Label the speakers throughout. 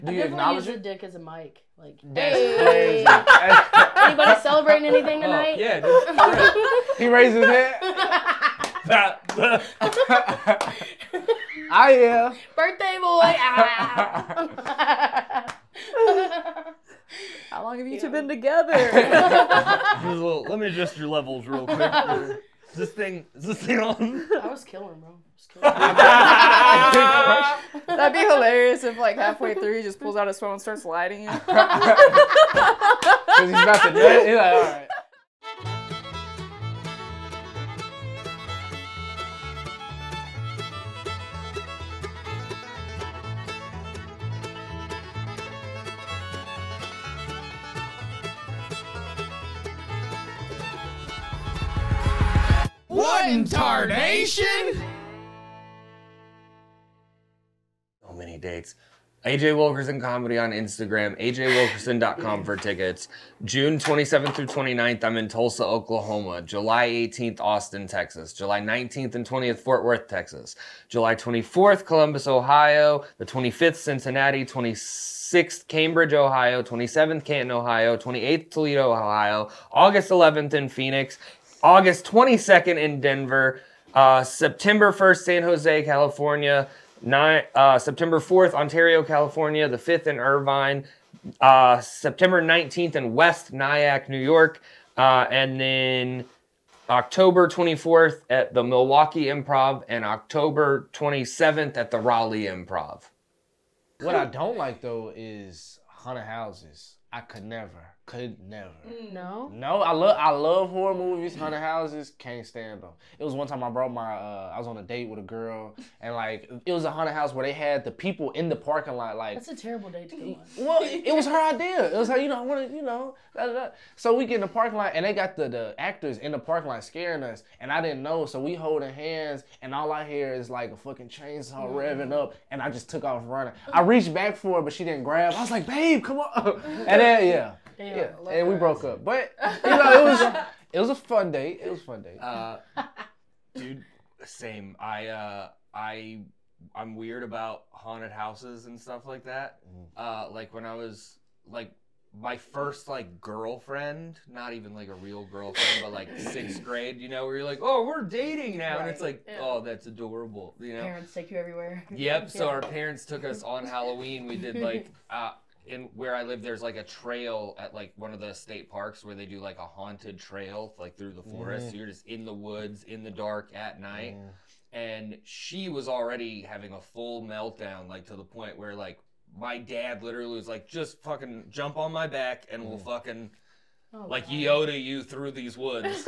Speaker 1: Do you
Speaker 2: I
Speaker 1: acknowledge
Speaker 2: use
Speaker 1: it?
Speaker 2: the dick as a mic. Like,
Speaker 1: That's
Speaker 2: hey.
Speaker 1: crazy.
Speaker 2: Anybody celebrating anything tonight?
Speaker 3: Yeah, dude.
Speaker 1: He raised his hand. I am.
Speaker 2: Birthday boy. Ah.
Speaker 4: How long have you two been together?
Speaker 3: Let me adjust your levels real quick. Is this thing on?
Speaker 2: I was killing, bro.
Speaker 4: That'd be hilarious if like halfway through he just pulls out his phone and starts lighting it.
Speaker 1: Because he's about to nut. He's like, all right.
Speaker 5: What in tarnation?
Speaker 3: So many dates. AJ Wilkerson Comedy on Instagram, ajwilkerson.com for tickets. June 27th through 29th, I'm in Tulsa, Oklahoma. July 18th, Austin, Texas. July 19th and 20th, Fort Worth, Texas. July 24th, Columbus, Ohio. The 25th, Cincinnati. 26th, Cambridge, Ohio. 27th, Canton, Ohio. 28th, Toledo, Ohio. August 11th in Phoenix. August 22nd in Denver. September 1st, San Jose, California. September 4th, Ontario, California. The 5th in Irvine. September 19th in West Nyack, New York. And then October 24th at the Milwaukee Improv. And October 27th at the Raleigh Improv.
Speaker 1: What I don't like though is haunted houses. I could never.
Speaker 2: No.
Speaker 1: No, I love horror movies, haunted houses, can't stand them. It was one time I brought I was on a date with a girl, and like, it was a haunted house where they had the people in the parking lot, like.
Speaker 2: That's a terrible date to go on.
Speaker 1: Well, it was her idea. It was like, I want to, da, da, da. So we get in the parking lot, and they got the actors in the parking lot scaring us, and I didn't know, so we holding hands, and all I hear is like a fucking chainsaw revving up, and I just took off running. I reached back for her, but she didn't grab. I was like, babe, come on. And then, yeah, and we broke up. But, it was a fun date. It was a fun date.
Speaker 3: Dude, same. I'm weird about haunted houses and stuff like that. Like when I was like my first like girlfriend, not even like a real girlfriend, but like 6th grade, where you're like, oh, we're dating now, and it's like, oh, that's adorable,
Speaker 2: Parents take you everywhere.
Speaker 3: Yep. So our parents took us on Halloween. We did like in where I live, there's like a trail at like one of the state parks where they do like a haunted trail like through the forest. So you're just in the woods in the dark at night. And she was already having a full meltdown, like to the point where like my dad literally was like, just fucking jump on my back and we'll fucking like Yoda you through these woods,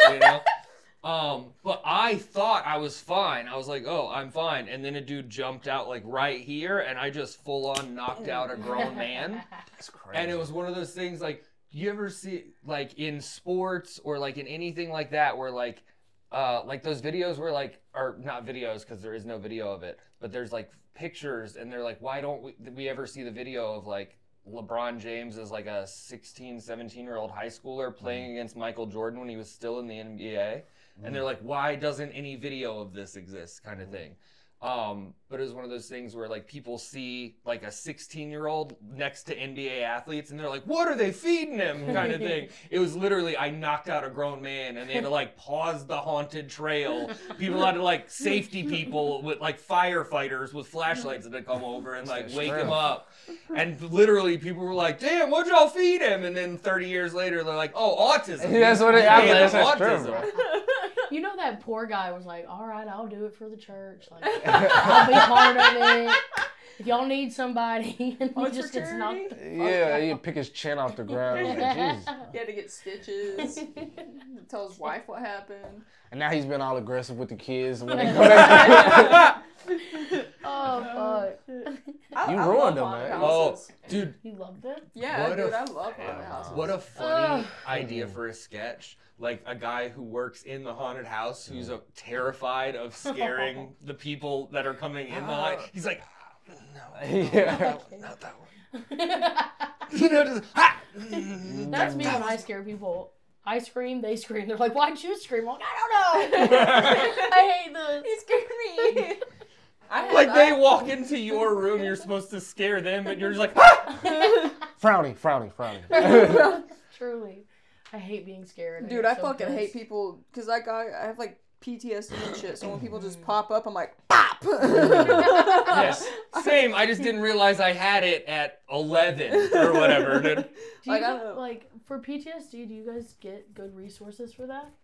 Speaker 3: But I thought I was fine. I was like, oh, I'm fine. And then a dude jumped out like right here, and I just full on knocked out a grown man.
Speaker 1: That's crazy.
Speaker 3: And it was one of those things like, you ever see like in sports or like in anything like that where like those videos where like, or not videos because there is no video of it, but there's like pictures and they're like, why don't we ever see the video of like LeBron James as like a 16, 17-year-old high schooler playing against Michael Jordan when he was still in the NBA? And they're like, why doesn't any video of this exist kind of thing? But it was one of those things where like people see like a 16-year-old next to NBA athletes and they're like, what are they feeding him kind of thing. It was literally, I knocked out a grown man and they had to like pause the haunted trail. People had to like safety people with like firefighters with flashlights that had come over and like wake him up. And literally people were like, damn, what'd y'all feed him? And then 30 years later, they're like, oh, autism.
Speaker 1: That's what it is. That's true, bro.
Speaker 2: You know that poor guy was like, all right, I'll do it for the church. Like, I'll be part of it. If y'all need somebody, and he just gets knocked.
Speaker 1: Yeah, he pick his chin off the ground. Like, Jesus.
Speaker 4: He had to get stitches. Tell his wife what happened.
Speaker 1: And now he's been all aggressive with the kids. When they go back.
Speaker 2: Oh, fuck.
Speaker 1: You ruined him, man.
Speaker 3: Oh, dude.
Speaker 2: You loved it?
Speaker 4: Yeah, dude, I love haunted houses.
Speaker 3: What a funny idea for a sketch. Like a guy who works in the haunted house who's terrified of scaring the people that are coming in the house. He's like, no, not that one.
Speaker 2: That's me when I scare people. I scream, they scream. They're like, why'd you scream? I'm like, I don't know. I hate this.
Speaker 4: He scared me.
Speaker 3: Like they walk into your room, you're supposed to scare them, but you're just like, ah!
Speaker 1: Frowny.
Speaker 2: Truly. I hate being scared.
Speaker 4: Dude,
Speaker 2: get
Speaker 4: I
Speaker 2: so
Speaker 4: fucking
Speaker 2: pissed.
Speaker 4: hate people because I have like PTSD and shit. So when people just pop up, I'm like, pop.
Speaker 3: Yes, same. I just didn't realize I had it at 11 or whatever. Dude.
Speaker 2: Do you
Speaker 4: Like, I
Speaker 2: guys,
Speaker 4: don't know.
Speaker 2: like for PTSD, do you guys get good resources for that?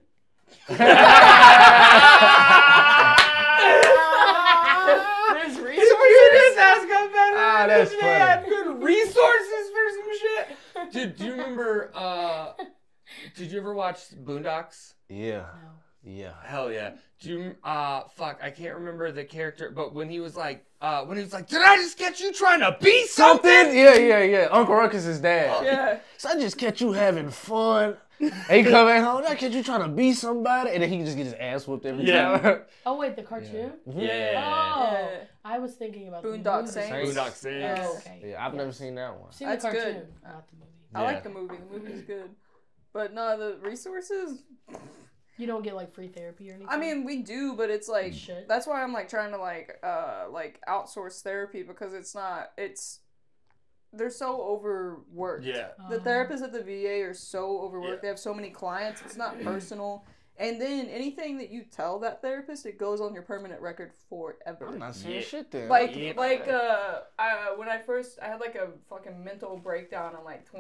Speaker 4: There's
Speaker 3: You
Speaker 4: resources.
Speaker 3: just ask how better.
Speaker 1: Ah, that's
Speaker 3: They
Speaker 1: funny.
Speaker 3: had good resources for some shit. Dude, do you remember? Did you ever watch Boondocks?
Speaker 1: Yeah.
Speaker 2: No.
Speaker 1: Yeah.
Speaker 3: Hell yeah. Do you, fuck, I can't remember the character, but when he was like, did I just catch you trying to be something?
Speaker 1: Yeah. Uncle Ruckus' dad.
Speaker 4: Yeah.
Speaker 1: So I just catch you having fun. And he come back home, I catch you trying to be somebody, and then he can just get his ass whooped every
Speaker 3: Yeah.
Speaker 1: time.
Speaker 2: Oh wait, the cartoon.
Speaker 3: Yeah.
Speaker 2: Oh,
Speaker 4: Yeah.
Speaker 2: I was thinking about
Speaker 4: Boondock
Speaker 2: the movie.
Speaker 4: Saints.
Speaker 3: Boondock Saints.
Speaker 2: Oh, okay.
Speaker 1: Yeah, I've never seen that one.
Speaker 2: I've seen
Speaker 4: That's
Speaker 2: the cartoon,
Speaker 4: good.
Speaker 2: not the movie.
Speaker 4: I
Speaker 3: Yeah.
Speaker 4: like the movie. The movie's good. But no, the resources.
Speaker 2: You don't get like free therapy or anything.
Speaker 4: I mean, we do, but it's like
Speaker 2: Shit.
Speaker 4: that's why I'm like trying to like outsource therapy because they're so overworked.
Speaker 3: Yeah.
Speaker 4: The therapists at the VA are so overworked.
Speaker 3: Yeah.
Speaker 4: They have so many clients. It's not personal. And then anything that you tell that therapist, it goes on your permanent record forever.
Speaker 1: I'm not saying
Speaker 3: Yeah.
Speaker 1: shit then.
Speaker 4: Like,
Speaker 3: Yep.
Speaker 4: when I had like a fucking mental breakdown in like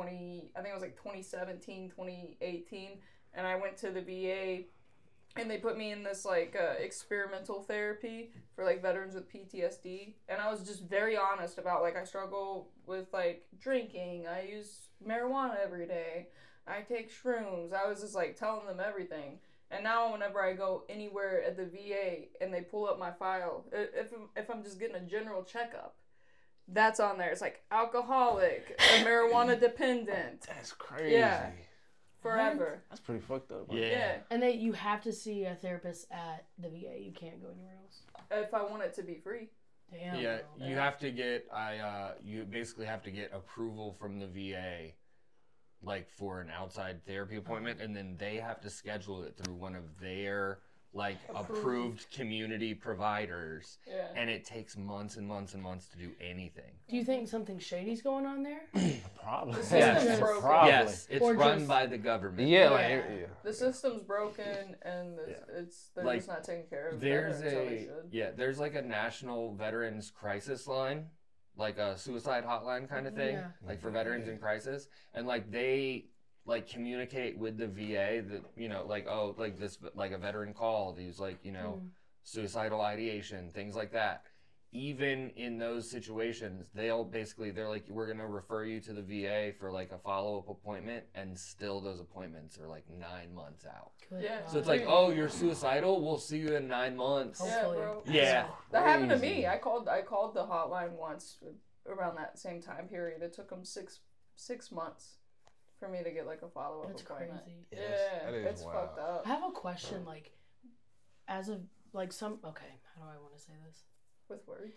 Speaker 4: 2017, 2018, and I went to the VA, and they put me in this like experimental therapy for like veterans with PTSD, and I was just very honest about like I struggle with like drinking, I use marijuana every day, I take shrooms. I was just like telling them everything. And now whenever I go anywhere at the VA and they pull up my file, if I'm just getting a general checkup, that's on there. It's like alcoholic, a marijuana dependent,
Speaker 1: That's crazy.
Speaker 4: Yeah. forever.
Speaker 1: That's pretty fucked up.
Speaker 3: Yeah.
Speaker 4: Yeah.
Speaker 2: And then you have to see a therapist at the VA. You can't go anywhere else.
Speaker 4: If I want it to be free.
Speaker 2: Damn.
Speaker 3: Yeah,
Speaker 2: bro.
Speaker 3: you have to get you basically have to get approval from the VA like for an outside therapy appointment, and then they have to schedule it through one of their like approved community providers,
Speaker 4: Yeah.
Speaker 3: and it takes months and months and months to do anything.
Speaker 2: Do you think something shady's going on there?
Speaker 1: Probably.
Speaker 4: The
Speaker 3: Yes.
Speaker 4: system's broken.
Speaker 1: Probably.
Speaker 3: Yes, it's
Speaker 2: Or
Speaker 3: run
Speaker 2: just-
Speaker 3: by the government.
Speaker 1: Yeah, like,
Speaker 2: Yeah.
Speaker 1: yeah.
Speaker 4: The system's broken and they're
Speaker 3: Like,
Speaker 4: just not taking care of
Speaker 3: There's
Speaker 4: veterans how they should.
Speaker 3: there's like a national veterans crisis line, like a suicide hotline kind of thing,
Speaker 2: Yeah.
Speaker 3: like for veterans in crisis, and like they like communicate with the VA that, you know, like, oh, like this, like a veteran called, he's like, you know, suicidal ideation, things like that. Even in those situations, they're like, we're gonna refer you to the VA for like a follow-up appointment, and still those appointments are like 9 months out.
Speaker 2: Good
Speaker 4: Yeah.
Speaker 2: God.
Speaker 3: So it's like, oh, you're suicidal, we'll see you in 9 months.
Speaker 4: Yeah,
Speaker 2: Hopefully.
Speaker 4: bro.
Speaker 3: Yeah.
Speaker 4: That happened to
Speaker 1: Crazy.
Speaker 4: me. I called the hotline once around that same time period. It took them six months for me to get like a follow-up
Speaker 2: That's
Speaker 4: appointment.
Speaker 2: crazy.
Speaker 4: Yeah,
Speaker 1: that is
Speaker 4: it's
Speaker 1: wild.
Speaker 4: fucked up.
Speaker 2: I have a question, like, as of, like, some, okay, how do I want to say this?
Speaker 4: With words.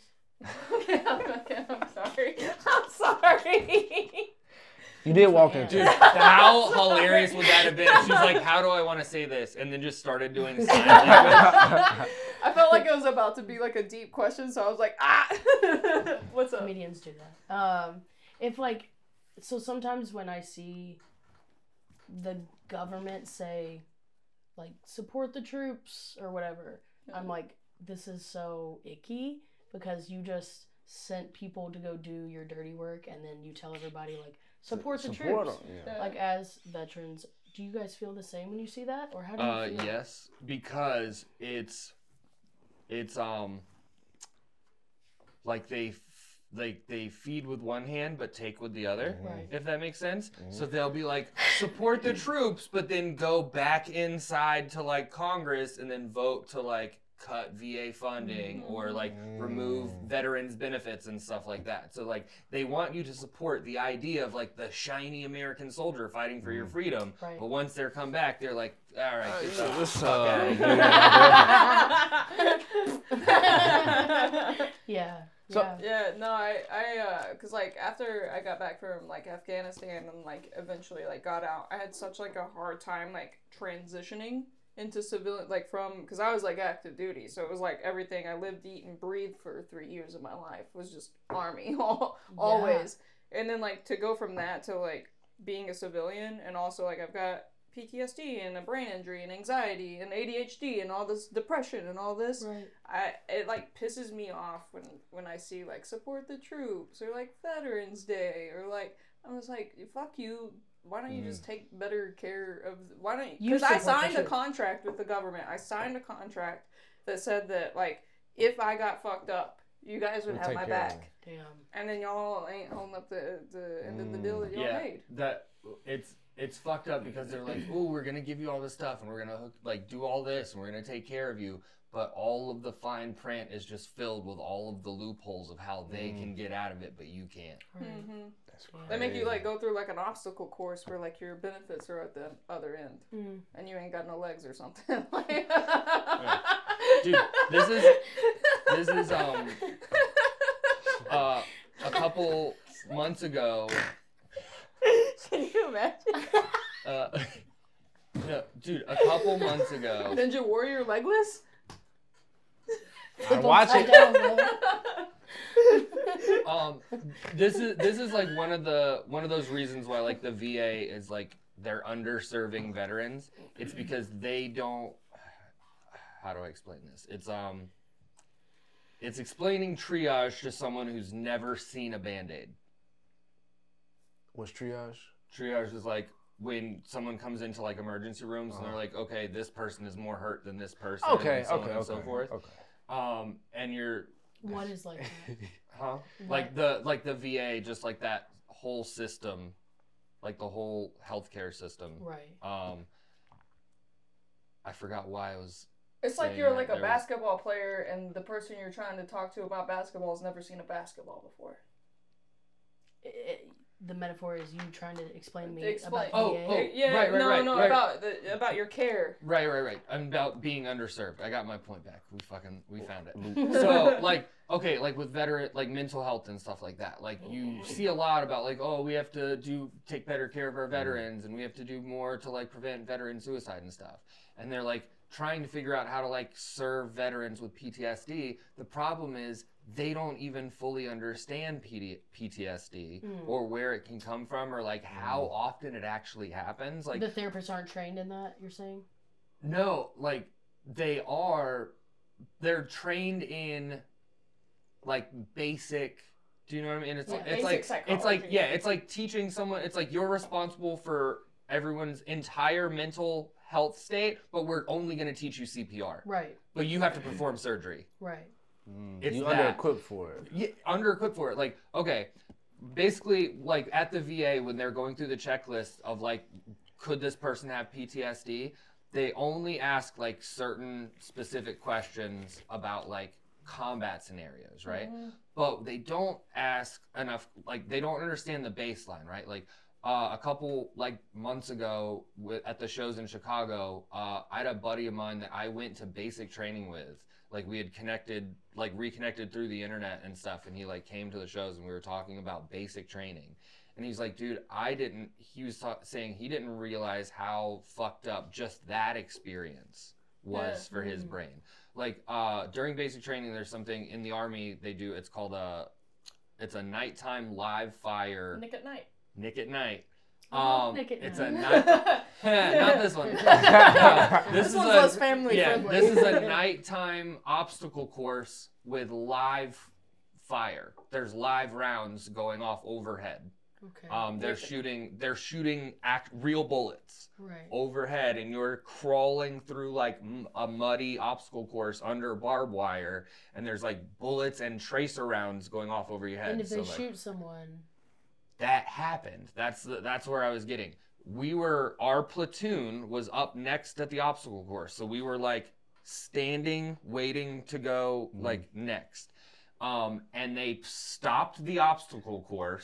Speaker 4: I'm sorry. I'm sorry.
Speaker 1: You did walk
Speaker 2: Yeah.
Speaker 1: into
Speaker 3: Dude, how hilarious would that have been? She's like, how do I want to say this? And then just started doing sign language.
Speaker 4: I felt like it was about to be like a deep question, so I was like, ah. What's up?
Speaker 2: Comedians do that. If, like, so sometimes when I see the government say, like, support the troops or whatever, I'm like, this is so icky because you just sent people to go do your dirty work and then you tell everybody, like, support the troops.
Speaker 1: them, yeah.
Speaker 4: Yeah.
Speaker 2: Like, as veterans, do you guys feel the same when you see that? Or how do you feel?
Speaker 3: Yes, because it's like they feed with one hand but take with the other.
Speaker 2: Right.
Speaker 3: If that makes sense. So they'll be like, support the troops, but then go back inside to like Congress and then vote to like cut VA funding or like remove veterans benefits and stuff like that. So like they want you to support the idea of like the shiny American soldier fighting for your freedom.
Speaker 2: Right.
Speaker 3: But once they're come back, they're like, all right, get the
Speaker 1: What's
Speaker 3: fuck outta
Speaker 1: up?
Speaker 3: here.
Speaker 2: Yeah.
Speaker 1: So-
Speaker 2: yeah.
Speaker 4: Yeah, no, cause like after I got back from like Afghanistan and like eventually like got out, I had such like a hard time like transitioning into civilian, like from, because I was like active duty, so it was like everything I lived, eat, and breathed for 3 years of my life was just Army, always. And then like to go from that to like being a civilian, and also like I've got PTSD and a brain injury and anxiety and ADHD and all this depression and all this.
Speaker 2: Right.
Speaker 4: It like pisses me off when I see like support the troops or like Veterans Day or like, I was like, fuck you. Why don't you just take better care of? Why don't you? Because I signed a contract with the government. I signed a contract that said that like if I got fucked up, you guys would have my back.
Speaker 2: Damn.
Speaker 4: And then y'all ain't holding up the end of the deal that y'all made.
Speaker 3: That it's fucked up because they're like, oh, we're gonna give you all this stuff and we're gonna like do all this and we're gonna take care of you. But all of the fine print is just filled with all of the loopholes of how they can get out of it, but you can't.
Speaker 4: Mm-hmm. They make you like go through like an obstacle course where like your benefits are at the other end, and you ain't got no legs or something.
Speaker 3: Dude, this is a couple months ago.
Speaker 4: Can you imagine?
Speaker 3: No, dude, a couple months ago.
Speaker 4: Ninja Warrior legless?
Speaker 1: I watch it.
Speaker 3: This is like one of those reasons why like the VA is like they're underserving veterans. It's because they don't. How do I explain this? It's explaining triage to someone who's never seen a Band-Aid.
Speaker 1: What's triage?
Speaker 3: Triage is like when someone comes into like emergency rooms and they're like, okay, this person is more hurt than this person.
Speaker 1: Okay,
Speaker 3: and so on and so forth.
Speaker 1: Okay.
Speaker 3: And you're.
Speaker 2: What is like that?
Speaker 3: Huh?
Speaker 2: What?
Speaker 3: Like the VA, just like that whole system, like the whole healthcare system.
Speaker 2: Right.
Speaker 3: I forgot why I was.
Speaker 4: It's like you're like a basketball player, and the person you're trying to talk to about basketball has never seen a basketball before.
Speaker 2: The metaphor is you trying to explain me about
Speaker 3: VA.
Speaker 4: Yeah,
Speaker 3: right.
Speaker 4: About your care.
Speaker 3: Right. I'm about being underserved. I got my point back. We found it. So like, okay, like with veteran, like mental health and stuff like that. Like you see a lot about like, oh, we have to take better care of our veterans, and we have to do more to like prevent veteran suicide and stuff. And they're like trying to figure out how to like serve veterans with PTSD. The problem is they don't even fully understand PTSD or where it can come from or like how often it actually happens. Like
Speaker 2: the therapists aren't trained in that, you're saying?
Speaker 3: No, like they're trained in like basic. Do you know what I mean? It's like teaching someone. It's like you're responsible for everyone's entire mental health state, but we're only going to teach you CPR.
Speaker 2: Right.
Speaker 3: But you have to perform surgery.
Speaker 2: Right.
Speaker 1: You under-equipped for it.
Speaker 3: Yeah, under-equipped for it. Like, okay, basically, like at the VA, when they're going through the checklist of like, could this person have PTSD? They only ask like certain specific questions about like combat scenarios, right? But they don't ask enough, like they don't understand the baseline, right? Like a couple like months ago at the shows in Chicago, I had a buddy of mine that I went to basic training with. Like we had reconnected through the internet and stuff, and he like came to the shows and we were talking about basic training. And he's like, dude, he was saying he didn't realize how fucked up just that experience was for his brain. Like during basic training, there's something in the Army they do, it's called it's a nighttime live fire.
Speaker 4: Nick at Night.
Speaker 3: Nick at Night.
Speaker 2: It's
Speaker 3: a night. Not this one.
Speaker 4: This one's less family friendly.
Speaker 3: This is a nighttime obstacle course with live fire. There's live rounds going off overhead.
Speaker 2: Okay.
Speaker 3: They're shooting real bullets overhead, and you're crawling through like a muddy obstacle course under barbed wire, and there's like bullets and tracer rounds going off over your head.
Speaker 2: And if they shoot someone.
Speaker 3: That happened. That's where I was getting. Our platoon was up next at the obstacle course, so we were like standing, waiting to go like next. And they stopped the obstacle course,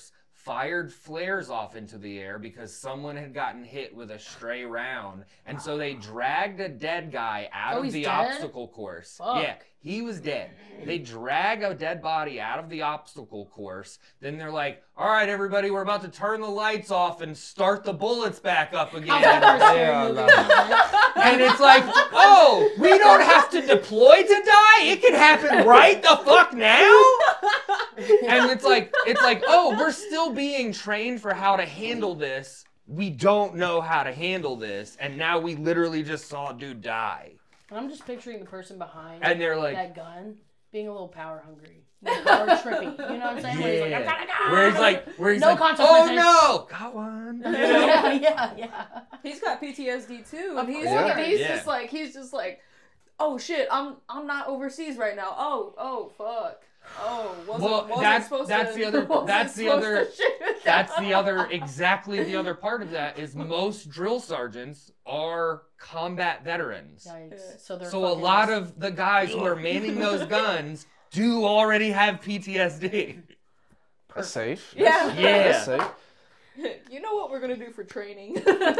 Speaker 3: fired flares off into the air because someone had gotten hit with a stray round. And so they dragged a dead guy out of
Speaker 2: he's
Speaker 3: the
Speaker 2: dead?
Speaker 3: obstacle course.
Speaker 2: Fuck.
Speaker 3: Yeah, he was dead. They drag a dead body out of the obstacle course. Then they're like, all right, everybody, we're about to turn the lights off and start the bullets back up again.
Speaker 1: Hell no.
Speaker 3: And it's like, oh, we don't have to deploy to die? It can happen right the fuck now? And it's like, oh, we're still being trained for how to handle this. We don't know how to handle this. And now we literally just saw a dude die.
Speaker 2: And I'm just picturing the person behind
Speaker 3: And they're like,
Speaker 2: that gun being a little power hungry. Power trippy. You know what I'm saying? Where he's like, I've got a gun!
Speaker 3: Where he's
Speaker 2: No
Speaker 3: like, oh
Speaker 2: consequences.
Speaker 3: no, got one. You know?
Speaker 2: Yeah.
Speaker 4: He's got PTSD too, and he's
Speaker 1: course.
Speaker 4: he's just like, oh shit, I'm not overseas right now. Oh fuck. Oh,
Speaker 3: That's the other exactly the other part of that is most drill sergeants are combat veterans.
Speaker 2: Yikes. So they're
Speaker 3: So a
Speaker 2: fucking
Speaker 3: lot of the guys who are manning those guns do already have PTSD.
Speaker 1: That's safe.
Speaker 4: Yeah.
Speaker 1: That's safe.
Speaker 4: You know what we're gonna do for training?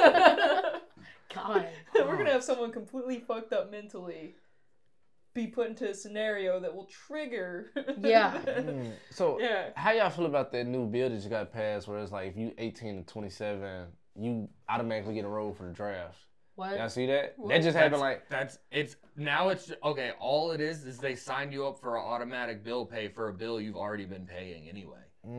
Speaker 2: God.
Speaker 4: We're gonna have someone completely fucked up mentally be put into a scenario that will trigger.
Speaker 2: Yeah.
Speaker 1: So,
Speaker 4: Yeah.
Speaker 1: how y'all feel about that new bill that just got passed where it's like if you 18 to 27, you automatically get enrolled for the draft?
Speaker 2: What?
Speaker 1: Y'all see that? That just happened like...
Speaker 3: Okay, all it is they signed you up for an automatic bill pay for a bill you've already been paying anyway.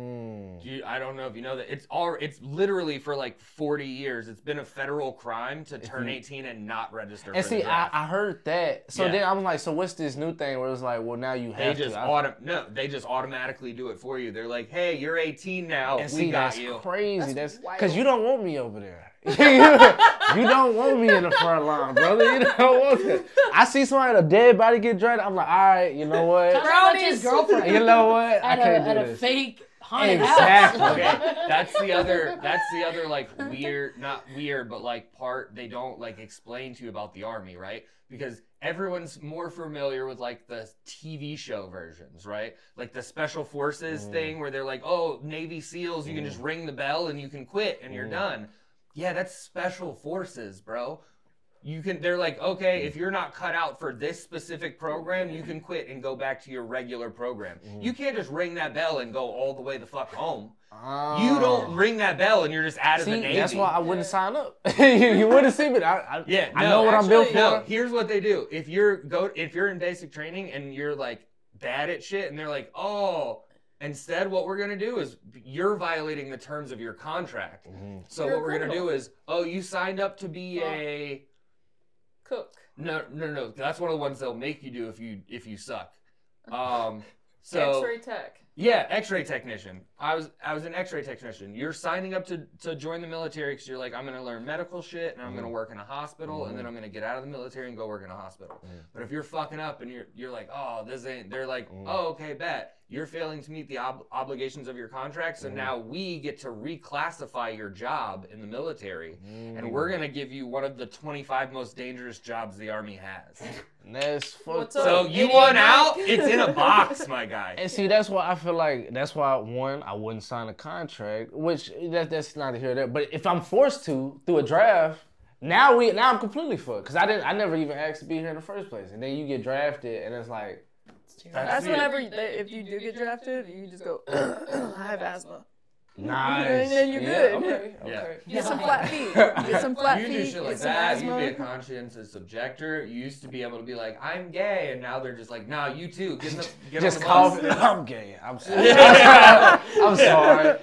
Speaker 3: I don't know if you know that it's literally for like 40 years. It's been a federal crime to turn 18 and not register.
Speaker 1: And
Speaker 3: for
Speaker 1: see,
Speaker 3: the draft.
Speaker 1: I heard that. So
Speaker 3: Yeah.
Speaker 1: then I'm like, so what's this new thing where it's like, well, now you have
Speaker 3: they just automatically do it for you. They're like, hey, you're 18 now.
Speaker 1: And
Speaker 3: we
Speaker 1: see,
Speaker 3: got
Speaker 1: that's
Speaker 3: you.
Speaker 1: crazy.
Speaker 4: That's
Speaker 1: That's because
Speaker 4: wild.
Speaker 1: you don't want me over there. You don't want me in the front line, brother. You don't want it. I see somebody, a dead body get dragged. I'm like, all right, you know what?
Speaker 2: Sounds like his girlfriend
Speaker 1: You know what? I
Speaker 2: at
Speaker 1: can't
Speaker 2: a
Speaker 1: do this.
Speaker 2: fake haunted
Speaker 1: Exactly.
Speaker 2: house.
Speaker 3: Okay, that's the other like weird, not weird, but like part they don't like explain to you about the Army, right? Because everyone's more familiar with like the TV show versions, right? Like the Special Forces thing where they're like, oh, Navy SEALs, you can just ring the bell and you can quit and you're done. Yeah, that's Special Forces, bro. They're like, okay, if you're not cut out for this specific program, you can quit and go back to your regular program. You can't just ring that bell and go all the way the fuck home. You don't ring that bell and you're just out of the
Speaker 1: See,
Speaker 3: Navy.
Speaker 1: that's why I wouldn't sign up. You wouldn't see me. I know what I'm built for.
Speaker 3: No, here's what they do. If you're in basic training and you're like bad at shit and they're like, oh, instead what we're gonna do is you're violating the terms of your contract. So
Speaker 4: You're
Speaker 3: what we're gonna
Speaker 4: criminal.
Speaker 3: do is, oh, you signed up to be a
Speaker 4: Cook.
Speaker 3: No. That's one of the ones they'll make you do if you suck. So
Speaker 4: X-ray tech.
Speaker 3: yeah, X-ray technician. I was an X-ray technician. You're signing up to join the military because you're like, I'm gonna learn medical shit and I'm gonna work in a hospital and then I'm gonna get out of the military and go work in a hospital. But if you're fucking up and you're like, oh, this ain't. They're like, oh, okay, bet. You're failing to meet the obligations of your contract, so now we get to reclassify your job in the military, and we're gonna give you one of the 25 most dangerous jobs the Army has.
Speaker 1: That's fucked
Speaker 4: What's
Speaker 1: up.
Speaker 4: up?
Speaker 3: So you
Speaker 4: Idiot
Speaker 3: want
Speaker 4: Mike.
Speaker 3: out? It's in a box, my guy.
Speaker 1: And see, that's why I feel like one, I wouldn't sign a contract, which that's not here or there. But if I'm forced to through a draft, now I'm completely fucked because I never even asked to be here in the first place, and then you get drafted, and it's like,
Speaker 4: That's
Speaker 3: it.
Speaker 4: whenever if you do get drafted, you just go, I have asthma.
Speaker 1: nice.
Speaker 4: And then you're
Speaker 1: Yeah,
Speaker 4: good.
Speaker 1: okay.
Speaker 3: Yeah.
Speaker 4: You get some flat feet. Get some flat
Speaker 3: You
Speaker 4: feet.
Speaker 3: do shit
Speaker 4: Get
Speaker 3: like
Speaker 4: some
Speaker 3: that.
Speaker 4: asthma.
Speaker 3: You'd be a conscientious objector. You used to be able to be like, I'm gay, and now they're just like, no, you too. Get
Speaker 1: Just
Speaker 3: on the
Speaker 1: cough.
Speaker 3: bus.
Speaker 1: I'm gay. I'm sorry. I'm sorry.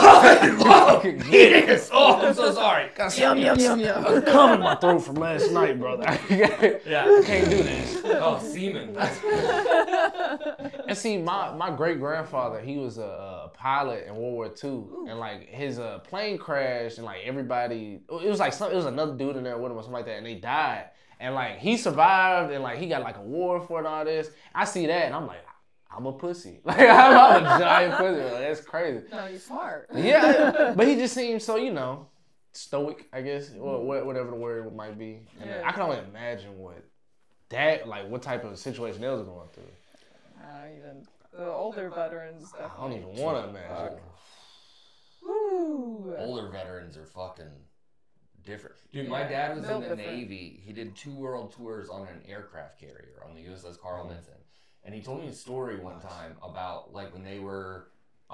Speaker 3: It is. Oh, I'm so sorry.
Speaker 1: Yum, yum, yum, yum. Cum in my throat from last night, brother. I
Speaker 3: Yeah.
Speaker 1: can't do this.
Speaker 3: Oh, semen.
Speaker 1: And see, my great grandfather, he was a pilot in World War II, and like his plane crashed, and like everybody, it was another dude in there with him or something like that, and they died, and like he survived, and like he got like a award for it and all this. I see that, and I'm like, I'm a pussy, like I'm a giant pussy. Like, that's crazy.
Speaker 4: No, you're smart.
Speaker 1: Yeah, but he just seems so, stoic, I guess, or whatever the word might be. And
Speaker 4: Yeah.
Speaker 1: I can only imagine what type of situation they was going through.
Speaker 4: Even the older veterans
Speaker 1: I don't
Speaker 4: definitely.
Speaker 1: even want to imagine.
Speaker 3: Americans are fucking different. Dude, my dad was in the Navy. He did 2 world tours on an aircraft carrier on the USS Carl Vinson. And he told me a story one time about like when they were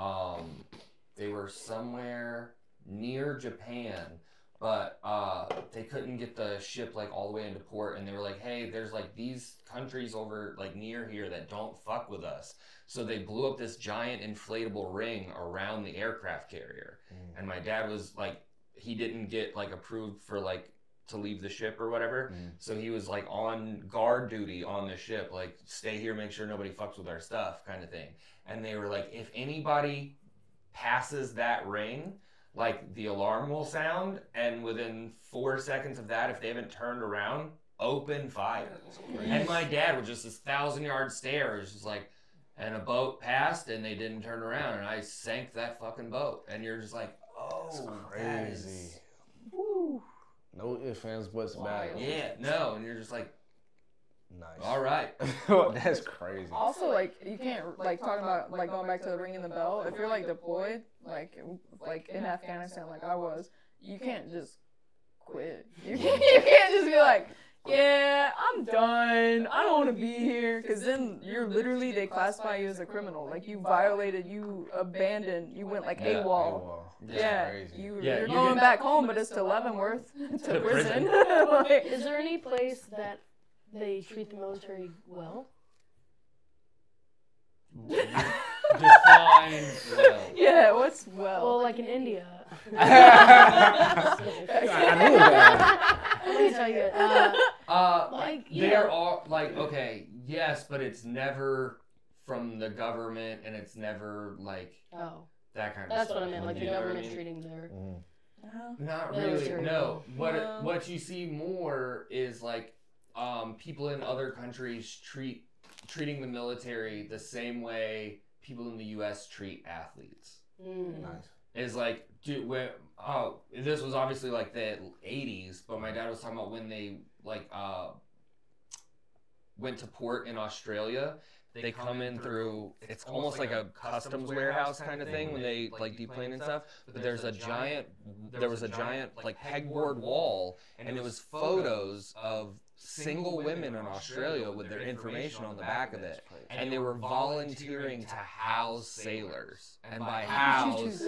Speaker 3: somewhere near Japan, but they couldn't get the ship like all the way into port, and they were like, hey, there's like these countries over like near here that don't fuck with us. So they blew up this giant inflatable ring around the aircraft carrier. And my dad was like, he didn't get like approved for like to leave the ship or whatever. So he was like on guard duty on the ship, like stay here, make sure nobody fucks with our stuff kind of thing. And they were like, if anybody passes that ring, like the alarm will sound, and within 4 seconds of that, if they haven't turned around, open fire. And my dad was just this 1,000-yard stare. It was just like, and a boat passed and they didn't turn around, and I sank that fucking boat. And you're just like, oh, that is...
Speaker 1: Woo. No ifs, ands, buts about it.
Speaker 3: Yeah, no, and you're just like,
Speaker 1: nice.
Speaker 3: All right.
Speaker 1: That's crazy.
Speaker 6: Also, like, you can't, like, talking about, like, going back to the ringing the bell. If you're, like, deployed, like in Afghanistan, like I was, you can't just quit. You can't just be like, yeah, I'm done. I don't want to be here. Because then you're literally, they classify you as a criminal. Like, you violated, you abandoned, you went, like, AWOL. Yeah,
Speaker 1: crazy.
Speaker 6: you're going back home, but it's to Leavenworth, to prison.
Speaker 2: Like, is there any place that they treat the military well?
Speaker 3: Define well.
Speaker 6: Yeah, what's well?
Speaker 2: Well, like in India.
Speaker 1: I knew that.
Speaker 2: Let me tell you. Like, you
Speaker 3: they're
Speaker 2: know.
Speaker 3: all like, okay, yes, but it's never from the government, and it's never like
Speaker 2: Oh,
Speaker 3: that kind of
Speaker 2: that's
Speaker 3: stuff.
Speaker 2: what I meant. Like the
Speaker 3: You know what I
Speaker 2: government's
Speaker 3: mean?
Speaker 2: treating their.
Speaker 3: Not
Speaker 2: Military.
Speaker 3: really. No.
Speaker 6: No.
Speaker 3: What you see more is like people in other countries treating the military the same way people in the U.S. treat athletes.
Speaker 1: Nice.
Speaker 3: Is like, dude, this was obviously like the 80s, but my dad was talking about when they like went to port in Australia. They come in through, it's almost like a customs warehouse kind of thing when they like deplane and stuff. But there was a giant like pegboard wall, and it was photos of single women in Australia with their information on the back of it. And they were volunteering to house sailors. And by house,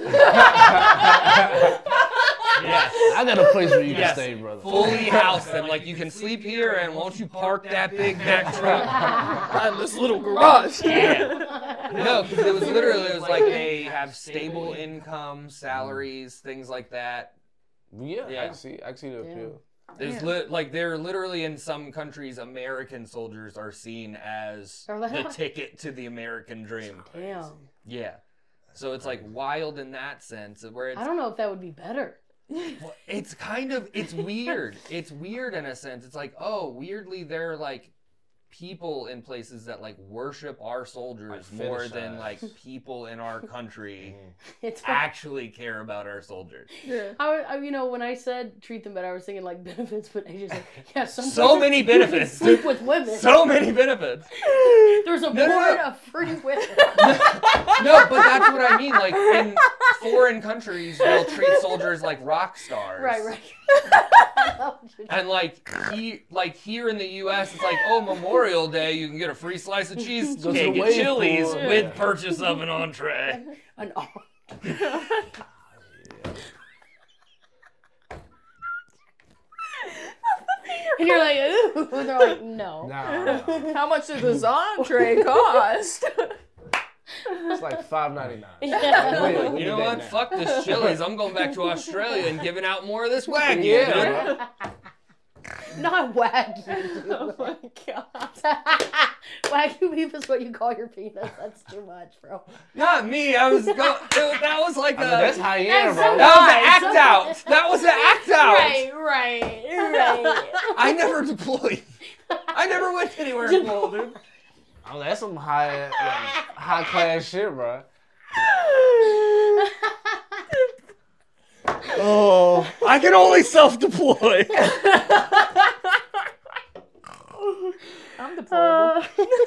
Speaker 3: yes.
Speaker 1: I got a place where you can
Speaker 3: Yes.
Speaker 1: stay, brother.
Speaker 3: Fully house them. Like, you can sleep here, and won't you park that big Mack truck?
Speaker 6: in this little garage.
Speaker 3: Yeah. No, because it was like they have stable income, salaries, things like that.
Speaker 1: Yeah,
Speaker 3: Yeah.
Speaker 1: I can see the appeal.
Speaker 3: There's they're literally in some countries, American soldiers are seen as
Speaker 2: Are they?
Speaker 3: the ticket to the American dream.
Speaker 2: Damn.
Speaker 3: Yeah. So it's like wild in that sense, where it's
Speaker 2: I don't know if that would be better.
Speaker 3: it's weird. It's weird in a sense. It's like, oh, weirdly they're like people in places that like worship our soldiers
Speaker 1: Like
Speaker 3: more than
Speaker 1: fetishize.
Speaker 3: like people in our country
Speaker 2: It's
Speaker 3: actually care about our soldiers.
Speaker 6: Yeah.
Speaker 2: you know, when I said treat them better, I was thinking like benefits, but I just like, yeah, some
Speaker 3: So
Speaker 2: places
Speaker 3: many
Speaker 2: you can
Speaker 3: benefits.
Speaker 2: sleep with women.
Speaker 3: So many benefits.
Speaker 2: There's a
Speaker 3: No, no,
Speaker 2: board
Speaker 3: no.
Speaker 2: of free women.
Speaker 3: No, but that's what I mean. Like in foreign countries, they'll treat soldiers like rock stars.
Speaker 2: Right.
Speaker 3: And like here in the U.S., it's like, oh, Memorial Day, you can get a free slice of cheesecake at
Speaker 1: wave
Speaker 3: Chili's
Speaker 1: pool.
Speaker 3: with purchase of an entree.
Speaker 2: An And you're like, ooh. And they're like, no.
Speaker 1: Nah,
Speaker 6: How much does this entree cost?
Speaker 1: it's like $5.99.
Speaker 2: Yeah.
Speaker 1: Wait, we
Speaker 3: You
Speaker 1: did
Speaker 3: know
Speaker 1: that
Speaker 3: what?
Speaker 1: now.
Speaker 3: Fuck this Chili's. I'm going back to Australia and giving out more of this Wagyu.
Speaker 1: Yeah,
Speaker 3: dude.
Speaker 1: bro.
Speaker 2: Not Wagyu.
Speaker 6: Oh my god.
Speaker 2: Wagyu beef is what you call your penis. That's too much, bro.
Speaker 3: Not me. That was like
Speaker 1: I mean, that's
Speaker 3: a.
Speaker 1: high-end, bro.
Speaker 3: That was an act out. That was an act out.
Speaker 2: Right.
Speaker 3: I never deployed. I never went anywhere cool, dude.
Speaker 1: Oh, that's some high class shit, bro.
Speaker 3: Oh, I can only self-deploy.
Speaker 6: I'm deplorable.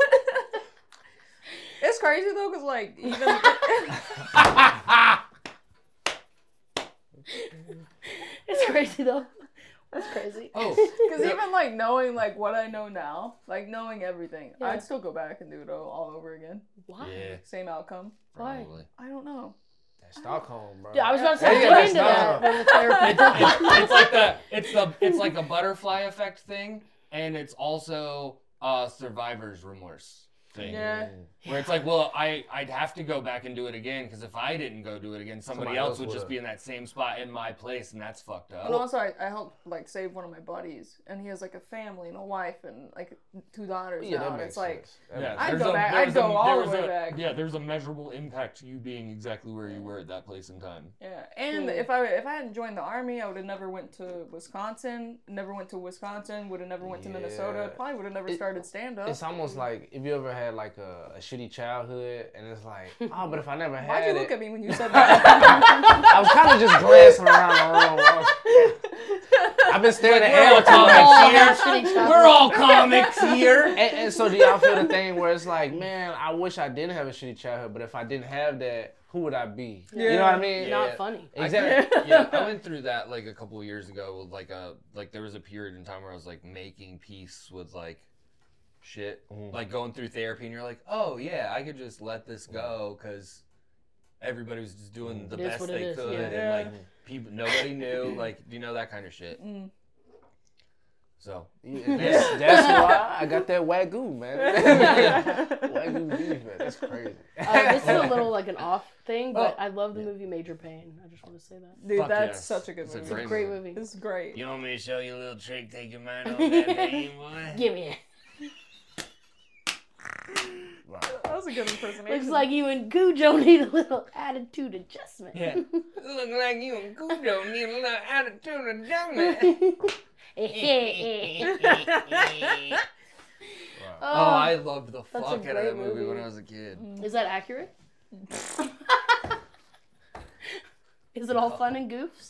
Speaker 6: It's crazy though, cause like even
Speaker 2: It's crazy though. That's crazy.
Speaker 3: Oh,
Speaker 6: Because even like knowing like what I know now, like knowing everything,
Speaker 2: Yeah.
Speaker 6: I'd still go back and do it all over again.
Speaker 2: Why?
Speaker 3: yeah,
Speaker 6: Same outcome.
Speaker 2: Why?
Speaker 3: probably.
Speaker 6: I don't know.
Speaker 1: That's Stockholm, bro.
Speaker 2: Yeah, I was about to say,
Speaker 1: Yeah,
Speaker 2: get
Speaker 1: that's
Speaker 2: into that.
Speaker 1: not-
Speaker 2: with the therapy.
Speaker 3: It's like the butterfly effect thing, and it's also survivor's remorse thing.
Speaker 6: Yeah.
Speaker 3: Where it's like, well, I'd have to go back and do it again, because if I didn't go do it again, somebody else would just
Speaker 1: would've.
Speaker 3: be in that same spot in my place, and that's fucked up.
Speaker 6: And also, I helped like save one of my buddies, and he has like a family and a wife and like 2 daughters
Speaker 1: Yeah,
Speaker 6: now.
Speaker 1: that
Speaker 6: And
Speaker 1: makes
Speaker 6: it's like,
Speaker 1: sense. That
Speaker 3: Yeah,
Speaker 1: makes
Speaker 6: I'd
Speaker 3: there's
Speaker 6: go
Speaker 3: a-
Speaker 6: back.
Speaker 3: there's
Speaker 6: I'd go
Speaker 3: a-
Speaker 6: all
Speaker 3: there's
Speaker 6: the way
Speaker 3: a-
Speaker 6: back.
Speaker 3: Yeah, there's a measurable impact to you being exactly where you were at that place in time.
Speaker 6: Yeah, and if I hadn't joined the army, I would have never went to Wisconsin. Never went to Wisconsin. Would have never went to Minnesota.
Speaker 1: Yeah.
Speaker 6: Probably would have never
Speaker 1: It-
Speaker 6: started stand up.
Speaker 1: It's almost like if you ever had like a shitty childhood, and it's like, oh, but if I never had
Speaker 6: Why'd you
Speaker 1: it,
Speaker 6: look at me when you said that?
Speaker 1: I was kind of just glancing around the room. I've been staring at
Speaker 3: We're all
Speaker 1: Avatar.
Speaker 3: comics
Speaker 2: Shitty
Speaker 3: here.
Speaker 2: childhood.
Speaker 3: We're all comics here.
Speaker 1: And so do y'all feel the thing where it's like, man, I wish I didn't have a shitty childhood, but if I didn't have that, who would I be? You know what I mean?
Speaker 3: Yeah.
Speaker 2: Not funny.
Speaker 1: Exactly.
Speaker 3: Yeah, I went through that like a couple of years ago with like there was a period in time where I was like making peace with like shit, like going through therapy, and you're like, oh yeah, I could just let this go because everybody was just doing the
Speaker 2: It is
Speaker 3: best
Speaker 2: what it
Speaker 3: they
Speaker 2: is,
Speaker 3: could,
Speaker 2: yeah.
Speaker 3: and like people, nobody knew, like you know that kind of shit. So
Speaker 1: That's why I got that Wagyu, man. Wagyu beef, man. That's crazy.
Speaker 2: This is a little like an off thing, but I love the movie Major Pain. I just want to say that.
Speaker 6: Dude,
Speaker 3: Fuck
Speaker 6: that's
Speaker 3: yes.
Speaker 6: such a good
Speaker 3: It's a
Speaker 6: movie.
Speaker 2: It's a great movie.
Speaker 6: It's great.
Speaker 3: you want me to show you a little trick? Take your mind off that pain, boy.
Speaker 2: Give me it.
Speaker 6: That was a good impersonation.
Speaker 2: Looks like you and Cujo need a little attitude adjustment.
Speaker 3: Yeah. Look like you and Cujo need a little attitude adjustment. Oh, I loved the
Speaker 2: That's a
Speaker 3: fuck out of
Speaker 2: great
Speaker 3: that movie when
Speaker 2: movie.
Speaker 3: I was a kid.
Speaker 2: Is that accurate? Is it all fun and goofs?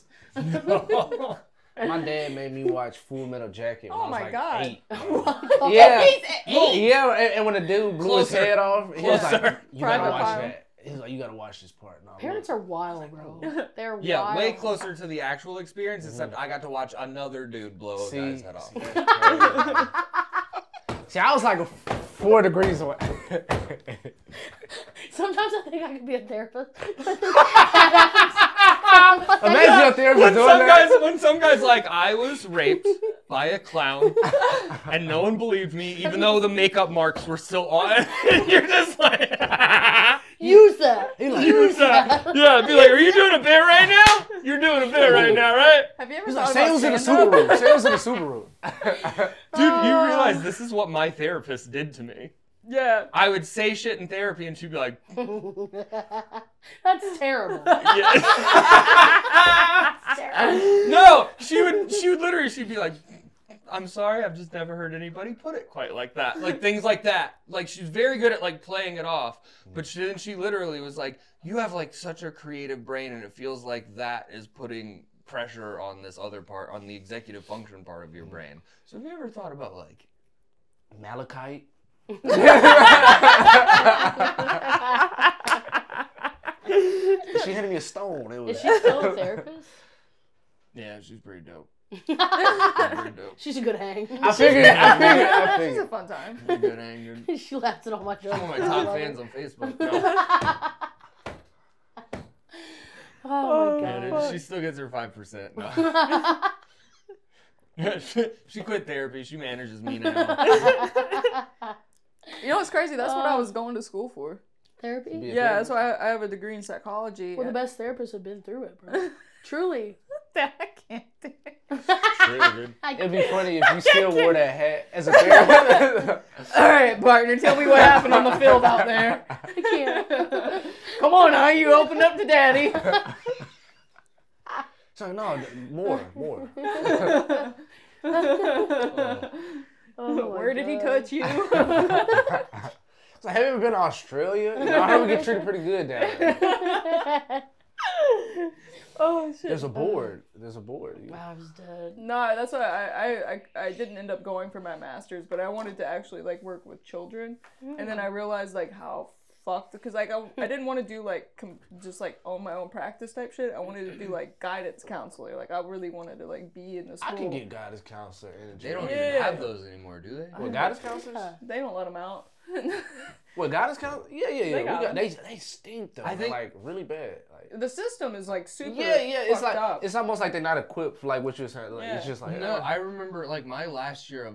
Speaker 1: My dad made me watch Full Metal Jacket when
Speaker 6: Oh
Speaker 1: I was
Speaker 6: my
Speaker 1: like
Speaker 6: God.
Speaker 1: 8.
Speaker 2: Yeah.
Speaker 1: Yeah. Yeah, and when the dude blew his
Speaker 3: Closer.
Speaker 1: head off, he was like,
Speaker 3: Closer.
Speaker 1: you gotta
Speaker 6: Private
Speaker 1: watch
Speaker 6: File.
Speaker 1: that. He was like, you gotta watch this part. No,
Speaker 2: Parents are wild, bro. They're
Speaker 3: Yeah,
Speaker 2: wild.
Speaker 3: way closer to the actual experience, except I got to watch another dude blow a guy's head off.
Speaker 1: See, I was like 4 degrees away.
Speaker 2: Sometimes I think I could be a therapist.
Speaker 1: Imagine your therapist doing that.
Speaker 3: When some guy's like, I was raped by a clown, and no one believed me, even though the makeup marks were still on. And you're just like,
Speaker 2: Use that.
Speaker 3: use that. Yeah, be like, are you doing a bit right now? You're doing a bit right now, right?
Speaker 6: Have you ever
Speaker 1: He's
Speaker 6: thought
Speaker 1: like, say it
Speaker 6: about
Speaker 1: was in the
Speaker 6: stand-up?
Speaker 1: Subaru. Say it was in the Subaru.
Speaker 3: Dude, you realize this is what my therapist did to me.
Speaker 6: Yeah.
Speaker 3: I would say shit in therapy, and she'd be like,
Speaker 2: That's terrible.
Speaker 3: yeah.
Speaker 2: Terrible.
Speaker 3: No, she would literally, she'd be like, I'm sorry, I've just never heard anybody put it quite like that. Like things like that. Like she's very good at like playing it off. But then she literally was like, you have like such a creative brain, and it feels like that is putting pressure on this other part, on the executive function part of your brain. So have you ever thought about like
Speaker 1: Malachite. She handed me a stone. It was.
Speaker 2: Is she still a therapist?
Speaker 3: yeah, she's pretty dope. Pretty dope.
Speaker 2: She's a good hang.
Speaker 1: I figured.
Speaker 6: It's a fun time.
Speaker 3: Pretty good hang, dude.
Speaker 2: She laughs at all my jokes.
Speaker 3: One of my
Speaker 2: I
Speaker 3: top
Speaker 2: love
Speaker 3: fans
Speaker 2: it.
Speaker 3: on Facebook. No.
Speaker 2: Oh my
Speaker 3: Yeah,
Speaker 2: god.
Speaker 3: dude, she still gets her 5%. No. She quit therapy. She manages me now.
Speaker 6: You know what's crazy? That's what I was going to school for.
Speaker 2: Therapy?
Speaker 1: Yeah.
Speaker 6: Yeah, that's why I have a degree in psychology.
Speaker 2: Well, the best therapists have been through it, bro. Truly.
Speaker 6: I can't do it.
Speaker 1: It'd be funny if you still wore that hat as a therapist.
Speaker 6: All right, partner, tell me what happened on the field out there.
Speaker 2: I can't.
Speaker 6: Come on now, you opened up to daddy.
Speaker 1: So no, more.
Speaker 2: Oh my
Speaker 6: Where did he
Speaker 2: God.
Speaker 6: touch you?
Speaker 1: So have you ever been to Australia? You know, I heard we get treated pretty good down there.
Speaker 6: Oh shit.
Speaker 1: There's a board.
Speaker 2: Wow, I was dead.
Speaker 6: No, that's why I didn't end up going for my master's, but I wanted to actually like work with children, and then I realized like how fucked because like I didn't want to do like just like own my own practice type shit. I wanted to do like guidance counselor. Like I really wanted to like be in the school.
Speaker 1: I can get guidance counselor in a
Speaker 3: They don't
Speaker 1: gym.
Speaker 3: even have those anymore, do they?
Speaker 1: What, guidance counselors?
Speaker 6: They don't let them out.
Speaker 1: What, guidance counselors? Yeah.
Speaker 6: They got them.
Speaker 1: They stink though.
Speaker 3: I think-
Speaker 1: like really bad. Like,
Speaker 6: The system is like super.
Speaker 1: it's like
Speaker 6: up.
Speaker 1: it's almost like they're not equipped for like what you're saying. Like,
Speaker 6: Yeah.
Speaker 1: It's just like
Speaker 3: No, I remember like my last year of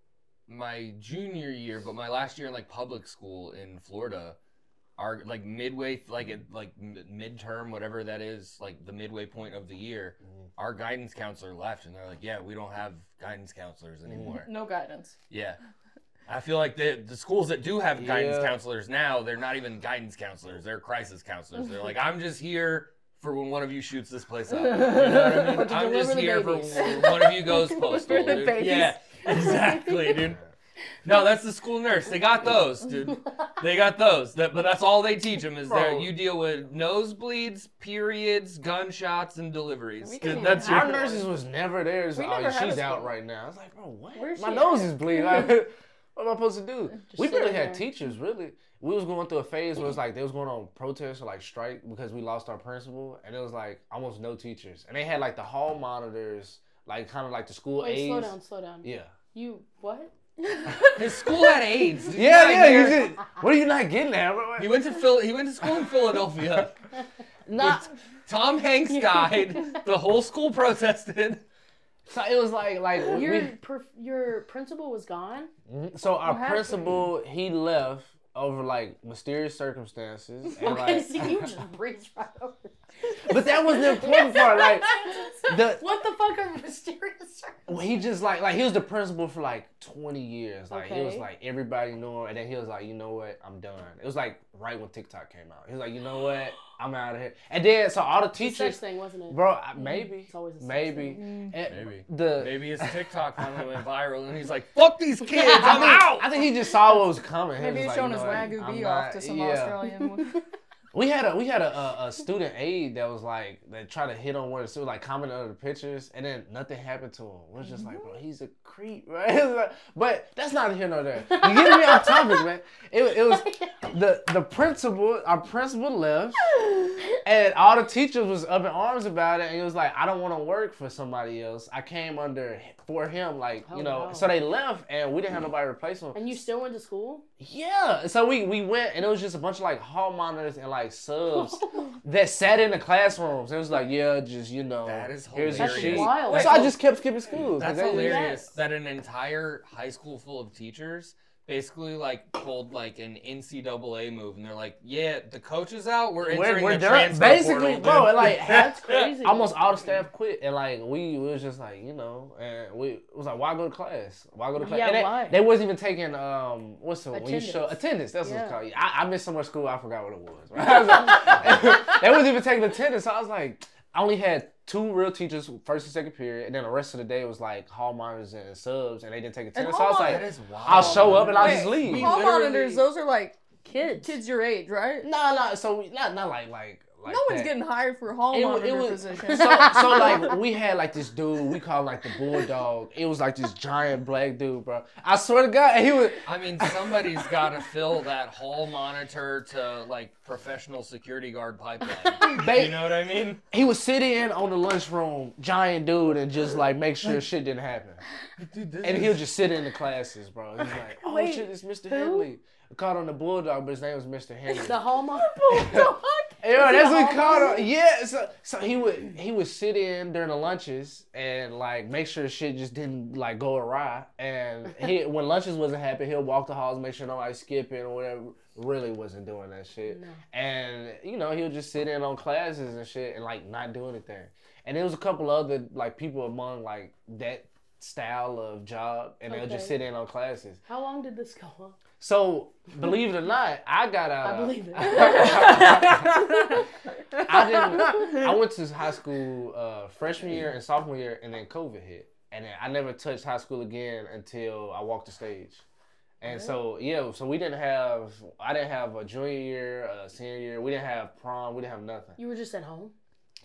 Speaker 3: my junior year, but my last year in like public school in Florida, our like midway, like at like midterm, whatever that is, like the midway point of the year, our guidance counselor left, and they're like, "Yeah, we don't have guidance counselors anymore."
Speaker 6: No guidance.
Speaker 3: Yeah. I feel like the schools that do have guidance
Speaker 1: Yeah.
Speaker 3: counselors now, they're not even guidance counselors. They're crisis counselors. They're like, I'm just here for when one of you shoots this place up. You know what I mean?
Speaker 2: Or to
Speaker 3: I'm
Speaker 2: deliver
Speaker 3: just
Speaker 2: the
Speaker 3: here
Speaker 2: babies.
Speaker 3: for when one of you goes postal.
Speaker 6: The
Speaker 3: Dude.
Speaker 6: babies.
Speaker 3: Yeah, exactly, dude. No, that's the school nurse. They got those, dude. They got those. But that's all they teach them is that
Speaker 1: Bro.
Speaker 3: you deal with nosebleeds, periods, gunshots, and deliveries.
Speaker 6: We couldn't
Speaker 3: That's
Speaker 6: even
Speaker 3: your
Speaker 1: our nurses was never there. So,
Speaker 6: We never had
Speaker 1: she's
Speaker 6: a
Speaker 1: out
Speaker 6: school.
Speaker 1: right now. I was like, bro, what?
Speaker 2: Where's
Speaker 1: My
Speaker 2: she
Speaker 1: nose
Speaker 2: at?
Speaker 1: is bleeding. Like, what am I supposed to do?
Speaker 2: Just
Speaker 1: We barely
Speaker 2: sitting
Speaker 1: had
Speaker 2: there.
Speaker 1: teachers, really. We was going through a phase where it was like they was going on protest or like strike because we lost our principal, and it was like almost no teachers. And they had like the hall monitors, like kind of like the school
Speaker 2: Wait,
Speaker 1: aides.
Speaker 2: slow down.
Speaker 1: Yeah.
Speaker 2: You what?
Speaker 3: His school had AIDS. Did you
Speaker 1: Yeah,
Speaker 3: not
Speaker 1: yeah.
Speaker 3: hear?
Speaker 1: You did. What are you not getting at, bro?
Speaker 3: He went to He went to school in Philadelphia.
Speaker 1: Nah.
Speaker 3: Tom Hanks died. The whole school protested.
Speaker 1: So it was like
Speaker 2: Your principal was gone.
Speaker 1: so our
Speaker 6: happened?
Speaker 1: principal, he left over like mysterious circumstances, and
Speaker 2: Okay,
Speaker 1: like,
Speaker 2: so you just breezed right over.
Speaker 1: but that was the important part. Like the
Speaker 2: What the fuck are mysterious?
Speaker 1: well, he just like he was the principal for like 20 years. Like it was
Speaker 2: Okay.
Speaker 1: like everybody knew him, and then he was like, you know what, I'm done. It was like right when TikTok came out. He was like, you know what, I'm out of here. And then so all the
Speaker 2: It's a sex
Speaker 1: teachers,
Speaker 2: thing, wasn't it?
Speaker 1: bro, maybe,
Speaker 2: It's always a sex
Speaker 1: maybe,
Speaker 2: thing.
Speaker 1: And
Speaker 3: Maybe.
Speaker 1: the.
Speaker 3: Maybe his TikTok finally went viral, and he's like, "Fuck these kids,
Speaker 1: I
Speaker 3: I'm
Speaker 1: think,
Speaker 3: out."
Speaker 1: I think he just saw what was coming. He
Speaker 6: Maybe
Speaker 1: was
Speaker 6: he's
Speaker 1: like,
Speaker 6: showing
Speaker 1: you
Speaker 6: his
Speaker 1: know what,
Speaker 6: Wagyu
Speaker 1: I'm
Speaker 6: beef
Speaker 1: not-
Speaker 6: off to some
Speaker 1: yeah.
Speaker 6: Australian.
Speaker 1: We had a student aide that was like that tried to hit on one of the students, like comment under the pictures, and then nothing happened to him. It was just like, bro, he's a creep, right? It was like- but that's not here nor there. You getting me off topic, man? It was the principal. Our principal left, and all the teachers was up in arms about it. And he was like, I don't want to work for somebody else. I came under for him, like
Speaker 2: Oh,
Speaker 1: you know.
Speaker 2: wow.
Speaker 1: So they left, and we didn't have nobody to replace him.
Speaker 2: And you still went to school?
Speaker 1: Yeah, so we went, and it was just a bunch of like hall monitors and like subs that sat in the classrooms. It was like, yeah, just you know,
Speaker 3: That is
Speaker 1: here's your
Speaker 2: That's
Speaker 1: sheet.
Speaker 2: wild.
Speaker 1: So I just kept skipping school.
Speaker 3: That's
Speaker 1: They-
Speaker 3: hilarious.
Speaker 2: Yes.
Speaker 3: That an entire high school full of teachers basically like pulled like an NCAA move, and they're like, "Yeah, the coach is out. We're entering
Speaker 1: We're
Speaker 3: the
Speaker 1: done.
Speaker 3: transfer
Speaker 1: Basically,
Speaker 3: portal,
Speaker 1: bro,
Speaker 3: dude."
Speaker 1: and like
Speaker 2: That's crazy.
Speaker 1: almost all the staff quit, and like we was just like, you know, and we was like, why go to class? Why go to class?
Speaker 2: Yeah,
Speaker 1: and they,
Speaker 2: why?
Speaker 1: they wasn't even taking what's the when you show
Speaker 2: Attendance.
Speaker 1: attendance? That's what
Speaker 2: Yeah.
Speaker 1: it's called. I missed so much school, I forgot what it was. Right? I was like, they wasn't even taking attendance. So I was like, I only had 2 real teachers first and second period, and then the rest of the day was like hall monitors and subs, and they didn't take attendance. So I was
Speaker 6: hall
Speaker 1: like,
Speaker 3: That is wild.
Speaker 1: I'll show up and I'll
Speaker 6: Wait,
Speaker 1: just leave.
Speaker 6: Hall
Speaker 3: literally-
Speaker 6: monitors, those are like
Speaker 2: Kids.
Speaker 6: kids your age, right?
Speaker 1: No, so not like
Speaker 6: No one's
Speaker 1: that.
Speaker 6: getting hired for hall
Speaker 1: It
Speaker 6: monitor
Speaker 1: was
Speaker 6: positions.
Speaker 1: so like we had like this dude we call him like the bulldog. It was like this giant black dude, bro. I swear to God, and he was.
Speaker 3: I mean, somebody's got to fill that hall monitor to like professional security guard pipeline. You know what I mean?
Speaker 1: He would sit in on the lunchroom, giant dude, and just like make sure shit didn't happen.
Speaker 3: Dude, this
Speaker 1: And he'll just sit in the classes, bro. He's like, oh
Speaker 2: Wait,
Speaker 1: shit, it's Mr.
Speaker 2: who?
Speaker 1: Henley. We called him the bulldog, but his name was Mr. Henley.
Speaker 2: The Hallmark.
Speaker 1: Yeah, that's what
Speaker 2: Hall
Speaker 1: he called him. Yeah, so he would sit in during the lunches and like make sure shit just didn't like go awry. And when lunches wasn't happening, he'll walk the halls, make sure nobody's skipping or whatever. Really wasn't doing that shit.
Speaker 2: No.
Speaker 1: And you know he'll just sit in on classes and shit and like not do anything. And there was a couple other like people among like that style of job, and they'll just
Speaker 2: Okay.
Speaker 1: sit in on classes.
Speaker 2: How long did this go on?
Speaker 1: So believe it or not, I got out.
Speaker 2: I believe it.
Speaker 1: I went to high school freshman year and sophomore year, and then COVID hit, and then I never touched high school again until I walked the stage. And so so I didn't have a junior year, a senior year. We didn't have prom. We didn't have nothing.
Speaker 2: You were just at home?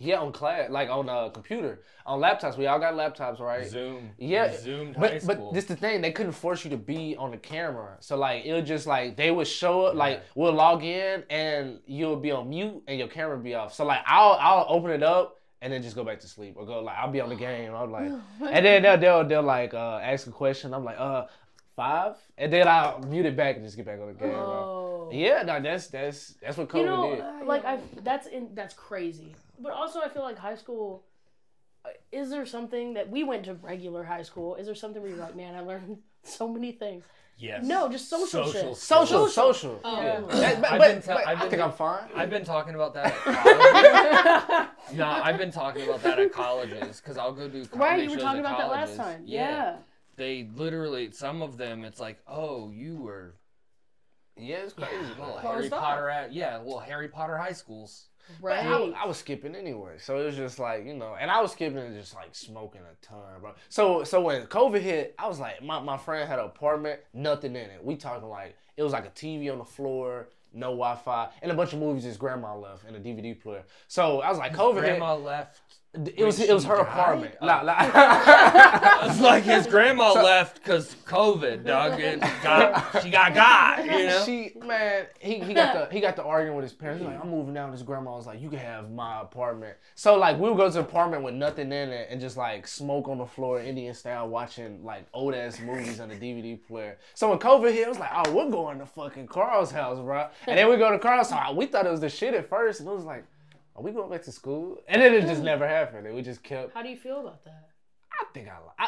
Speaker 1: Yeah, on class, like on computer, on laptops. We all got laptops, right?
Speaker 3: Zoom.
Speaker 1: Yeah,
Speaker 3: Zoomed high
Speaker 1: but
Speaker 3: school.
Speaker 1: this the thing. They couldn't force you to be on the camera, so like it was just like they would show up, like we'll log in and you'll be on mute and your camera be off. So like I'll open it up and then just go back to sleep or go like I'll be on the game. I'm like, and then they'll like ask a question. I'm like 5, and then I'll mute it back and just get back on the game. Bro.
Speaker 2: Oh.
Speaker 1: Yeah, no, that's what COVID
Speaker 2: You know,
Speaker 1: did.
Speaker 2: like that's crazy. But also, I feel like high school. Is there something that we went to regular high school? Is there something where you're like, man, I learned so many things?
Speaker 3: Yes.
Speaker 2: No, just social shit.
Speaker 1: Social.
Speaker 2: Oh.
Speaker 1: Yeah.
Speaker 3: I've been
Speaker 1: I think I'm fine.
Speaker 3: I've been talking about that at colleges. No, I've been talking about that at colleges because I'll go do comedy
Speaker 2: Right, you were
Speaker 3: shows
Speaker 2: talking
Speaker 3: at
Speaker 2: about that last
Speaker 3: colleges.
Speaker 2: time. Yeah.
Speaker 3: They literally, some of them, it's like, oh, you were
Speaker 1: Yeah, it's crazy.
Speaker 3: little
Speaker 6: Closed
Speaker 3: Harry
Speaker 6: off.
Speaker 3: Potter little Harry Potter high schools.
Speaker 1: But
Speaker 2: Right.
Speaker 1: I was skipping anyway, so it was just like, you know, and I was skipping and just like smoking a ton, bro. So when COVID hit, I was like, my friend had an apartment, nothing in it. We talking like it was like a TV on the floor, no Wi-Fi, and a bunch of movies his grandma left and a DVD player. So I was like, COVID
Speaker 3: Grandma left.
Speaker 1: hit. It was her apartment.
Speaker 3: Oh.
Speaker 1: Nah.
Speaker 3: It's like his grandma left because COVID, dog. She got, you know?
Speaker 1: He got the arguing with his parents. He's like, I'm moving out. His grandma was like, you can have my apartment. So like we would go to the apartment with nothing in it and just like smoke on the floor Indian style, watching like old ass movies on the DVD player. So when COVID hit, it was like, oh, we're going to fucking Carl's house, bro. And then we go to Carl's house. We thought it was the shit at first, and it was like, are we going back to school? And then it just never happened. And we just kept.
Speaker 2: How do you feel about that?
Speaker 1: I think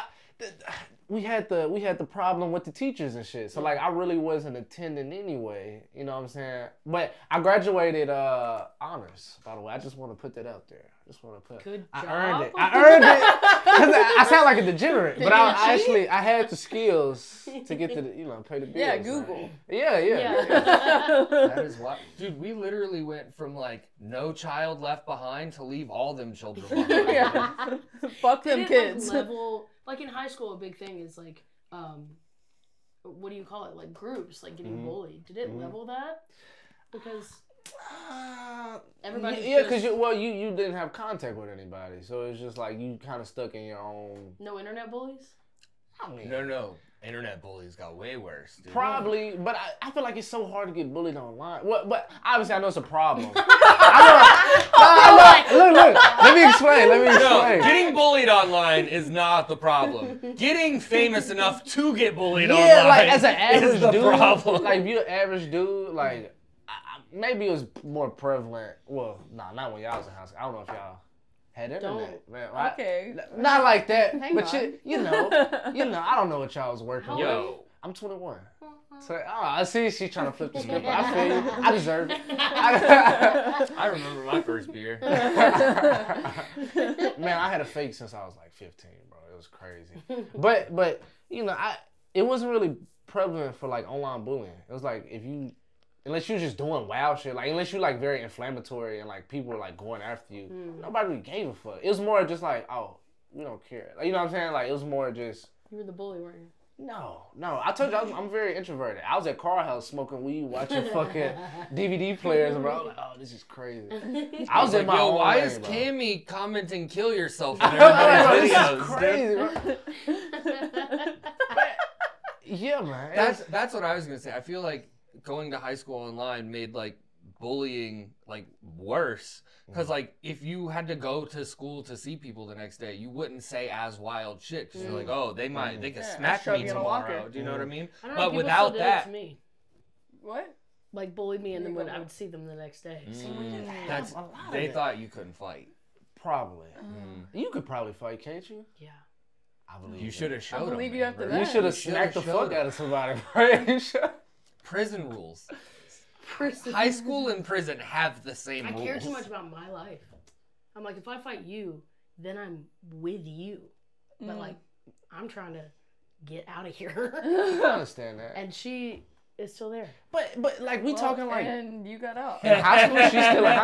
Speaker 1: we had the problem with the teachers and shit. So like I really wasn't attending anyway. You know what I'm saying? But I graduated honors, by the way. I just want to put that out there.
Speaker 2: Good
Speaker 1: I
Speaker 2: job.
Speaker 1: earned it. 'Cause I sound like a degenerate, but I had the skills to get to the, pay the bills.
Speaker 6: Yeah,
Speaker 1: man.
Speaker 6: Google.
Speaker 1: Yeah.
Speaker 3: That is why, dude. We literally went from like no child left behind to leave all them children behind.
Speaker 6: Yeah. Fuck them
Speaker 2: Did it,
Speaker 6: kids.
Speaker 2: Like, level, like in high school, a big thing is like, what do you call it? Like groups, like getting bullied. Did it level that? Because everybody.
Speaker 1: Yeah, because you didn't have contact with anybody, so it's just like you kind of stuck in your own.
Speaker 2: No internet bullies.
Speaker 1: I mean,
Speaker 3: No. Internet bullies got way worse, dude.
Speaker 1: probably, but I feel like it's so hard to get bullied online. But obviously, I know it's a problem. Look. Let me explain.
Speaker 3: No, getting bullied online is not the problem. Getting famous enough to get bullied online
Speaker 1: like as an average
Speaker 3: is the
Speaker 1: dude,
Speaker 3: problem.
Speaker 1: like if you're an average dude, like maybe it was more prevalent. Well, not when y'all was in high school. I don't know if y'all had internet, man.
Speaker 6: Okay.
Speaker 1: Not like that,
Speaker 6: Hang
Speaker 1: but
Speaker 6: on.
Speaker 1: you know, I don't know what y'all was working with.
Speaker 3: Yo.
Speaker 1: I'm 21. So I see she's trying to flip the script. I feel you. I deserve it.
Speaker 3: I remember my first beer.
Speaker 1: Man, I had a fake since I was like 15, bro. It was crazy. But it wasn't really prevalent for like online bullying. It was like unless you're just doing wild shit, like unless you're like very inflammatory and like people were like going after you, nobody really gave a fuck. It was more just like, oh, we don't care. Like, you know what I'm saying? Like it was more just.
Speaker 2: You were the bully, weren't you?
Speaker 1: No. I told you I'm very introverted. I was at Carl House smoking weed, watching fucking DVD players, bro. I was like, oh, this is crazy. I was in my own
Speaker 3: why
Speaker 1: lane,
Speaker 3: is
Speaker 1: bro.
Speaker 3: Cammy commenting "kill yourself" in
Speaker 1: I know,
Speaker 3: everybody's
Speaker 1: this
Speaker 3: videos?
Speaker 1: is crazy, bro. Yeah, man.
Speaker 3: That's what I was gonna say. I feel like going to high school online made like bullying like worse because like if you had to go to school to see people the next day, you wouldn't say as wild shit because you're like, oh, they could smack
Speaker 6: shove
Speaker 3: me
Speaker 6: you in a
Speaker 3: tomorrow.
Speaker 6: locker.
Speaker 3: Do you know what I mean?
Speaker 2: I don't know,
Speaker 3: But
Speaker 2: people
Speaker 3: without
Speaker 2: still did it
Speaker 3: that,
Speaker 2: to me.
Speaker 6: What?
Speaker 2: Like bullied me, and then when I would see them the next day.
Speaker 3: that's
Speaker 1: a lot of
Speaker 3: they
Speaker 1: that.
Speaker 3: thought you couldn't fight.
Speaker 1: Probably. You could probably fight, can't you?
Speaker 2: Yeah.
Speaker 1: I believe
Speaker 3: You
Speaker 1: that.
Speaker 3: should have showed them.
Speaker 6: believe you after
Speaker 3: man.
Speaker 6: that.
Speaker 1: You should have
Speaker 3: should've
Speaker 1: smacked the
Speaker 3: showed
Speaker 1: fuck
Speaker 3: them.
Speaker 1: out of somebody, right? You should.
Speaker 3: Prison rules. High school and prison have the same
Speaker 2: I
Speaker 3: rules.
Speaker 2: care too much about my life. I'm like, if I fight you, then I'm with you. But like, I'm trying to get out of here.
Speaker 1: I understand that.
Speaker 2: And she is still there.
Speaker 1: But like we talking like
Speaker 6: And you got out.
Speaker 1: in high school. She's still in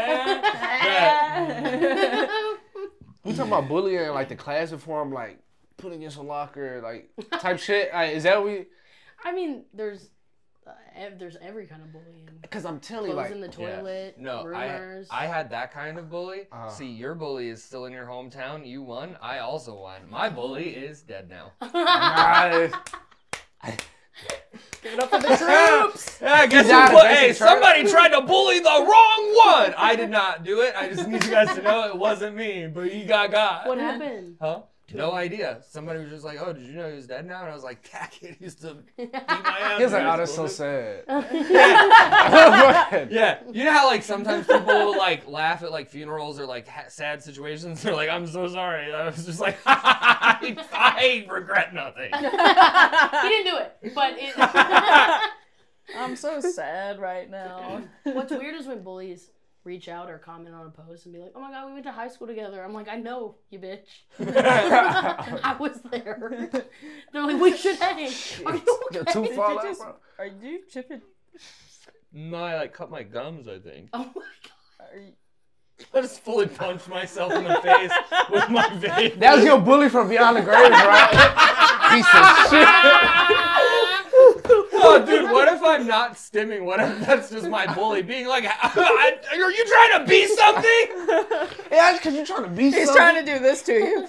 Speaker 1: high school. We talking about bullying like the class reform, like put against a locker, like type shit. Like, is that we?
Speaker 2: I mean, there's There's every kind of bullying.
Speaker 1: Because I'm telling you,
Speaker 2: Clothes
Speaker 1: like,
Speaker 2: in the toilet,
Speaker 3: No,
Speaker 2: rumors.
Speaker 3: I had that kind of bully.
Speaker 1: Uh-huh.
Speaker 3: See, your bully is still in your hometown. You won. I also won. My bully is dead now.
Speaker 1: nice.
Speaker 6: Give it up for the troops.
Speaker 3: Yeah, guess
Speaker 1: died
Speaker 3: who?
Speaker 1: of
Speaker 3: Hey,
Speaker 1: basic
Speaker 3: somebody tried to bully the wrong one. I did not do it. I just need you guys to know it wasn't me. But he got.
Speaker 2: What happened?
Speaker 3: Huh? No idea. Somebody was just like, "Oh, did you know he was dead now?" And I was like, "That kid used to beat my ass."
Speaker 1: He was like,
Speaker 3: when I
Speaker 1: oh, that's so
Speaker 3: little."
Speaker 1: sad.
Speaker 3: Yeah. Yeah, you know how like sometimes people like laugh at like funerals or like sad situations. They're like, "I'm so sorry." I was just like, I regret nothing.
Speaker 2: He didn't do it, but it.
Speaker 6: I'm so sad right now.
Speaker 2: What's weird is when bullies reach out or comment on a post and be like, "Oh my god, we went to high school together." I'm like, "I know, you bitch. I was there." They're like, "We should hang." Are you
Speaker 1: You're
Speaker 2: okay?
Speaker 1: too
Speaker 6: Did
Speaker 1: far
Speaker 6: you
Speaker 1: out,
Speaker 6: just,
Speaker 1: bro.
Speaker 6: are you chipping?
Speaker 3: No, I like cut my gums. I think
Speaker 2: Oh my god.
Speaker 6: Are you,
Speaker 3: I just fully punched myself in the face with my vape.
Speaker 1: That was your bully from Beyond the Grave, right? Piece of shit.
Speaker 3: Oh, dude, what if I'm not stimming? What if that's just my bully being like, are you trying to be something?
Speaker 1: Yeah, because you're trying to be
Speaker 6: he's
Speaker 1: something.
Speaker 6: trying to do this to you.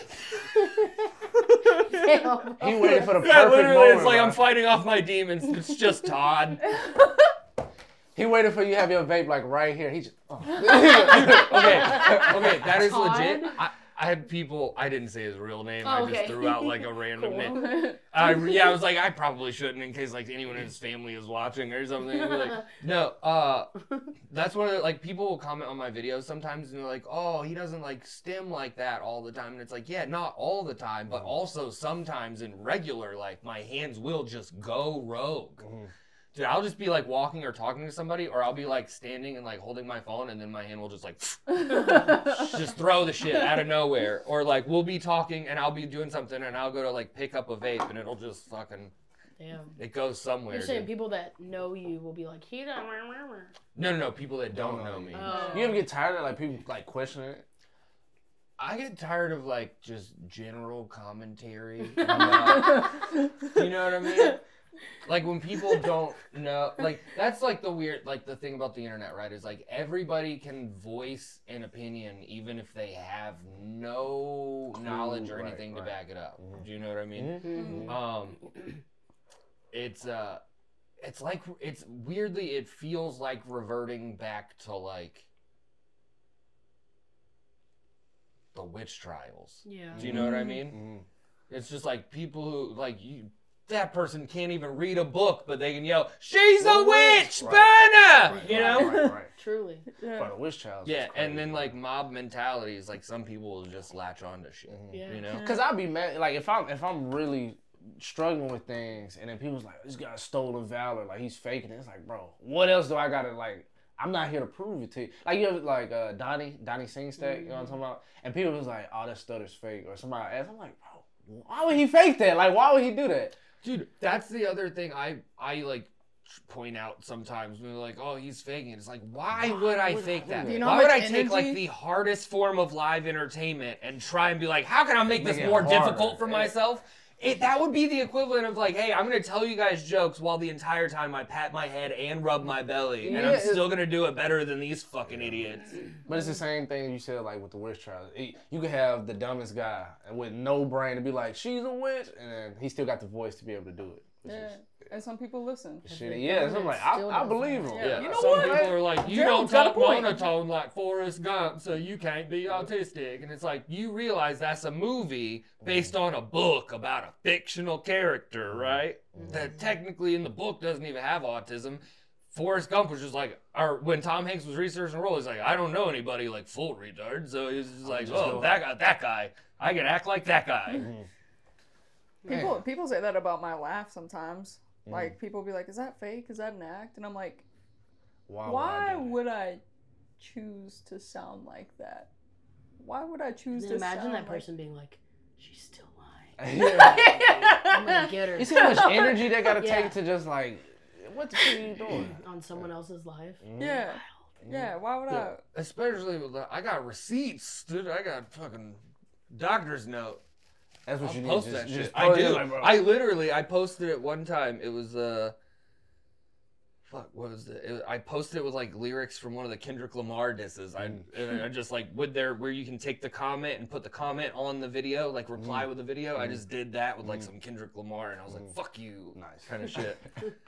Speaker 2: Damn.
Speaker 1: He waited for the
Speaker 3: Yeah,
Speaker 1: perfect
Speaker 3: literally,
Speaker 1: moment.
Speaker 3: it's like
Speaker 1: bro.
Speaker 3: I'm fighting off my demons. It's just Todd.
Speaker 1: He waited for you to have your vape like right here. He just. Oh.
Speaker 3: Okay, that is
Speaker 2: Todd?
Speaker 3: legit. I had people. I didn't say his real name.
Speaker 2: Oh,
Speaker 3: I
Speaker 2: okay.
Speaker 3: just threw out like a random
Speaker 2: Cool.
Speaker 3: name. I was like, I probably shouldn't in case like anyone in his family is watching or something. I'd be like, no. That's one of the, like people will comment on my videos sometimes and they're like, oh, he doesn't like stim like that all the time. And it's like, yeah, not all the time, but also sometimes in regular life, my hands will just go rogue. Dude, I'll just be like walking or talking to somebody, or I'll be like standing and like holding my phone, and then my hand will just like just throw the shit out of nowhere. Or like we'll be talking and I'll be doing something and I'll go to like pick up a vape and it'll just fucking
Speaker 2: Damn.
Speaker 3: it goes somewhere.
Speaker 2: You're saying
Speaker 3: dude.
Speaker 2: people that know you will be like, he don't.
Speaker 3: No, people that don't know me.
Speaker 2: Oh.
Speaker 1: You ever get tired of like people like questioning it?
Speaker 3: I get tired of like just general commentary. About, you know what I mean? Like when people don't know, like that's like the weird, like the thing about the internet, right? Is like everybody can voice an opinion even if they have no knowledge or anything to back it up. Do you know what I mean? It's like it's weirdly it feels like reverting back to like the witch trials.
Speaker 2: Yeah.
Speaker 3: Do you know what I mean? It's just like people who like you. That person can't even read a book, but they can yell, "She's a witch, burn her!" You know?
Speaker 1: Right.
Speaker 2: Truly.
Speaker 1: But a witch child.
Speaker 3: Yeah, and then like mob mentality is like some people will just latch on to shit.
Speaker 2: Yeah.
Speaker 3: You know?
Speaker 1: Cause I'd be mad, like if I'm really struggling with things, and then people's like, "This guy's stolen valor, like he's faking it." It's like, bro, what else do I gotta like? I'm not here to prove it to you. Like you ever like Donnie Singstack, you know what I'm talking about? And people was like, "Oh, that stutter's fake," or somebody asked, I'm like, bro, why would he fake that? Like, why would he do that?
Speaker 3: Dude, that's the other thing I like point out sometimes when they're like, "Oh, he's faking it." It's like, why would I fake that?
Speaker 6: Do you know
Speaker 3: Why
Speaker 6: how
Speaker 3: would I
Speaker 6: much
Speaker 3: take like
Speaker 6: energy-
Speaker 3: the hardest form of live entertainment and try and be like, how can I make this
Speaker 1: Make it
Speaker 3: more
Speaker 1: harder.
Speaker 3: difficult for myself? That would be the equivalent of like, hey, I'm gonna tell you guys jokes while the entire time I pat my head and rub my belly, and I'm
Speaker 1: Yeah,
Speaker 3: still gonna do it better than these fucking idiots.
Speaker 1: But it's the same thing you said, like with the witch trials. You could have the dumbest guy with no brain to be like, "She's a witch," and then he still got the voice to be able to do it. Which
Speaker 6: Yeah. And some people listen.
Speaker 1: is shitty. Yeah, so I'm like, I believe him.
Speaker 6: Yeah.
Speaker 3: Yeah,
Speaker 6: You know
Speaker 3: some
Speaker 6: what?
Speaker 3: people are like, you
Speaker 6: Gerald's
Speaker 3: don't
Speaker 6: got a
Speaker 3: talk
Speaker 6: point.
Speaker 3: monotone like Forrest Gump, so you can't be autistic. And it's like, you realize that's a movie based on a book about a fictional character, right? That technically in the book doesn't even have autism. Forrest Gump was just like, or when Tom Hanks was researching the role, he's like, I don't know anybody like full retard. So he's just like, oh, that guy, I can act like that guy.
Speaker 6: People say that about my laugh sometimes. Like people be like, "Is that fake? Is that an act?" And I'm like, "Why would I choose to sound like that? Why would I choose
Speaker 2: Then
Speaker 6: to
Speaker 2: imagine
Speaker 6: sound
Speaker 2: that
Speaker 6: like
Speaker 2: person being like, she's still lying.
Speaker 1: Yeah.
Speaker 2: I'm gonna get her.
Speaker 1: You see how much energy they gotta
Speaker 2: Yeah.
Speaker 1: take to just like, what the fuck are you doing?
Speaker 2: On someone else's life.
Speaker 6: Yeah, yeah. Why would I?
Speaker 3: Especially with I got receipts, dude. I got fucking doctor's note.
Speaker 1: That's what
Speaker 3: I'll
Speaker 1: you need.
Speaker 3: post
Speaker 1: Just,
Speaker 3: that
Speaker 1: just
Speaker 3: shit. I
Speaker 1: post it,
Speaker 3: do.
Speaker 1: like, bro.
Speaker 3: I posted it one time. It was fuck, what was it? I posted it with like lyrics from one of the Kendrick Lamar disses. And I just like where you can take the comment and put the comment on the video, like reply with the video. I just did that with like some Kendrick Lamar, and I was like, "Fuck you,"
Speaker 1: Nice.
Speaker 3: kind of shit.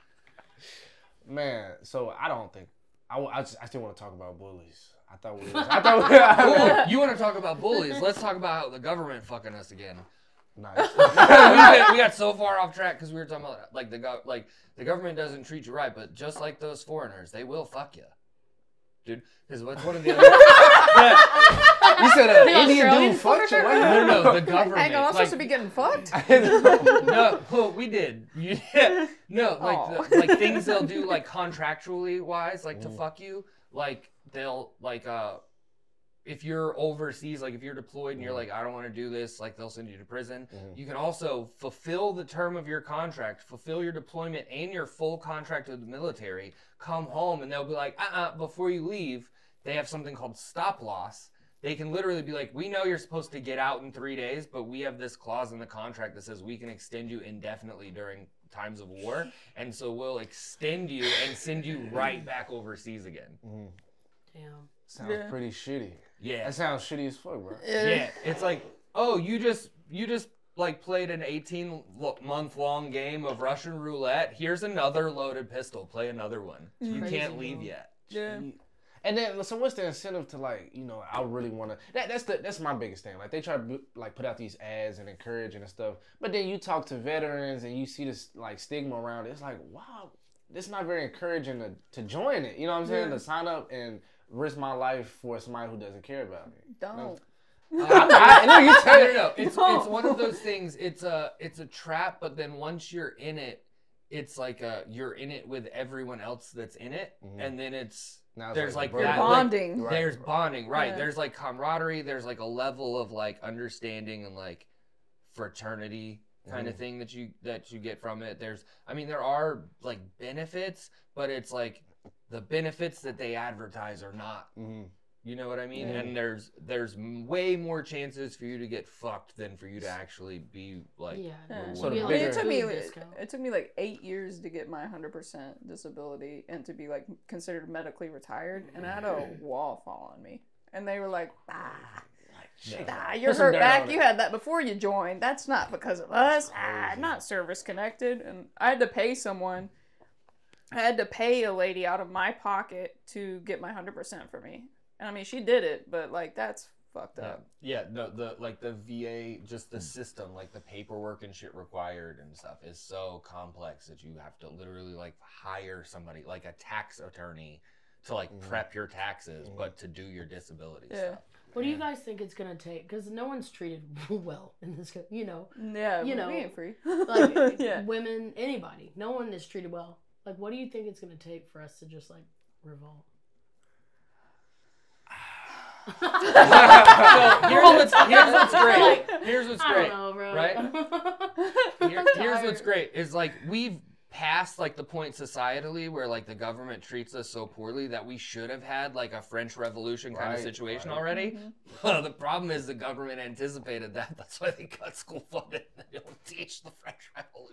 Speaker 1: Man, so I don't think I still want to talk about bullies.
Speaker 3: Oh, you want to talk about bullies? Let's talk about how the government fucking us again.
Speaker 1: Nice.
Speaker 3: we got so far off track because we were talking about like the government doesn't treat you right, but just like those foreigners, they will fuck you, dude. Because what's one of the other?
Speaker 1: You said an Indian
Speaker 2: Australian
Speaker 1: dude fucked you?
Speaker 3: No, the government.
Speaker 6: Hang on, I'm
Speaker 3: like,
Speaker 6: supposed to be getting fucked?
Speaker 3: no, well, we did. No, like like things they'll do like contractually wise, like to fuck you. Like they'll like if you're overseas, like if you're deployed and you're like, I don't want to do this, like they'll send you to prison. You can also fulfill the term of your contract, fulfill your deployment and your full contract with the military, come home, and they'll be like, before you leave, they have something called stop loss. They can literally be like, we know you're supposed to get out in 3 days, but we have this clause in the contract that says we can extend you indefinitely during times of war, and so we'll extend you and send you right back overseas again.
Speaker 2: Damn.
Speaker 1: Sounds pretty shitty.
Speaker 3: Yeah.
Speaker 1: That sounds shitty as fuck, bro.
Speaker 3: Yeah, it's like, oh, you just like played an 18-month-long game of Russian roulette. Here's another loaded pistol. Play another one. You can't leave yet.
Speaker 6: Yeah.
Speaker 1: And then, so what's the incentive to like, you know, I really want to. That's my biggest thing. Like they try to like put out these ads and encourage and stuff, but then you talk to veterans and you see this like stigma around it. It's like, wow, it's not very encouraging to join it. You know what I'm saying? To sign up and risk my life for somebody who doesn't care about me.
Speaker 6: Don't.
Speaker 3: No. It's one of those things. It's a trap, but then once you're in it, it's like you're in it with everyone else that's in it, and then there's like that
Speaker 6: bonding.
Speaker 3: Like, there's bonding, right?
Speaker 6: Yeah.
Speaker 3: There's like camaraderie. There's like a level of like understanding and like fraternity kind of thing that you get from it. There are like benefits, but it's like the benefits that they advertise are not. You know what I mean? And there's way more chances for you to get fucked than for you to actually be like.
Speaker 2: Yeah.
Speaker 1: So the
Speaker 2: You get,
Speaker 1: bigger-
Speaker 6: It took me like 8 years to get my 100% disability and to be like considered medically retired, and I had a wall fall on me, and they were like, you're hurt back. You had that before you joined. That's not because of us. Not service connected. And I had to pay someone. I had to pay a lady out of my pocket to get my 100% for me. And I mean, she did it, but like that's fucked up.
Speaker 3: Yeah, no, the VA, just the system, like the paperwork and shit required and stuff is so complex that you have to literally like hire somebody, like a tax attorney, to like prep your taxes, but to do your disability stuff.
Speaker 2: What do you guys think it's gonna take? Because no one's treated well in this, you know.
Speaker 6: Yeah,
Speaker 2: You know,
Speaker 6: we ain't free.
Speaker 2: Like
Speaker 6: Yeah.
Speaker 2: women, anybody, no one is treated well. Like, what do you think it's gonna take for us to just like revolt?
Speaker 3: So here's what's great. Here's what's
Speaker 2: I
Speaker 3: great,
Speaker 2: don't know, bro.
Speaker 3: right? Here's what's great is like we've passed like the point societally where like the government treats us so poorly that we should have had like a French Revolution kind of situation already. The problem is the government anticipated that. That's why they cut school funding. They don't teach the French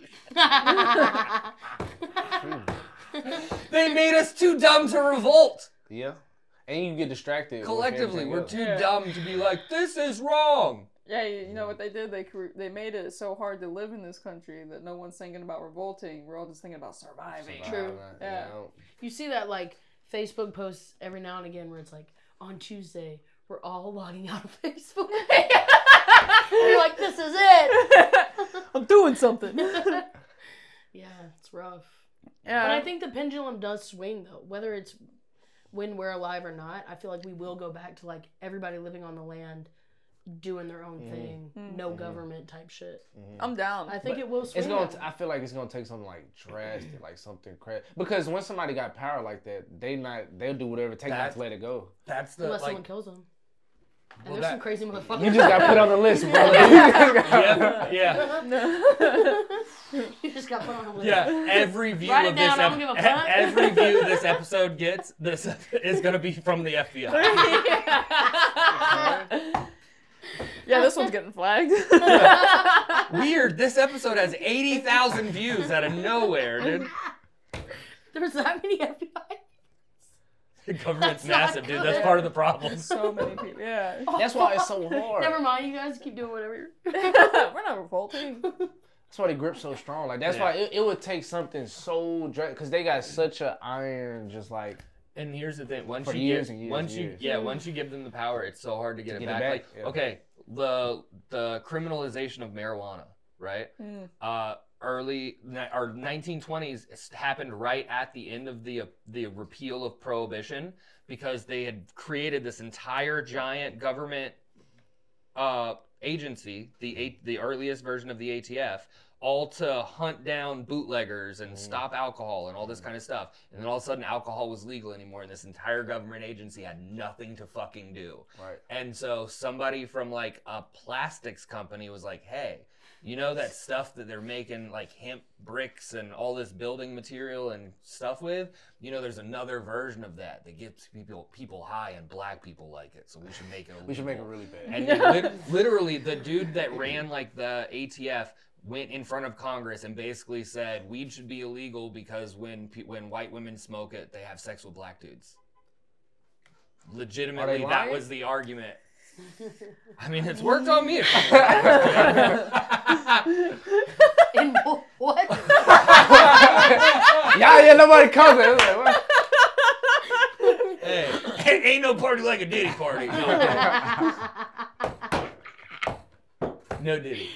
Speaker 3: Revolution. They made us too dumb to revolt.
Speaker 1: Yeah. And you get distracted. with
Speaker 3: Collectively,
Speaker 1: everything
Speaker 3: we're
Speaker 1: else.
Speaker 3: too dumb to be like, this is wrong.
Speaker 6: Yeah, you know what they did? They made it so hard to live in this country that no one's thinking about revolting. We're all just thinking about surviving.
Speaker 2: True.
Speaker 6: Yeah.
Speaker 2: You see that like Facebook posts every now and again where it's like, on Tuesday, we're all logging out of Facebook. You're like, this is it.
Speaker 6: I'm doing something.
Speaker 2: Yeah, it's rough.
Speaker 6: Yeah.
Speaker 2: But I think the pendulum does swing though. Whether it's when we're alive or not, I feel like we will go back to like everybody living on the land, doing their own thing, no government type shit.
Speaker 6: I'm down.
Speaker 2: I think it will swing.
Speaker 1: It's gonna.
Speaker 2: that way.
Speaker 1: I feel like it's gonna take something like drastic, like something crazy. Because when somebody got power like that, they'll do whatever it takes not to let it go.
Speaker 3: That's the
Speaker 2: Unless
Speaker 3: like.
Speaker 2: someone kills them. And
Speaker 3: Well,
Speaker 2: there's some crazy motherfuckers.
Speaker 1: You just got put on the list, bro.
Speaker 3: Yeah.
Speaker 2: You just got put on the list.
Speaker 3: Yeah, every view
Speaker 2: Write it
Speaker 3: of this
Speaker 2: down, I don't give a fuck.
Speaker 3: every view this episode gets this is gonna be from the FBI.
Speaker 6: Yeah, this one's getting flagged.
Speaker 3: Weird. This episode has 80,000 views out of nowhere, dude.
Speaker 2: There's that many FBI.
Speaker 3: The government's
Speaker 2: That's not
Speaker 3: massive, dude. That's
Speaker 2: good.
Speaker 3: part of the problem.
Speaker 6: So many people. Yeah.
Speaker 1: That's why it's so hard.
Speaker 2: Never mind, you guys keep doing whatever.
Speaker 6: We're not revolting.
Speaker 1: That's why they grip so strong. Like that's why it would take something so because they got such a iron, just like.
Speaker 3: And here's the thing: once
Speaker 1: For
Speaker 3: you
Speaker 1: years
Speaker 3: give,
Speaker 1: and years
Speaker 3: once
Speaker 1: and
Speaker 3: you
Speaker 1: years.
Speaker 3: once you give them the power, it's so hard to get, it back. Like,
Speaker 1: yeah.
Speaker 3: okay, the criminalization of marijuana, right? Early or 1920s happened right at the end of the repeal of prohibition because they had created this entire giant government agency, the earliest version of the ATF, all to hunt down bootleggers and stop alcohol and all this kind of stuff. And then all of a sudden alcohol was legal anymore and this entire government agency had nothing to fucking do.
Speaker 1: Right.
Speaker 3: And so somebody from like a plastics company was like, hey, you know that stuff that they're making like hemp bricks and all this building material and stuff with? You know, there's another version of that gets people high and black people like it. So we should make it illegal.
Speaker 1: We should make it really bad.
Speaker 3: And literally the dude that ran like the ATF went in front of Congress and basically said weed should be illegal because when white women smoke it, they have sex with black dudes. Legitimately, that
Speaker 1: lying?
Speaker 3: was the argument. I mean, it's worked on me.
Speaker 2: In what?
Speaker 1: yeah, nobody comes in. Like, what?
Speaker 3: Hey, ain't no party like a Diddy party. No Diddy.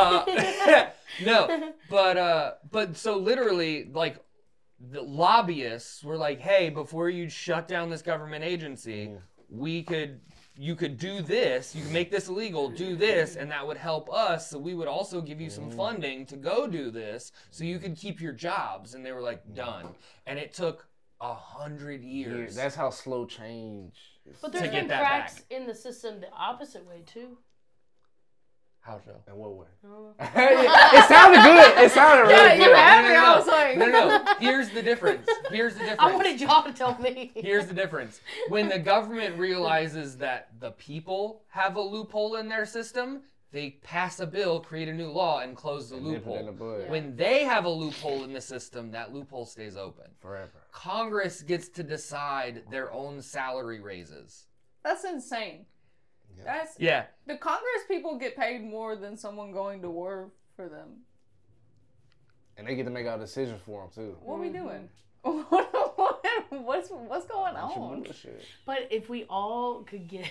Speaker 3: No, but so literally, like, the lobbyists were like, hey, before you shut down this government agency, you could do this, you can make this illegal, do this, and that would help us, so we would also give you some funding to go do this, so you could keep your jobs. And they were like, done. And it took 100 years.
Speaker 1: That's how slow change is.
Speaker 2: But
Speaker 3: To
Speaker 2: there's
Speaker 3: get
Speaker 2: been
Speaker 3: that
Speaker 2: cracks
Speaker 3: back.
Speaker 2: in the system the opposite way too.
Speaker 3: How so?
Speaker 1: In what way?
Speaker 2: I don't know.
Speaker 1: It sounded good. It sounded really
Speaker 6: Yeah,
Speaker 1: good.
Speaker 6: you had me. I was like,
Speaker 3: No. Here's the difference.
Speaker 2: I wanted y'all to tell me.
Speaker 3: Here's the difference. When the government realizes that the people have a loophole in their system, they pass a bill, create a new law, and close the
Speaker 1: Nip it in the
Speaker 3: loophole.
Speaker 1: bud.
Speaker 3: When they have a loophole in the system, that loophole stays open.
Speaker 1: Forever.
Speaker 3: Congress gets to decide their own salary raises.
Speaker 6: that's insane. That's
Speaker 3: Yeah.
Speaker 6: the Congress people get paid more than someone going to war for them.
Speaker 1: And they get to make our decisions for them too.
Speaker 6: What are we doing? What's going
Speaker 1: Bunch of
Speaker 6: on?
Speaker 1: bullshit.
Speaker 2: But if we all could get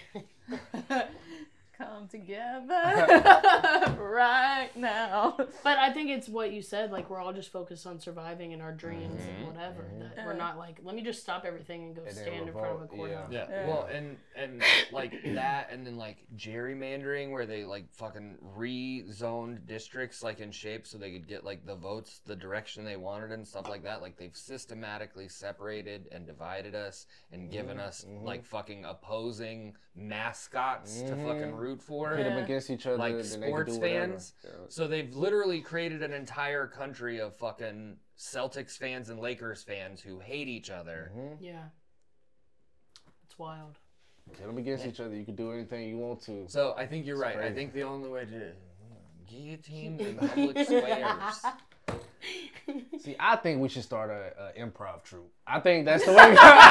Speaker 6: Come together right now.
Speaker 2: But I think it's what you said, like we're all just focused on surviving and our dreams and whatever. That we're not like, let me just stop everything and go
Speaker 1: And then
Speaker 2: stand in front of a
Speaker 1: revolt,
Speaker 2: courthouse.
Speaker 3: Yeah.
Speaker 6: Yeah.
Speaker 3: Well, and like that, and then like gerrymandering, where they like fucking rezoned districts like in shape so they could get like the votes the direction they wanted and stuff like that. Like they've systematically separated and divided us and given us like fucking opposing mascots to fucking root for.
Speaker 1: Pit them against each other.
Speaker 3: Like
Speaker 1: then they can
Speaker 3: sports
Speaker 1: do whatever.
Speaker 3: fans. So they've literally created an entire country of fucking Celtics fans and Lakers fans who hate each other.
Speaker 2: Yeah. It's wild.
Speaker 1: Pit them against each other. You can do anything you want to.
Speaker 3: So I think you're right. I
Speaker 1: crazy.
Speaker 3: think the only way to guillotine in public squares.
Speaker 1: See, I think we should start a improv troupe. I think that's the way.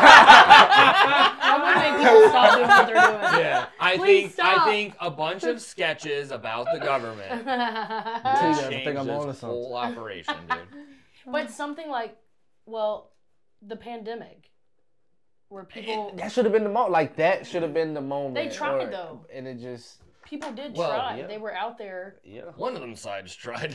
Speaker 2: I'm gonna make people stop doing what they're doing.
Speaker 3: Yeah, I
Speaker 2: Please stop.
Speaker 3: think a bunch of sketches about the government
Speaker 1: I
Speaker 3: will
Speaker 1: think
Speaker 3: change
Speaker 1: I'm onto
Speaker 3: this
Speaker 1: something.
Speaker 3: whole operation, dude.
Speaker 2: But something like, well, the pandemic, where people
Speaker 1: That should have been the moment. Like that should have been the moment.
Speaker 2: They tried, though.
Speaker 1: and it just
Speaker 2: people did
Speaker 3: Well,
Speaker 2: try.
Speaker 1: yeah.
Speaker 2: They were out there.
Speaker 1: yeah.
Speaker 3: One of them sides tried.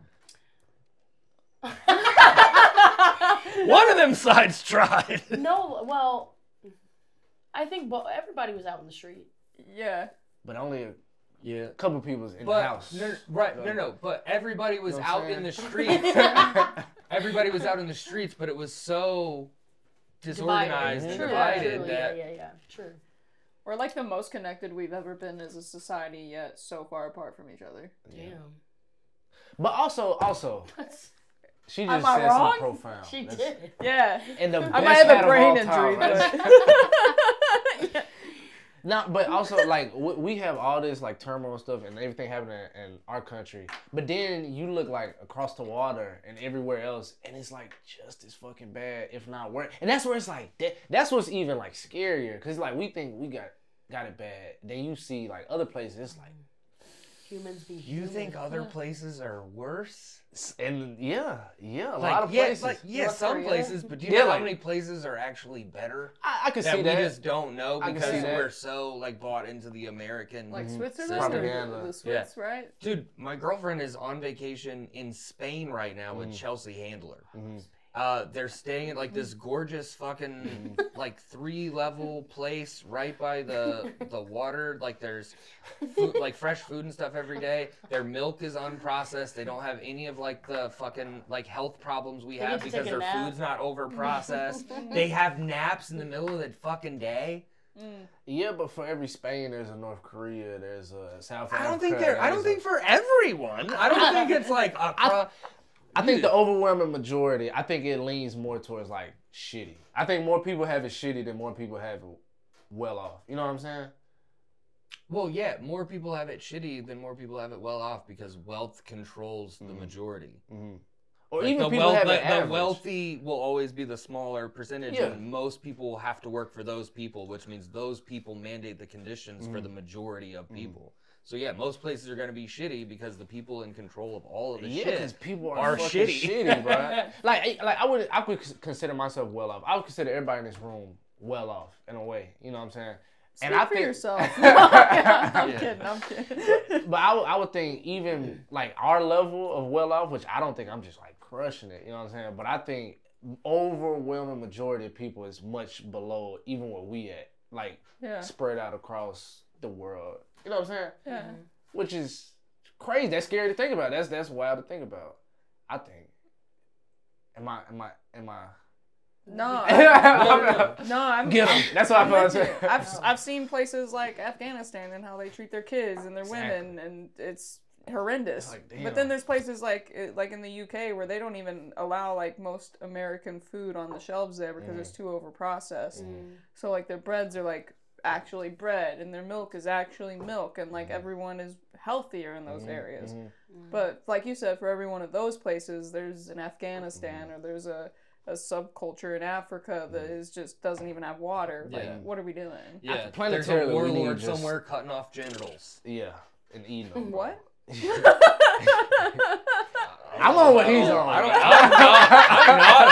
Speaker 3: One of them sides tried.
Speaker 2: No, well, I think everybody was out in the street.
Speaker 6: Yeah.
Speaker 1: But only a
Speaker 3: Yeah.
Speaker 1: couple people's in the
Speaker 3: But
Speaker 1: house.
Speaker 3: no. But everybody was
Speaker 1: You know what I'm
Speaker 3: out in the
Speaker 1: saying?
Speaker 3: streets. Everybody was out in the streets, but it was so disorganized and
Speaker 2: True,
Speaker 3: divided
Speaker 2: true,
Speaker 3: that
Speaker 2: yeah, true.
Speaker 6: We're like the most connected we've ever been as a society, yet so far apart from each other.
Speaker 2: Damn.
Speaker 1: But also, she
Speaker 6: Am
Speaker 1: just
Speaker 6: I
Speaker 1: said
Speaker 6: wrong?
Speaker 1: something profound.
Speaker 2: She
Speaker 1: That's-
Speaker 6: Yeah.
Speaker 1: And the
Speaker 6: I might
Speaker 1: best
Speaker 6: have
Speaker 1: hat
Speaker 6: a brain
Speaker 1: of all
Speaker 6: injury,
Speaker 1: time.
Speaker 6: but
Speaker 1: No, but also like we have all this like turmoil and stuff and everything happening in our country. But then you look like across the water and everywhere else, and it's like just as fucking bad, if not worse. And that's where it's like that's what's even like scarier, cause like we think we got it bad. Then you see like other places, it's like
Speaker 2: Humans be
Speaker 3: You
Speaker 2: human.
Speaker 3: think other places are worse?
Speaker 1: and yeah, a
Speaker 3: Like,
Speaker 1: lot of
Speaker 3: yeah,
Speaker 1: places.
Speaker 3: like
Speaker 2: North
Speaker 3: some
Speaker 2: Korea?
Speaker 3: places, but do you
Speaker 1: Yeah,
Speaker 3: know how
Speaker 1: like-
Speaker 3: many places are actually better?
Speaker 1: I could
Speaker 3: That
Speaker 1: see
Speaker 3: we
Speaker 1: that.
Speaker 3: just don't know
Speaker 1: I can
Speaker 3: because
Speaker 1: see that.
Speaker 3: we're so like bought into the American.
Speaker 6: Like
Speaker 1: Mhm.
Speaker 6: Switzerland,
Speaker 1: Propaganda.
Speaker 6: or the Swiss, right?
Speaker 3: Dude, my girlfriend is on vacation in Spain right now with
Speaker 1: Mhm.
Speaker 3: Chelsea Handler.
Speaker 1: Mhm.
Speaker 3: They're staying at like this gorgeous fucking like 3-level place right by the water. Like there's food, like fresh food and stuff every day. Their milk is unprocessed. They don't have any of like the fucking like health problems we
Speaker 2: They
Speaker 3: have
Speaker 2: get to
Speaker 3: because
Speaker 2: take a
Speaker 3: their
Speaker 2: nap.
Speaker 3: food's not over processed. They have naps in the middle of the fucking day.
Speaker 1: Yeah, but for every Spain, there's a North Korea, there's a South Africa.
Speaker 3: I don't think for everyone. I don't think it's like
Speaker 1: I think the overwhelming majority, I think it leans more towards like shitty. I think more people have it shitty than more people have it well off. You know what I'm saying?
Speaker 3: Well, yeah, more people have it shitty than more people have it well off because wealth controls the majority.
Speaker 1: Mm-hmm. Or
Speaker 3: Like,
Speaker 1: even
Speaker 3: the
Speaker 1: people have it
Speaker 3: the
Speaker 1: average.
Speaker 3: wealthy will always be the smaller percentage,
Speaker 1: Yeah.
Speaker 3: and most people will have to work for those people, which means those people mandate the conditions for the majority of people. So yeah, most places are going to be shitty because the people in control of all of the
Speaker 1: Yeah,
Speaker 3: shit
Speaker 1: because people
Speaker 3: are
Speaker 1: fucking
Speaker 3: shitty.
Speaker 1: bro. like I would consider myself well off. I would consider everybody in this room well off in a way. You know what I'm saying?
Speaker 6: Speak
Speaker 1: I
Speaker 6: for
Speaker 1: think,
Speaker 6: yourself. I'm
Speaker 3: Yeah.
Speaker 6: kidding. I'm kidding.
Speaker 1: But I would think even like our level of well off, which I don't think I'm just like crushing it. You know what I'm saying? But I think overwhelming majority of people is much below even where we at. Like
Speaker 6: Yeah.
Speaker 1: spread out across the world. You know what I'm saying?
Speaker 6: Yeah.
Speaker 1: Which is crazy. That's scary to think about. That's wild to think about. I think. Am I?
Speaker 6: No.
Speaker 1: No.
Speaker 6: No, I'm.
Speaker 1: Get 'em. That's what I
Speaker 6: I'm
Speaker 1: felt.
Speaker 6: with you.
Speaker 1: to-
Speaker 6: I've seen places like Afghanistan and how they treat their kids and their women, and it's horrendous.
Speaker 1: It's like, damn.
Speaker 6: But then there's places like in the UK where they don't even allow like most American food on the shelves there because it's too overprocessed. So like their breads are like actually bread and their milk is actually milk, and like everyone is healthier in those areas. But like you said, for every one of those places, there's an Afghanistan or there's a subculture in Africa that is just doesn't even have water.
Speaker 3: Yeah.
Speaker 6: Like, what are we doing?
Speaker 3: Yeah,
Speaker 1: Planetarily,
Speaker 3: there's a
Speaker 1: we
Speaker 3: warlord
Speaker 1: need just-
Speaker 3: somewhere cutting off genitals.
Speaker 1: Yeah, and eating them. bro.
Speaker 6: What?
Speaker 1: I'm on what he's on.
Speaker 3: I'm not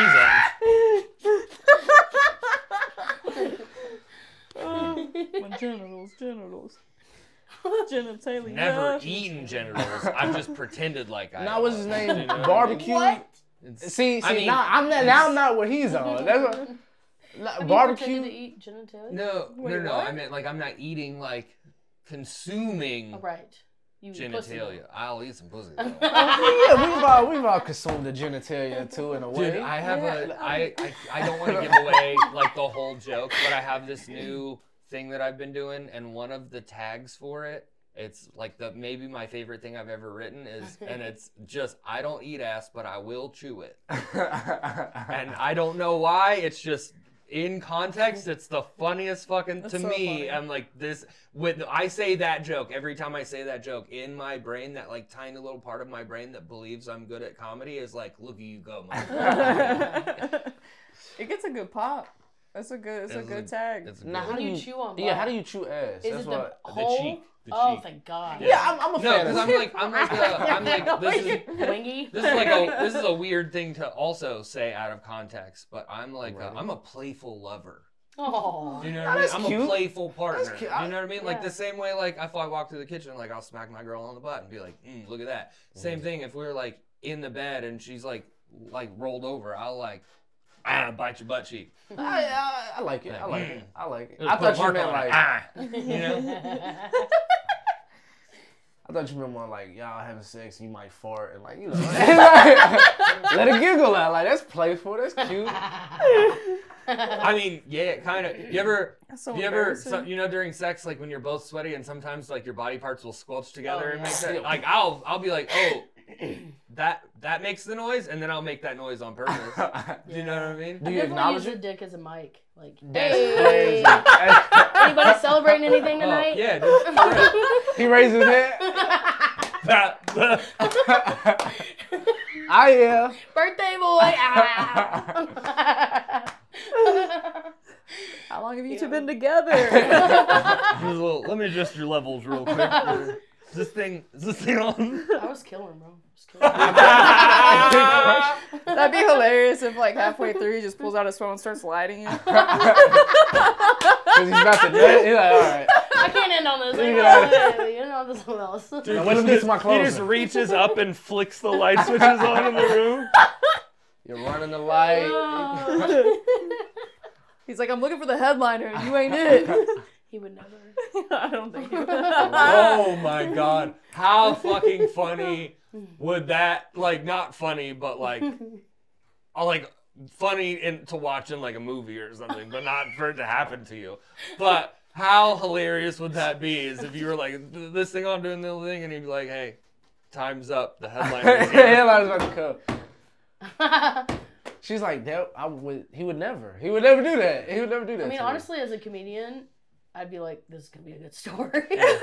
Speaker 3: on what he's on.
Speaker 6: My genitals. Genitalia.
Speaker 3: Never eaten genitals. I've just pretended like I.
Speaker 1: Now what's his name?
Speaker 3: You know?
Speaker 1: Barbecue.
Speaker 2: What?
Speaker 3: It's-
Speaker 1: See,
Speaker 3: I mean-
Speaker 1: now I'm not what he's on. That's what.
Speaker 2: Have you pretended
Speaker 1: Barbecue.
Speaker 2: to eat genitalia?
Speaker 3: No,
Speaker 6: Wait,
Speaker 3: no.
Speaker 6: what?
Speaker 3: I meant like I'm not eating like consuming
Speaker 2: Oh, right. You eat pussy.
Speaker 3: genitalia. I'll eat some pussy. Though.
Speaker 1: Yeah, we've all consumed the genitalia too in a way.
Speaker 3: Dude, I have I don't want to give away like the whole joke, but I have this new thing that I've been doing, and one of the tags for it, it's like maybe my favorite thing I've ever written is, and it's just, I don't eat ass, but I will chew it. And I don't know why, it's just, in context, it's the funniest fucking,
Speaker 6: That's
Speaker 3: to
Speaker 6: so
Speaker 3: me,
Speaker 6: funny.
Speaker 3: I'm like this, I say that joke, every time I say that joke, in my brain, that like tiny little part of my brain that believes I'm good at comedy is like, look at you go, motherfucker.
Speaker 6: It gets a good pop. It's a good tag.
Speaker 3: It's
Speaker 1: Now,
Speaker 3: good.
Speaker 1: how do you
Speaker 2: chew on?
Speaker 1: Yeah,
Speaker 2: butt?
Speaker 1: how do you chew ass?
Speaker 2: Is
Speaker 1: That's
Speaker 2: it the
Speaker 1: what.
Speaker 2: whole?
Speaker 3: cheek, the
Speaker 2: Oh,
Speaker 3: cheek.
Speaker 2: thank God.
Speaker 1: Yeah, I'm a
Speaker 3: No,
Speaker 1: fan.
Speaker 3: because
Speaker 1: of
Speaker 2: Wingy.
Speaker 3: this is a weird thing to also say out of context, but I'm like I'm a playful lover.
Speaker 2: Oh.
Speaker 3: You know what I mean?
Speaker 1: that's
Speaker 3: I'm
Speaker 1: cute.
Speaker 3: a playful partner.
Speaker 1: That's cute.
Speaker 3: You know what I mean? Like
Speaker 2: Yeah.
Speaker 3: the same way, like if I walk to the kitchen, like I'll smack my girl on the butt and be like, "Look at that." Same thing if we're like in the bed and she's like rolled over, I'll like bite your butt cheek.
Speaker 1: I like it. I like it. I like it.
Speaker 3: Just
Speaker 1: I
Speaker 3: put a
Speaker 1: thought you
Speaker 3: mark
Speaker 1: meant
Speaker 3: on it.
Speaker 1: like.
Speaker 3: You know?
Speaker 1: I thought you meant more like y'all having sex, you might fart and like let it giggle out. Like that's playful. That's cute.
Speaker 3: I mean, yeah, kind of. You ever,
Speaker 6: That's so
Speaker 3: you ever,
Speaker 6: embarrassing.
Speaker 3: you know, during sex, like when you're both sweaty and sometimes like your body parts will squelch together
Speaker 2: Oh,
Speaker 3: and
Speaker 2: yeah.
Speaker 3: make that. Like I'll be like, oh, that makes the noise, and then I'll make that noise on purpose. Do you know what I mean?
Speaker 1: Do you
Speaker 2: I
Speaker 1: acknowledge
Speaker 2: use the
Speaker 1: it?
Speaker 2: dick as a mic. Like,
Speaker 1: That's
Speaker 2: hey,
Speaker 1: crazy.
Speaker 2: anybody celebrating anything
Speaker 3: Oh,
Speaker 2: tonight?
Speaker 3: yeah, dude.
Speaker 1: He raised his head. I am.
Speaker 2: Birthday boy. Ah.
Speaker 6: How long have you two been together?
Speaker 3: Let me adjust your levels real quick. Is this thing on?
Speaker 2: I was killing, bro. I was killing.
Speaker 6: That'd be hilarious if like halfway through he just pulls out his phone and starts lighting it.
Speaker 1: Because he's about to nut. He's like, all right.
Speaker 2: I can't end on this.
Speaker 1: You
Speaker 2: You know, this one else.
Speaker 1: Now, wait, let me get to my
Speaker 3: He
Speaker 1: clothes.
Speaker 3: just reaches up and flicks the light switches on in the room.
Speaker 1: You're running the light.
Speaker 6: He's like, I'm looking for the headliner and you ain't it.
Speaker 2: He would never.
Speaker 6: I don't think he would.
Speaker 3: Oh my god. How fucking funny would that, like, not funny, but like funny to watch in like a movie or something, but not for it to happen to you. But how hilarious would that be is if you were like, this thing on doing the little thing, and he'd be like, hey, time's up. The headline is here.
Speaker 1: Headline's about to come. She's like, he would never do that. He would never do that.
Speaker 2: I mean,
Speaker 1: to me.
Speaker 2: honestly, as a comedian, I'd be like, this is going to be a good story.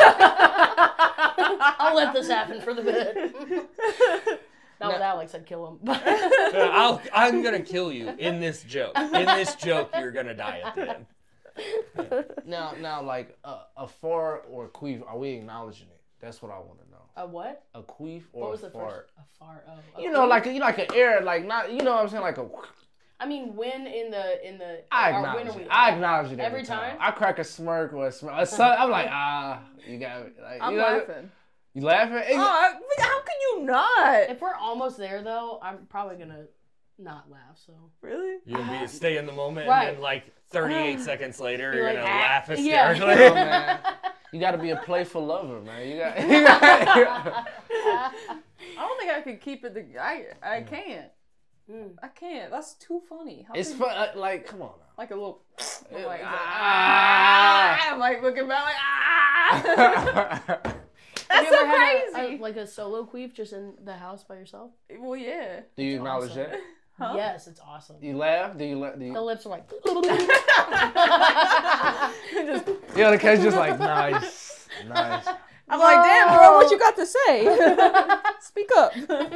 Speaker 2: I'll let this happen for the bit. Not with Alex, I'd kill him.
Speaker 3: I'm gonna kill you in this joke. In this joke, you're gonna die at the end.
Speaker 1: Now, like a fart or a queef, are we acknowledging it? That's what I want to know.
Speaker 2: A what?
Speaker 1: A queef
Speaker 2: What
Speaker 1: or
Speaker 2: was
Speaker 1: a
Speaker 2: the
Speaker 1: fart?
Speaker 2: first? A fart. Oh. a
Speaker 1: You know,
Speaker 2: queef?
Speaker 1: like an air, like not. You know what I'm saying? Like a.
Speaker 2: I mean, when in the.
Speaker 1: I
Speaker 2: or
Speaker 1: acknowledge
Speaker 2: when are
Speaker 1: it.
Speaker 2: we-
Speaker 1: I acknowledge it
Speaker 2: Every time?
Speaker 1: I crack a smirk or a smile. I'm like, you got me. Like,
Speaker 6: I'm
Speaker 1: you know,
Speaker 6: laughing.
Speaker 1: You laughing?
Speaker 6: Oh, how can you not?
Speaker 2: If we're almost there, though, I'm probably going to not laugh, so.
Speaker 6: Really?
Speaker 3: You're gonna be stay in the moment,
Speaker 2: Right.
Speaker 3: and then like 38 seconds later,
Speaker 2: You're
Speaker 3: you're
Speaker 2: like,
Speaker 3: gonna
Speaker 2: ah,
Speaker 3: laugh
Speaker 2: yeah.
Speaker 3: hysterically.
Speaker 1: Oh, man. You got to be a playful lover, man. You got.
Speaker 6: I don't think I could keep it. I can't. I can't. That's too funny. How
Speaker 1: It's
Speaker 6: could-
Speaker 1: fun. Like, come on now.
Speaker 6: Like a little. I'm
Speaker 1: It's
Speaker 6: like,
Speaker 1: like,
Speaker 6: I'm like looking back like That's
Speaker 2: Have you
Speaker 6: so
Speaker 2: ever had
Speaker 6: crazy.
Speaker 2: like a solo queef just in the house by yourself?
Speaker 6: Well, yeah.
Speaker 1: Do you acknowledge
Speaker 2: awesome.
Speaker 1: that?
Speaker 6: Huh?
Speaker 2: Yes, it's awesome.
Speaker 1: You laugh? Do you laugh?
Speaker 2: The lips are like.
Speaker 1: Yeah, the cat's just like, nice. Nice.
Speaker 6: I'm like, damn, bro, what you got to say? Speak up.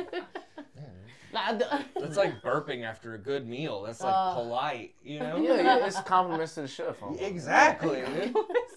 Speaker 3: That's like burping after a good meal. That's like polite, you know?
Speaker 1: Yeah, it's compliments to the chef.
Speaker 3: Exactly. Dude.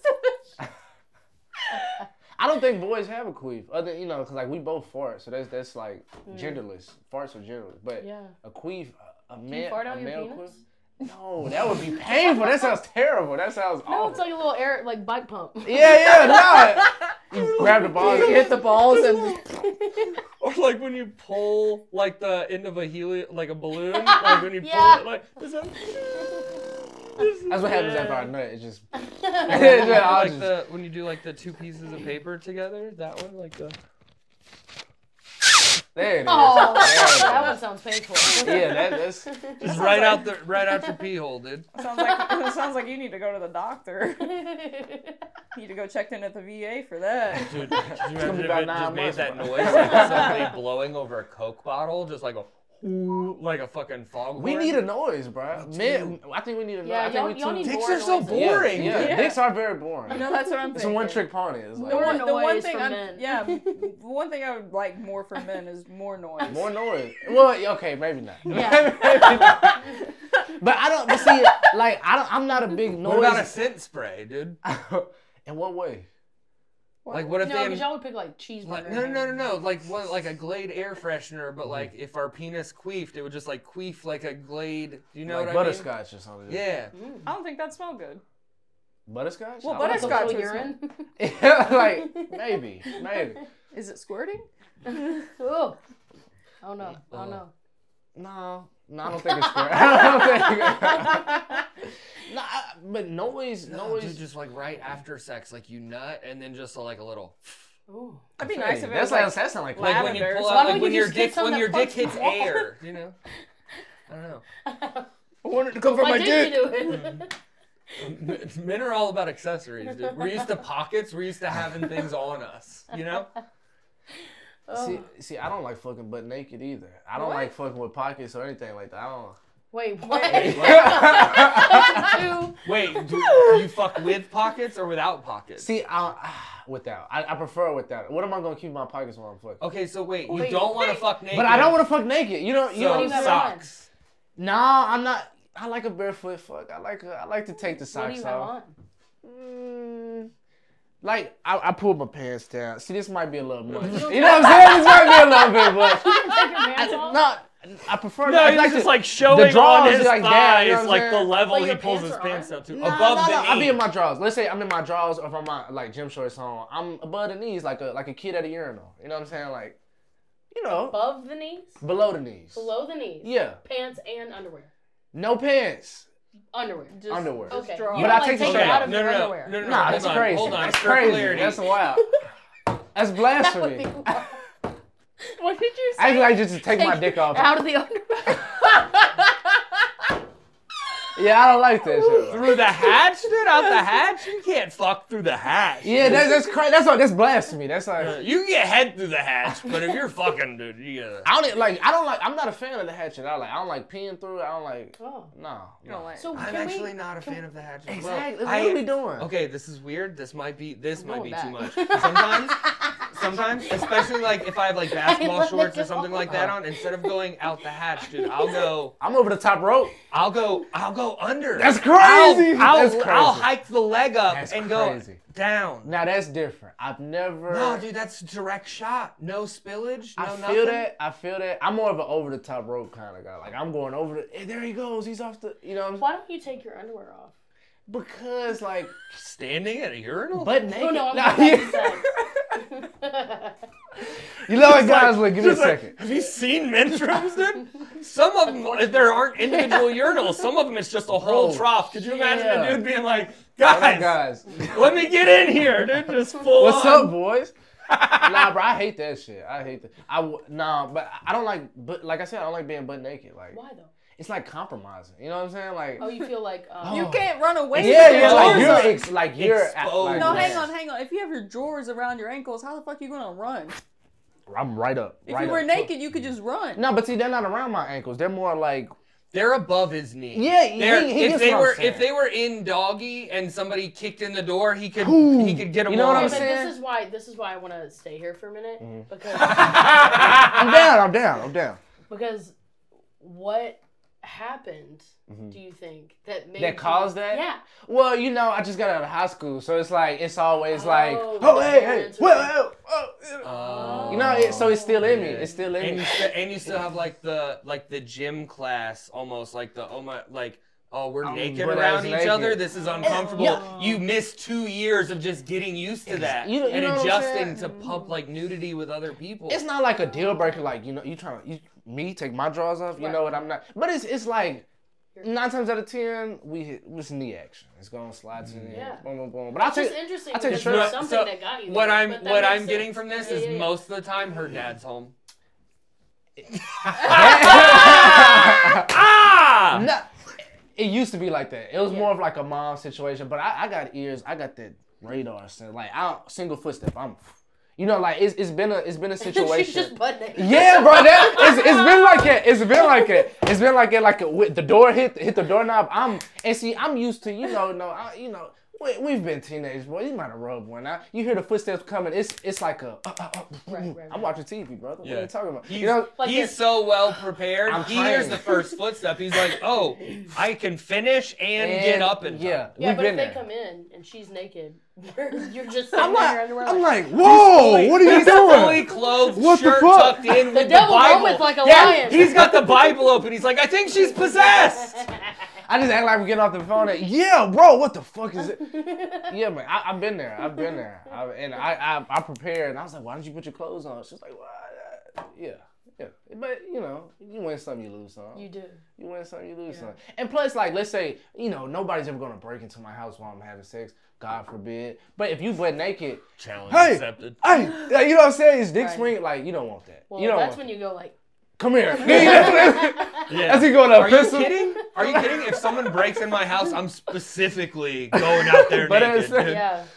Speaker 1: I don't think boys have a queef. Other, you know, because like we both fart, so that's like genderless. Farts are genderless, but
Speaker 2: Yeah.
Speaker 1: a queef, a
Speaker 2: Do you fart out your
Speaker 1: male
Speaker 2: penis?
Speaker 1: queef. No, that would be painful. That sounds terrible. That sounds
Speaker 2: No,
Speaker 1: awful.
Speaker 2: it's like a little air, like bike pump.
Speaker 1: Yeah, no. You grab the balls.
Speaker 6: You hit the balls and
Speaker 3: Or like when you pull like the end of a like a balloon, like when you
Speaker 2: Yeah.
Speaker 3: pull it, like this is-
Speaker 1: That's what happens after I nut. It just.
Speaker 3: like the when you do like the two pieces of paper together, that one, like the.
Speaker 1: There it is.
Speaker 2: Oh,
Speaker 1: There
Speaker 2: that
Speaker 1: it
Speaker 2: one sounds painful.
Speaker 1: is. Yeah, that's.
Speaker 3: Just right out your pee hole, dude.
Speaker 6: sounds like you need to go to the doctor. You need to go check in at the VA for that.
Speaker 3: Dude, could you
Speaker 1: gonna
Speaker 3: imagine
Speaker 1: be
Speaker 3: if
Speaker 1: about
Speaker 3: it
Speaker 1: 9
Speaker 3: just made
Speaker 1: months,
Speaker 3: that
Speaker 1: bro.
Speaker 3: noise like somebody blowing over a Coke bottle, just like a like a fucking fog.
Speaker 1: We need a noise, bro. Men, I think we need a noise.
Speaker 2: Yeah,
Speaker 1: I think
Speaker 2: y'all
Speaker 1: we
Speaker 2: need
Speaker 1: too.
Speaker 3: Dicks
Speaker 2: more
Speaker 3: are so
Speaker 2: noises.
Speaker 3: boring.
Speaker 1: Yeah,
Speaker 6: Yeah.
Speaker 1: dicks are very boring.
Speaker 6: You know, that's what I'm
Speaker 1: It's a
Speaker 6: thinking.
Speaker 1: one-trick pony. It's like
Speaker 2: More
Speaker 6: The one
Speaker 2: noise
Speaker 6: thing
Speaker 2: for
Speaker 6: I
Speaker 2: men.
Speaker 6: the one thing I would like more for men is more noise.
Speaker 1: more noise. Well, okay, maybe not.
Speaker 2: Yeah.
Speaker 1: Maybe not. But I don't. But see, like I'm not a big noise.
Speaker 3: What about a scent spray, dude?
Speaker 1: In what way?
Speaker 3: Like what if
Speaker 2: No,
Speaker 3: they
Speaker 2: because y'all would pick like cheeseburger.
Speaker 3: like no. Like what? Like a Glade air freshener, but like if our penis queefed, it would just like queef like a Glade. You know
Speaker 1: Like
Speaker 3: what I mean?
Speaker 1: butterscotch or something.
Speaker 3: Yeah.
Speaker 6: I don't think that smelled good.
Speaker 1: Butterscotch?
Speaker 6: Well,
Speaker 1: I
Speaker 2: Like a
Speaker 6: butterscotch
Speaker 2: little
Speaker 6: was-
Speaker 2: urine.
Speaker 1: Yeah, like maybe.
Speaker 6: Is it squirting?
Speaker 2: Oh. Oh no. Oh no.
Speaker 1: No, I don't think it's fair. I don't think. No, but noise.
Speaker 3: Dude, just like right after sex, like you nut and then just like a little.
Speaker 2: Ooh.
Speaker 6: That'd be nice if it
Speaker 1: That's
Speaker 6: was like,
Speaker 1: that sounds like
Speaker 3: Like when you
Speaker 6: Lavender.
Speaker 3: pull
Speaker 6: So
Speaker 3: out,
Speaker 2: why
Speaker 3: like
Speaker 2: don't
Speaker 3: when
Speaker 2: you
Speaker 3: your
Speaker 2: just get
Speaker 3: dick
Speaker 2: some
Speaker 3: when
Speaker 2: that
Speaker 3: your dick
Speaker 2: punch
Speaker 3: hits
Speaker 2: the wall?
Speaker 3: air, you know. I don't know.
Speaker 1: I wanted to come from
Speaker 2: Why
Speaker 1: my
Speaker 2: did
Speaker 1: dick.
Speaker 2: you do it?
Speaker 3: Men are all about accessories, dude. We're used to pockets. We're used to having things on us, you know.
Speaker 1: See, I don't like fucking butt naked either. I don't
Speaker 6: What?
Speaker 1: like fucking with pockets or anything like that. I don't.
Speaker 2: Wait, what?
Speaker 3: Wait, do you fuck with pockets or without pockets?
Speaker 1: See, without. I prefer without. What am I gonna keep in my pockets while I'm fucking?
Speaker 3: Okay, so wait, you
Speaker 2: Wait,
Speaker 3: don't want to fuck naked.
Speaker 1: But I don't want to fuck naked. You know.
Speaker 3: So
Speaker 2: What do you have
Speaker 3: socks.
Speaker 1: Nah, I'm not. I like a barefoot fuck. I like to take the
Speaker 2: What do
Speaker 1: socks
Speaker 2: you have
Speaker 1: off.
Speaker 2: on?
Speaker 1: Like I pulled my pants down. See, this might be a little much.
Speaker 2: don't
Speaker 1: You know what I'm saying? This might be a little bit much.
Speaker 2: You can take your pants off?
Speaker 1: No, I prefer.
Speaker 5: No,
Speaker 1: I
Speaker 5: he's just
Speaker 1: to-
Speaker 5: like showing
Speaker 1: drawers
Speaker 5: on his
Speaker 1: is, like, down,
Speaker 5: thighs,
Speaker 1: you know what I'm
Speaker 5: like the
Speaker 1: saying?
Speaker 5: level
Speaker 2: But
Speaker 5: he
Speaker 2: your
Speaker 5: pulls
Speaker 2: pants
Speaker 5: his
Speaker 2: are
Speaker 5: pants
Speaker 2: on?
Speaker 5: down to.
Speaker 1: Nah,
Speaker 5: Above the
Speaker 1: I'll be
Speaker 5: knee.
Speaker 1: in my drawers. Let's say I'm in my drawers or if I'm like gym shorts on. I'm above the knees like a kid at a urinal. You know what I'm saying? Like,
Speaker 2: Above the knees?
Speaker 1: below the knees.
Speaker 2: Below the knees?
Speaker 1: Yeah.
Speaker 2: Pants and underwear.
Speaker 1: No pants.
Speaker 2: Underwear.
Speaker 6: Just,
Speaker 1: Underwear.
Speaker 6: Just
Speaker 2: Okay.
Speaker 6: draw.
Speaker 2: You
Speaker 1: But
Speaker 2: don't
Speaker 1: I
Speaker 2: like
Speaker 1: take the
Speaker 2: take
Speaker 1: shirt
Speaker 2: it out
Speaker 1: off.
Speaker 2: of
Speaker 3: No,
Speaker 2: your
Speaker 3: no,
Speaker 2: underwear.
Speaker 3: no, no.
Speaker 1: Nah,
Speaker 3: hold
Speaker 1: that's
Speaker 3: on,
Speaker 1: crazy.
Speaker 3: Hold on,
Speaker 1: That's
Speaker 3: for
Speaker 1: crazy.
Speaker 3: clarity.
Speaker 1: That's wild. That's
Speaker 2: That
Speaker 1: blasphemy.
Speaker 2: would be wild. What did you say?
Speaker 1: I like just to take my dick off.
Speaker 2: Out of the underwear.
Speaker 1: Yeah, I don't like that shit.
Speaker 5: Through the hatch, dude? Out the hatch? You can't fuck through the hatch.
Speaker 1: Yeah, that's crazy. That's blasphemy. That's like
Speaker 5: You can get head through the hatch, but if you're fucking, dude, you gotta.
Speaker 1: I'm not a fan of the hatch at all. I don't like peeing through it. I don't like
Speaker 2: Oh.
Speaker 1: no.
Speaker 6: You don't like.
Speaker 2: So
Speaker 3: I'm
Speaker 2: can
Speaker 3: actually
Speaker 2: we,
Speaker 3: not a fan of the hatch. as well.
Speaker 1: Exactly. What are we doing?
Speaker 3: Okay, this is weird. This might be
Speaker 2: going
Speaker 3: too
Speaker 2: back.
Speaker 3: much. Sometimes, especially like if I have like basketball
Speaker 2: let it
Speaker 3: shorts or
Speaker 2: go.
Speaker 3: something like that on, instead of going out the hatch, dude, I'll go
Speaker 1: I'm over the top rope.
Speaker 3: under.
Speaker 1: That's crazy.
Speaker 3: I'll
Speaker 1: That's crazy.
Speaker 3: hike the leg up
Speaker 1: That's
Speaker 3: and
Speaker 1: crazy.
Speaker 3: go down.
Speaker 1: Now that's different. I've never.
Speaker 3: No, dude, that's a direct shot. No spillage. No
Speaker 1: I
Speaker 3: nothing.
Speaker 1: feel that. I feel that. I'm more of an over the top rope kind of guy. Like I'm going over the. Hey, there he goes. He's off the. You know what I'm saying?
Speaker 2: why don't you take your underwear off?
Speaker 1: Because like
Speaker 5: Standing at a urinal?
Speaker 1: butt naked.
Speaker 2: Oh, no, I'm
Speaker 1: Nah,
Speaker 2: going
Speaker 1: yeah.
Speaker 2: back to sex.
Speaker 1: You know what, guys? Look, give me a
Speaker 5: Just like,
Speaker 1: second.
Speaker 5: have you seen men's rooms, dude? Some of them, there aren't individual urinals. Some of them, it's just a whole
Speaker 1: Bro,
Speaker 5: trough. Could you imagine
Speaker 1: yeah.
Speaker 5: a dude being like,
Speaker 1: Hold on,
Speaker 5: guys,
Speaker 1: guys.
Speaker 5: let me get in here, dude, just full
Speaker 1: What's
Speaker 5: on.
Speaker 1: up, boys? Nah, bro, I hate that shit. I hate that. Nah, but I don't like. But like I said, I don't like being butt naked. Like
Speaker 2: Why though?
Speaker 1: it's like compromising. You know what I'm saying? Like
Speaker 2: Oh, you feel like
Speaker 6: You can't run away.
Speaker 1: yeah,
Speaker 6: with
Speaker 1: yeah.
Speaker 6: your
Speaker 1: Like
Speaker 6: drawers
Speaker 1: you're
Speaker 6: on.
Speaker 1: like you're.
Speaker 3: Exposed.
Speaker 6: No,
Speaker 1: yeah.
Speaker 6: hang on. If you have your drawers around your ankles, how the fuck you gonna run?
Speaker 1: I'm right up.
Speaker 6: If
Speaker 1: right
Speaker 6: you were
Speaker 1: up.
Speaker 6: naked, you could just run.
Speaker 1: No, but see, they're not around my ankles. They're more like.
Speaker 3: They're above his knee.
Speaker 1: Yeah,
Speaker 3: They're-
Speaker 1: he
Speaker 3: if
Speaker 1: gets
Speaker 3: they
Speaker 1: what I'm
Speaker 3: were
Speaker 1: saying.
Speaker 3: if they were in doggy and somebody kicked in the door, he could
Speaker 1: Ooh.
Speaker 3: get them
Speaker 1: You know what
Speaker 3: off.
Speaker 1: I'm
Speaker 2: but
Speaker 1: saying?
Speaker 2: this is why I want to stay here for a minute
Speaker 1: Mm-hmm.
Speaker 2: because
Speaker 1: I'm down.
Speaker 2: because what happened? Do you think that made
Speaker 1: That
Speaker 2: you-
Speaker 1: caused that?
Speaker 2: Yeah.
Speaker 1: Well, you know, I just got out of high school, so it's like it's always
Speaker 2: Oh,
Speaker 1: like,
Speaker 2: the
Speaker 1: oh hey,
Speaker 2: parents
Speaker 1: whoa,
Speaker 2: are-
Speaker 1: whoa. You know, so it's still in me. It's still in
Speaker 3: And
Speaker 1: me.
Speaker 3: you still have like the gym class almost like the we're naked
Speaker 1: butt
Speaker 3: around
Speaker 1: ass
Speaker 3: each
Speaker 1: naked.
Speaker 3: other. This is uncomfortable.
Speaker 1: Yeah.
Speaker 3: You missed 2 years of just getting used to that
Speaker 1: You know
Speaker 3: and
Speaker 1: what I'm
Speaker 3: adjusting
Speaker 1: saying?
Speaker 3: to pub like nudity with other people.
Speaker 1: It's not like a deal breaker, like you know, me take my drawers off. You know what I'm not. But it's like 9 times out of 10, it's knee action. It's gonna slide to the end.
Speaker 2: Yeah.
Speaker 1: Boom, boom, boom. But I'll
Speaker 2: It's
Speaker 1: take.
Speaker 2: just interesting
Speaker 1: I take
Speaker 2: because
Speaker 1: the
Speaker 2: there's
Speaker 1: shirt.
Speaker 2: something
Speaker 3: So,
Speaker 2: that got you
Speaker 3: what
Speaker 2: there,
Speaker 3: I'm
Speaker 2: but that
Speaker 3: what
Speaker 2: makes
Speaker 3: I'm
Speaker 2: sense.
Speaker 3: getting from this
Speaker 2: Yeah,
Speaker 3: is
Speaker 2: yeah, yeah.
Speaker 3: most of the time her dad's home.
Speaker 5: Ah!
Speaker 1: No, it used to be like that. It was more of like a mom situation. But I got ears. I got that radar. So like single footstep. You know, like it's been a situation.
Speaker 2: She's just butt naked.
Speaker 1: Yeah, bro. It's been like that. It's been like that. It's been like that. Like with the door hit the doorknob. I'm used to we've been teenagers, boy. You might have rubbed one out. You hear the footsteps coming. It's like a.
Speaker 2: Right.
Speaker 1: I'm watching TV, brother. What are you talking about?
Speaker 3: He's,
Speaker 1: You know,
Speaker 2: Like
Speaker 3: he's
Speaker 2: this.
Speaker 3: so well prepared.
Speaker 1: I'm
Speaker 3: He hears
Speaker 1: trained.
Speaker 3: the first footstep. He's like, "Oh, I can finish and get up and
Speaker 1: yeah.
Speaker 2: Yeah,
Speaker 1: we've
Speaker 2: but
Speaker 1: been
Speaker 2: if they
Speaker 1: there.
Speaker 2: come in and she's naked, you're just sitting in your underwear.
Speaker 1: I'm like, whoa, what are you
Speaker 3: He's fully
Speaker 1: doing?
Speaker 3: clothed,
Speaker 1: What the
Speaker 3: shirt
Speaker 1: fuck?
Speaker 3: tucked in with the
Speaker 2: devil
Speaker 3: Bible.
Speaker 2: roameth like a
Speaker 3: yeah,
Speaker 2: lion.
Speaker 3: he's got the Bible open. He's like, I think she's possessed.
Speaker 1: I just act like we get off the phone and, yeah, bro, what the fuck is it? Yeah, man, I've been there. I prepared, and I was like, why don't you put your clothes on? She's like, what? Yeah. But, you know, you win some, you lose some.
Speaker 2: You do.
Speaker 1: You win some, you lose some. And plus, like, let's say, you know, nobody's ever going to break into my house while I'm having sex. God forbid. But if you butt naked,
Speaker 5: Challenge
Speaker 1: hey,
Speaker 5: accepted.
Speaker 1: hey, like, you know what I'm saying? It's dick
Speaker 6: Right.
Speaker 1: swing. Like, you don't want that.
Speaker 2: Well,
Speaker 1: you don't
Speaker 2: that's
Speaker 1: want
Speaker 2: when you go like,
Speaker 1: Come here.
Speaker 5: Yeah.
Speaker 1: As he going to
Speaker 3: Are you
Speaker 1: pistol.
Speaker 3: kidding? Are you kidding? If someone breaks in my house, I'm specifically going out there
Speaker 1: But
Speaker 3: naked.
Speaker 1: it's-
Speaker 3: dude.
Speaker 2: yeah.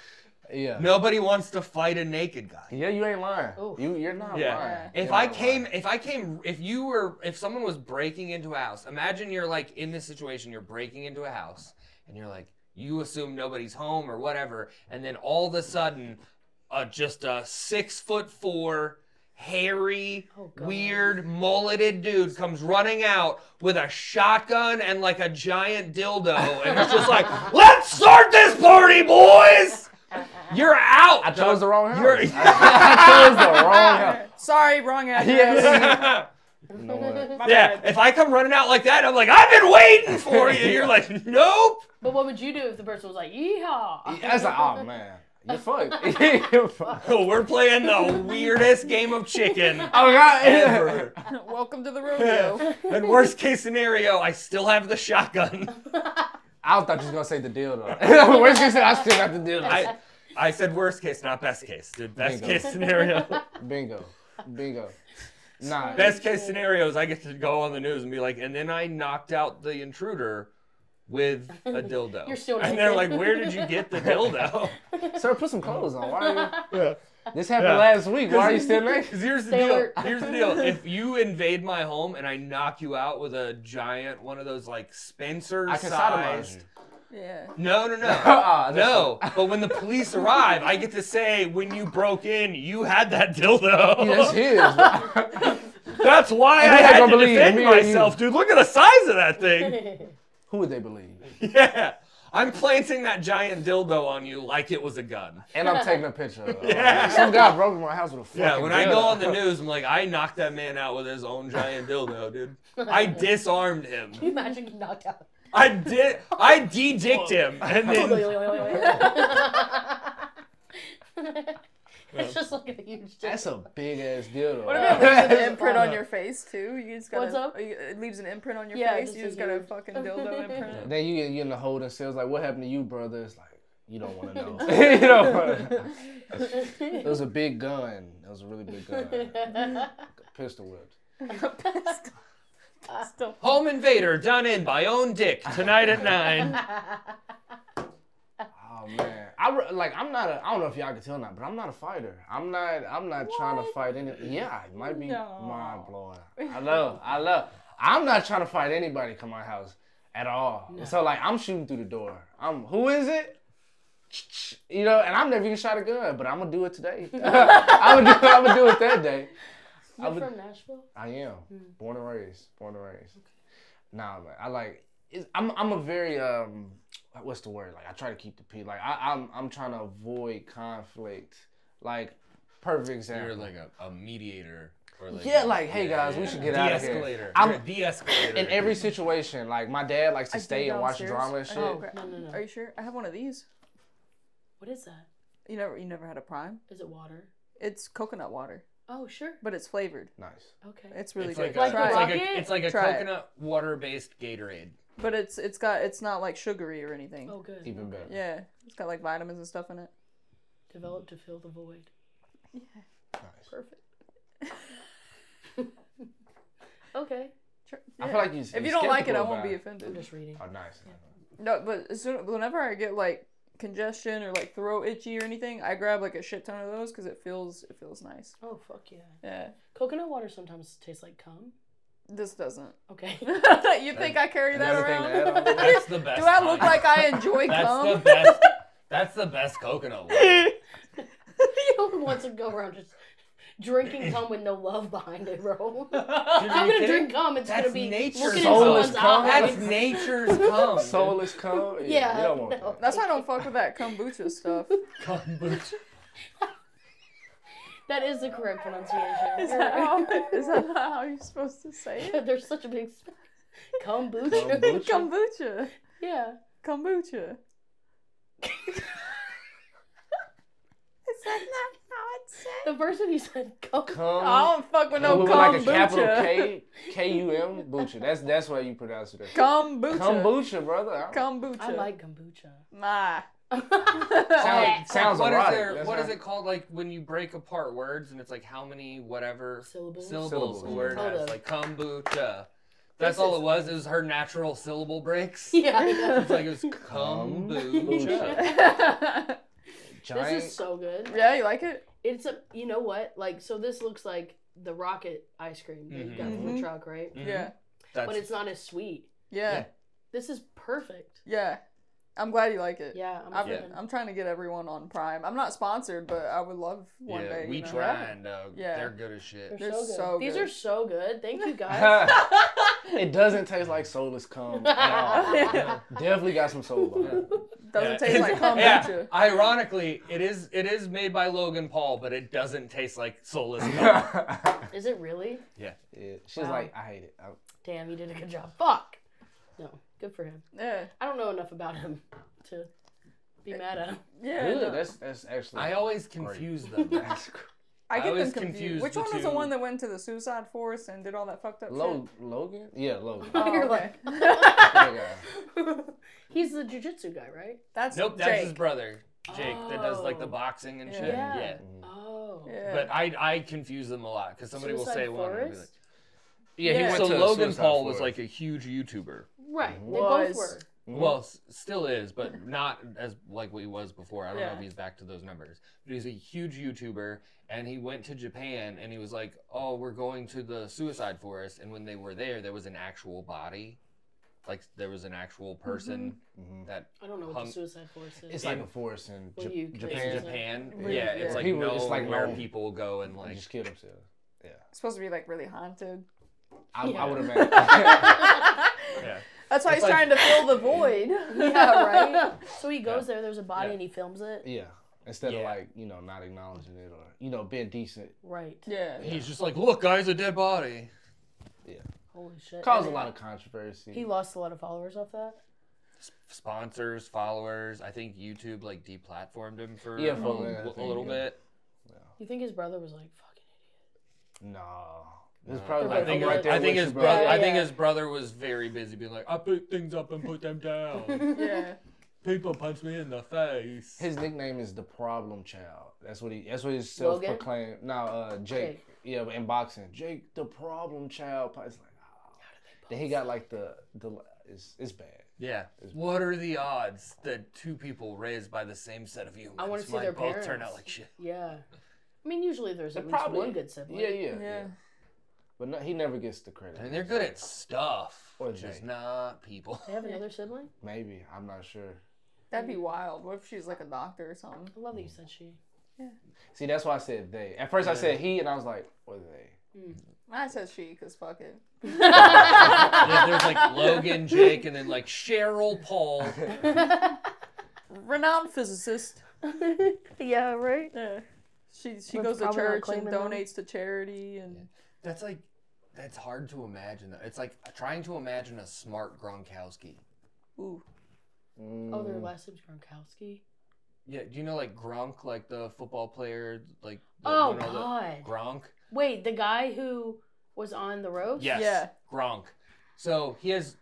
Speaker 1: Yeah.
Speaker 3: Nobody wants to fight a naked guy.
Speaker 1: Yeah, you ain't lying.
Speaker 2: Oof.
Speaker 1: You're not
Speaker 3: Yeah.
Speaker 1: lying.
Speaker 3: If
Speaker 1: You're
Speaker 3: I
Speaker 1: not
Speaker 3: came, if someone was breaking into a house, imagine you're like in this situation, you're breaking into a house, and you're like, you assume nobody's home or whatever, and then all of a sudden, just a 6'4", hairy,
Speaker 2: Oh, God.
Speaker 3: weird, mulleted dude comes running out with a shotgun and like a giant dildo, and it's just like, let's start this party, boys! You're out.
Speaker 1: I chose the wrong house.
Speaker 3: You're-
Speaker 1: I chose the wrong house.
Speaker 6: Sorry, wrong address.
Speaker 1: Yeah. You know what?
Speaker 6: My
Speaker 3: Yeah,
Speaker 6: bad.
Speaker 3: if I come running out like that, I'm like, I've been waiting for you. You're like, nope.
Speaker 2: But what would you do if the person was like, yeehaw?
Speaker 1: That's like, oh man, you're fucked. You're fucked.
Speaker 3: Oh, we're playing the weirdest game of chicken
Speaker 1: Oh god.
Speaker 3: ever.
Speaker 6: Welcome to the rodeo.
Speaker 3: And worst case scenario, I still have the shotgun.
Speaker 1: I thought you was gonna say the deal though. Worst case, I still got the deal.
Speaker 3: I said worst case, not best case, dude. Best
Speaker 1: Bingo.
Speaker 3: case scenario.
Speaker 1: Bingo. Nah.
Speaker 3: Best case scenario is I get to go on the news and be like, and then I knocked out the intruder with a dildo.
Speaker 2: You're still
Speaker 3: and they're
Speaker 2: naked.
Speaker 3: like, where did you get the dildo?
Speaker 1: Sir, put some clothes on. Why are you?
Speaker 3: Yeah.
Speaker 1: This happened
Speaker 3: Yeah.
Speaker 1: last week. Why are you still naked?
Speaker 3: Because here's the
Speaker 2: Stay
Speaker 3: deal.
Speaker 2: alert.
Speaker 3: Here's the deal. If you invade my home and I knock you out with a giant, one of those like Spencer
Speaker 1: I can sodomize
Speaker 3: sized.
Speaker 1: you.
Speaker 6: Yeah.
Speaker 3: No.
Speaker 1: Ah, that's
Speaker 3: No. But when the police arrive, I get to say, when you broke in, you had that dildo.
Speaker 1: That's his.
Speaker 3: That's why
Speaker 1: And
Speaker 3: I
Speaker 1: who they
Speaker 3: had
Speaker 1: gonna
Speaker 3: to
Speaker 1: believe,
Speaker 3: defend
Speaker 1: me or you?
Speaker 3: myself, dude. Look at the size of that thing.
Speaker 1: Who would they believe?
Speaker 3: Yeah. I'm planting that giant dildo on you like it was a gun.
Speaker 1: And I'm taking a picture of it.
Speaker 3: Yeah.
Speaker 1: Some guy broke into my house with a fucking
Speaker 3: Yeah, when I
Speaker 1: dildo.
Speaker 3: go on the news, I'm like, I knocked that man out with his own giant dildo, dude. I disarmed him.
Speaker 2: Can you imagine getting knocked out?
Speaker 3: I de-dicked him. And then,
Speaker 2: It's just like a huge dick.
Speaker 1: That's a big ass dildo.
Speaker 6: What if it leaves an imprint on your face too? You just gotta.
Speaker 2: What's up?
Speaker 6: It leaves an imprint on your
Speaker 2: Yeah,
Speaker 6: face.
Speaker 2: just
Speaker 6: You
Speaker 2: a
Speaker 6: just got a
Speaker 2: huge-
Speaker 6: fucking dildo imprint.
Speaker 1: Then you get in the holding cells like, what happened to you, brother? It's like, you don't want to know. You don't want to know. It was a big gun. It was a really big gun. Pistol whipped.
Speaker 3: Home Invader done in by Own Dick tonight at 9.
Speaker 1: Oh man, I'm not. I don't know if y'all can tell now, but I'm not a fighter. I'm not trying to fight any. Yeah, it might be mind blowing. I know. I'm not trying to fight anybody come my house at all.
Speaker 2: No.
Speaker 1: So like, I'm shooting through the door. Who is it? You know, and I've never even shot a gun, but I'm gonna do it today. I'm gonna do it that day.
Speaker 2: You're from Nashville?
Speaker 1: I am born and raised. Nah, man. I'm a very what's the word? Like I try to keep the peace. Like I'm trying to avoid conflict. Like perfect example.
Speaker 3: You're like a mediator. Or like
Speaker 1: Yeah, like, hey guys, we should get out of here.
Speaker 3: De-escalator.
Speaker 1: I'm-
Speaker 3: You're a de-escalator.
Speaker 1: In every situation, like my dad likes to
Speaker 6: I
Speaker 1: stay
Speaker 6: did
Speaker 1: and watch
Speaker 6: downstairs.
Speaker 1: drama and shit.
Speaker 6: Oh, okay.
Speaker 2: No.
Speaker 6: Are you sure? I have one of these.
Speaker 2: What is that?
Speaker 6: You never had a Prime?
Speaker 2: Is it water?
Speaker 6: It's coconut water,
Speaker 2: Oh, sure.
Speaker 6: but it's flavored.
Speaker 1: Nice.
Speaker 2: Okay.
Speaker 6: It's really
Speaker 3: It's
Speaker 6: good.
Speaker 3: like,
Speaker 2: Like
Speaker 3: a,
Speaker 2: the
Speaker 3: it's, like
Speaker 2: rocket?
Speaker 3: a, it's like a
Speaker 6: Try it.
Speaker 3: coconut water-based Gatorade.
Speaker 6: But it's not like sugary or anything.
Speaker 2: Oh, good.
Speaker 1: Even better.
Speaker 6: Yeah, it's got like vitamins and stuff in it.
Speaker 2: Developed to fill the void.
Speaker 6: Yeah.
Speaker 1: Nice.
Speaker 2: Perfect. Okay.
Speaker 6: Sure.
Speaker 1: I feel like you.
Speaker 6: If you don't like it, I won't be offended.
Speaker 2: I'm just reading.
Speaker 1: Oh, nice.
Speaker 6: No, but whenever I get like congestion or like throat itchy or anything, I grab like a shit ton of those because it feels nice.
Speaker 2: Oh, fuck yeah.
Speaker 6: Yeah,
Speaker 2: Coconut water sometimes tastes like cum.
Speaker 6: this doesn't.
Speaker 2: Okay.
Speaker 6: You think I carry that
Speaker 1: Another thing to
Speaker 6: around?
Speaker 1: add on to that?
Speaker 3: That's the best.
Speaker 6: Do I look
Speaker 3: kind.
Speaker 6: like I enjoy
Speaker 3: That's
Speaker 6: cum?
Speaker 3: the best. That's the best coconut water.
Speaker 2: You don't want to go around just drinking cum with no love behind it, bro.
Speaker 3: Dude,
Speaker 2: If
Speaker 3: are
Speaker 2: I'm
Speaker 3: you
Speaker 2: gonna
Speaker 3: kidding?
Speaker 2: drink cum, it's
Speaker 3: That's
Speaker 2: gonna be
Speaker 3: nature's
Speaker 2: looking in
Speaker 1: Soulless
Speaker 2: someone's
Speaker 1: cum?
Speaker 2: eyes.
Speaker 3: That's nature's cum.
Speaker 1: Soulless cum.
Speaker 2: Yeah,
Speaker 1: You don't want
Speaker 2: no.
Speaker 1: that.
Speaker 6: That's why I don't fuck with that kombucha stuff.
Speaker 3: Kombucha.
Speaker 2: That is the correct pronunciation.
Speaker 6: Is that not how you're supposed to say it?
Speaker 2: There's such a big kombucha.
Speaker 1: Kombucha?
Speaker 6: Kombucha.
Speaker 2: Yeah.
Speaker 6: Kombucha. Is that not how it's said?
Speaker 2: The first one you said cum.
Speaker 1: Cum.
Speaker 6: I don't fuck with no
Speaker 1: with like a capital
Speaker 6: kombucha.
Speaker 1: K, K-U-M, bucha. That's why you pronounce it.
Speaker 6: Kombucha.
Speaker 1: Kombucha, brother.
Speaker 6: Kombucha.
Speaker 2: I like kombucha.
Speaker 6: Ma.
Speaker 1: Sounds
Speaker 3: What is
Speaker 1: erotic.
Speaker 3: there?
Speaker 1: That's
Speaker 3: What is
Speaker 1: not-
Speaker 3: it called? Like when you break apart words and it's like how many whatever
Speaker 2: Syllables?
Speaker 3: syllables a
Speaker 1: Syllables.
Speaker 3: word
Speaker 2: Hold
Speaker 3: has.
Speaker 2: up.
Speaker 3: Like kombucha. That's
Speaker 2: This
Speaker 3: all
Speaker 2: is-
Speaker 3: it was. It was her natural syllable breaks.
Speaker 2: Yeah.
Speaker 3: It's like it was kombucha.
Speaker 1: Kombucha. giant.
Speaker 2: This is so good.
Speaker 6: Yeah, you like it?
Speaker 2: It's a, you know what? Like, so this looks like the rocket ice cream that you got from the
Speaker 6: Mhm.
Speaker 2: truck, right?
Speaker 3: Mhm.
Speaker 6: Yeah.
Speaker 3: That's,
Speaker 2: But it's not as sweet.
Speaker 6: Yeah.
Speaker 2: This is perfect.
Speaker 6: Yeah. I'm glad you like it.
Speaker 2: Yeah,
Speaker 6: I'm,
Speaker 2: fan.
Speaker 6: I'm trying to get everyone on Prime. I'm not sponsored, but I would love one
Speaker 3: yeah,
Speaker 6: day.
Speaker 3: we
Speaker 6: you know?
Speaker 3: trying,
Speaker 6: Yeah.
Speaker 3: They're good as shit.
Speaker 2: They're
Speaker 6: They're
Speaker 2: so good.
Speaker 6: so
Speaker 2: These
Speaker 6: good.
Speaker 2: are so good. Thank you guys.
Speaker 1: It doesn't taste like soulless cum at all.
Speaker 6: Yeah.
Speaker 1: Definitely got some soul behind it.
Speaker 6: Doesn't taste like kombucha.
Speaker 3: Yeah, ironically, it is made by Logan Paul, but it doesn't taste like soulless cum.
Speaker 2: Is it really?
Speaker 1: Yeah, she's
Speaker 2: Wow.
Speaker 1: like, I hate it.
Speaker 2: Damn, you did a good job. Fuck. No, good for him.
Speaker 6: Yeah.
Speaker 2: I don't know enough about him to be mad at him.
Speaker 6: Yeah.
Speaker 1: Good.
Speaker 6: no.
Speaker 1: That's actually.
Speaker 3: I always confuse them.
Speaker 1: That's
Speaker 6: I get
Speaker 3: always
Speaker 6: them confused.
Speaker 3: confuse
Speaker 6: Which
Speaker 3: the
Speaker 6: one was the
Speaker 3: two.
Speaker 6: one that went to the suicide forest and did all that fucked up shit?
Speaker 1: Logan? Yeah, Logan.
Speaker 6: Oh,
Speaker 2: You're
Speaker 6: okay.
Speaker 1: That guy.
Speaker 2: He's the jujitsu guy, right?
Speaker 6: That's
Speaker 3: Nope, that's
Speaker 6: Jake.
Speaker 3: his brother, Jake, that does like the
Speaker 2: Oh.
Speaker 3: boxing and
Speaker 6: Yeah.
Speaker 3: shit.
Speaker 2: Yeah.
Speaker 3: Yeah.
Speaker 2: Oh.
Speaker 6: Yeah.
Speaker 3: But I confuse them a lot because somebody will
Speaker 2: Suicide
Speaker 3: say one. And I'll be
Speaker 2: Forest?
Speaker 1: Yeah,
Speaker 6: Yeah.
Speaker 1: he went
Speaker 3: like, so
Speaker 1: to
Speaker 3: Logan
Speaker 1: Suicide
Speaker 3: Paul was
Speaker 1: Forest.
Speaker 3: like a huge YouTuber.
Speaker 2: Right. They
Speaker 6: Was.
Speaker 2: both were.
Speaker 3: Well, still is, but not as like what he was before. I don't know
Speaker 6: Yeah.
Speaker 3: if he's back to those numbers. But he's a huge YouTuber, and he went to Japan, and he was like, "Oh, we're going to the suicide forest." And when they were there was an actual body, like there was an actual person that
Speaker 2: I don't know what
Speaker 3: hung
Speaker 2: the suicide force is.
Speaker 1: It's like a forest in
Speaker 2: Where you commit
Speaker 1: Japan.
Speaker 3: in
Speaker 2: suicide.
Speaker 3: Japan.
Speaker 6: Really?
Speaker 3: Yeah, it's
Speaker 6: Yeah.
Speaker 3: like
Speaker 1: People-
Speaker 3: no,
Speaker 1: it's like
Speaker 3: where
Speaker 1: no-
Speaker 3: people go and
Speaker 1: Like,
Speaker 3: like.
Speaker 1: just kill themselves. Yeah,
Speaker 6: It's supposed to be like really haunted.
Speaker 1: I
Speaker 2: Yeah.
Speaker 1: would imagine.
Speaker 3: Yeah.
Speaker 6: That's why
Speaker 3: It's
Speaker 6: he's
Speaker 3: like-
Speaker 6: trying to fill the void.
Speaker 2: Yeah, right? So he goes there, there's a body,
Speaker 3: Yeah.
Speaker 2: and he films it.
Speaker 1: Yeah, instead of
Speaker 3: Yeah.
Speaker 1: like not acknowledging it or being decent.
Speaker 2: Right.
Speaker 6: Yeah.
Speaker 3: He's just like, "Look, guys, a dead body."
Speaker 2: Holy shit.
Speaker 1: Caused a
Speaker 2: And
Speaker 1: lot of controversy.
Speaker 2: He lost a lot of followers off that.
Speaker 3: Sponsors, followers. I think YouTube like deplatformed him for
Speaker 1: Yeah, for a
Speaker 3: a little bit.
Speaker 2: You think his brother was like, fucking idiot?
Speaker 1: No. It's
Speaker 3: No.
Speaker 1: probably
Speaker 2: They're
Speaker 1: like
Speaker 2: both
Speaker 1: right there
Speaker 3: I think
Speaker 1: with
Speaker 3: his
Speaker 1: your
Speaker 3: brother.
Speaker 2: Yeah,
Speaker 3: I think
Speaker 2: yeah.
Speaker 3: his brother was very busy being like, "I pick things up and put them down.
Speaker 6: Yeah.
Speaker 3: People punch me in the face."
Speaker 1: His nickname is the Problem Child. That's what he's
Speaker 2: Logan?
Speaker 1: self-proclaimed. No, Jake.
Speaker 2: Jake.
Speaker 1: Yeah, but in boxing, Jake the Problem Child. It's like, then he got like the it's bad.
Speaker 3: Yeah. What are the odds that two people raised by the same set of humans
Speaker 2: I wanna see
Speaker 3: might
Speaker 2: their
Speaker 3: both turn
Speaker 2: parents.
Speaker 3: out like shit?
Speaker 2: Yeah. I mean, usually there's at
Speaker 1: They're
Speaker 2: least
Speaker 1: probably-
Speaker 2: one good sibling.
Speaker 1: Yeah. But no, he never gets the credit.
Speaker 3: I mean, they're good at stuff,
Speaker 1: Or
Speaker 3: just
Speaker 1: Jake.
Speaker 3: not people.
Speaker 2: They have another sibling?
Speaker 1: Maybe, I'm not sure.
Speaker 6: That'd be wild. What if she's like a doctor or something?
Speaker 2: I love that you said she.
Speaker 1: See, that's why I said they. At first I said he, and I was like, what are they?
Speaker 6: I said she, because fuck it.
Speaker 3: Yeah, there's like Logan, Jake, and then like Cheryl, Paul.
Speaker 6: Renowned physicist.
Speaker 2: Yeah, right?
Speaker 6: Yeah. She
Speaker 2: We're
Speaker 6: goes to
Speaker 2: probably not
Speaker 6: church and
Speaker 2: claiming them.
Speaker 6: donates to charity and
Speaker 3: That's hard to imagine. It's like trying to imagine a smart Gronkowski.
Speaker 6: ooh.
Speaker 2: Oh, their last name's Gronkowski.
Speaker 3: Yeah, do you know like Gronk, like the football player, like
Speaker 2: Oh,
Speaker 3: you know,
Speaker 2: God.
Speaker 3: Gronk?
Speaker 2: Wait, the guy who was on the roast?
Speaker 3: Yes.
Speaker 6: Yeah.
Speaker 3: Gronk. So he has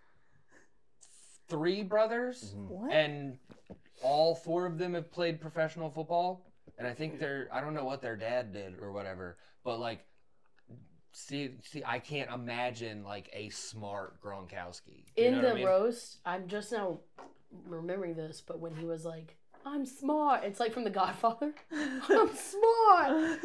Speaker 3: 3 brothers,
Speaker 6: What?
Speaker 3: and all 4 of them have played professional football. And I think I don't know what their dad did or whatever, but like, see, I can't imagine like a smart Gronkowski. Do you
Speaker 2: In
Speaker 3: know
Speaker 2: the
Speaker 3: what I mean?
Speaker 2: roast, I'm just now remembering this, but when he was like, I'm smart. It's like from The Godfather. I'm smart.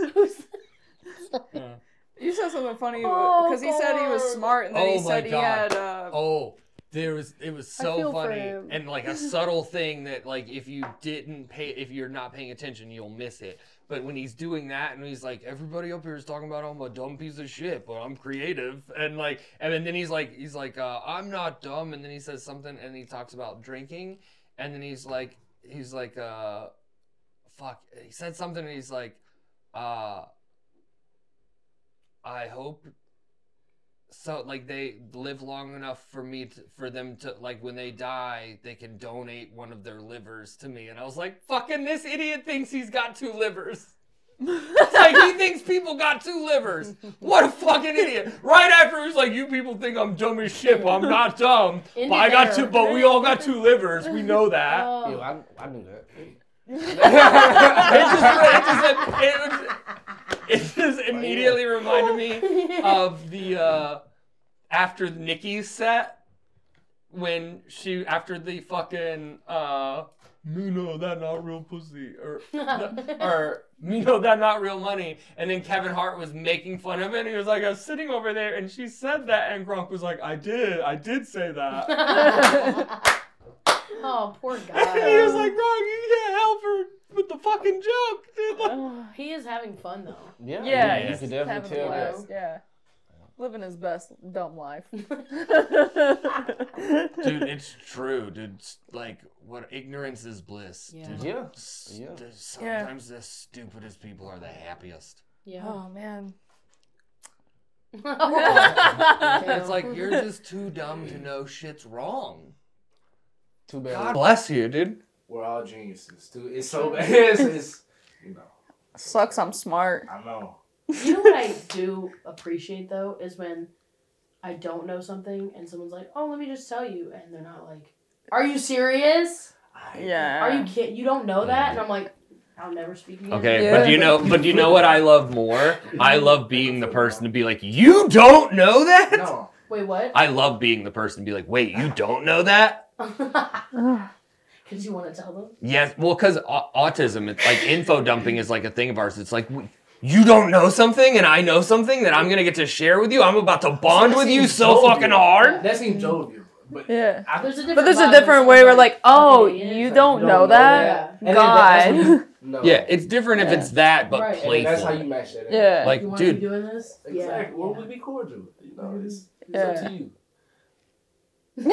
Speaker 6: You said something funny
Speaker 2: Oh,
Speaker 6: because he said he was
Speaker 2: God.
Speaker 6: smart and then
Speaker 3: Oh
Speaker 6: he
Speaker 3: my
Speaker 6: said he
Speaker 3: God.
Speaker 6: had
Speaker 3: Oh, it was so
Speaker 2: feel for
Speaker 3: funny
Speaker 2: him.
Speaker 3: and like a subtle thing that like if you're not paying attention, you'll miss it. But when he's doing that and he's like, everybody up here is talking about I'm a dumb piece of shit, but I'm creative, and then he's like, I'm not dumb, and then he says something and he talks about drinking, and then he's like, fuck, he said something and he's like, I hope so like they live long enough for them to like when they die they can donate one of their livers to me. And I was like, fucking this idiot thinks he's got 2 livers. It's like he thinks people got 2 livers. What a fucking idiot. Right after he's like, you people think I'm dumb as shit. Well, I'm not dumb.
Speaker 2: Ended
Speaker 3: But I got
Speaker 2: there.
Speaker 3: 2 but we all got 2 livers. We know that.
Speaker 2: Oh.
Speaker 1: Yeah, I knew that.
Speaker 3: It just immediately reminded me of the after Nikki's set when after the fucking "Me know that not real pussy," or "Me know that not real money." And then Kevin Hart was making fun of it, and he was like, "I was sitting over there, and she said that," and Gronk was like, I did say that."
Speaker 2: Oh, poor
Speaker 3: And he
Speaker 2: guy.
Speaker 3: was like, "Gronk, you can't help her with the fucking joke, dude." Like,
Speaker 2: He is having fun though.
Speaker 1: Yeah,
Speaker 6: Yeah,
Speaker 1: you
Speaker 6: he's
Speaker 1: can
Speaker 6: having
Speaker 1: definitely
Speaker 6: a
Speaker 1: tell that.
Speaker 6: blast. Yeah. Living his best dumb life.
Speaker 3: dude, it's true, dude. Like, what ignorance is bliss.
Speaker 2: Yeah.
Speaker 3: Dude.
Speaker 1: Yeah.
Speaker 3: Sometimes the stupidest people are the happiest.
Speaker 2: Yeah.
Speaker 6: Oh man.
Speaker 3: It's like, you're just too dumb to know shit's wrong.
Speaker 1: Too bad.
Speaker 3: God bless you, dude.
Speaker 1: We're all geniuses. Too. It's so bad. It's you know.
Speaker 6: Sucks I'm smart.
Speaker 1: I know.
Speaker 2: You know what I do appreciate though is when I don't know something and someone's like, "Oh, let me just tell you," and they're not like, "Are you serious?
Speaker 6: Yeah.
Speaker 2: Are you kidding? You don't know that?" And I'm like, "I'll never speak again."
Speaker 3: Okay,
Speaker 6: Yeah.
Speaker 3: but do you know what I love more? I love being the person to be like, "You don't know that?"
Speaker 1: No.
Speaker 2: Wait, what?
Speaker 3: I love being the person to be like, "Wait, you don't know that?"
Speaker 2: Because you want to tell them.
Speaker 3: Yes, well, because autism, it's like info dumping is like a thing of ours. It's like, you don't know something and I know something that I'm going to get to share with you. I'm about to bond with you so fucking hard.
Speaker 1: That seems jovial. But
Speaker 6: Yeah.
Speaker 2: There's a different
Speaker 6: But there's a
Speaker 2: vibe when
Speaker 6: different way where
Speaker 2: someone's
Speaker 6: like, oh,
Speaker 2: "Okay, it
Speaker 6: you
Speaker 2: is."
Speaker 6: don't know that?
Speaker 1: And then
Speaker 6: God.
Speaker 1: that's when you- no.
Speaker 3: Yeah, it's different if it's that, but
Speaker 2: Right.
Speaker 1: And
Speaker 3: playful.
Speaker 1: that's how you match that.
Speaker 6: Yeah.
Speaker 3: Like,
Speaker 2: You want to be
Speaker 3: dude,
Speaker 2: doing this?
Speaker 1: Exactly. Well,
Speaker 2: Yeah.
Speaker 1: we be cordial. You know, it's
Speaker 6: Yeah.
Speaker 1: up to you.
Speaker 6: No,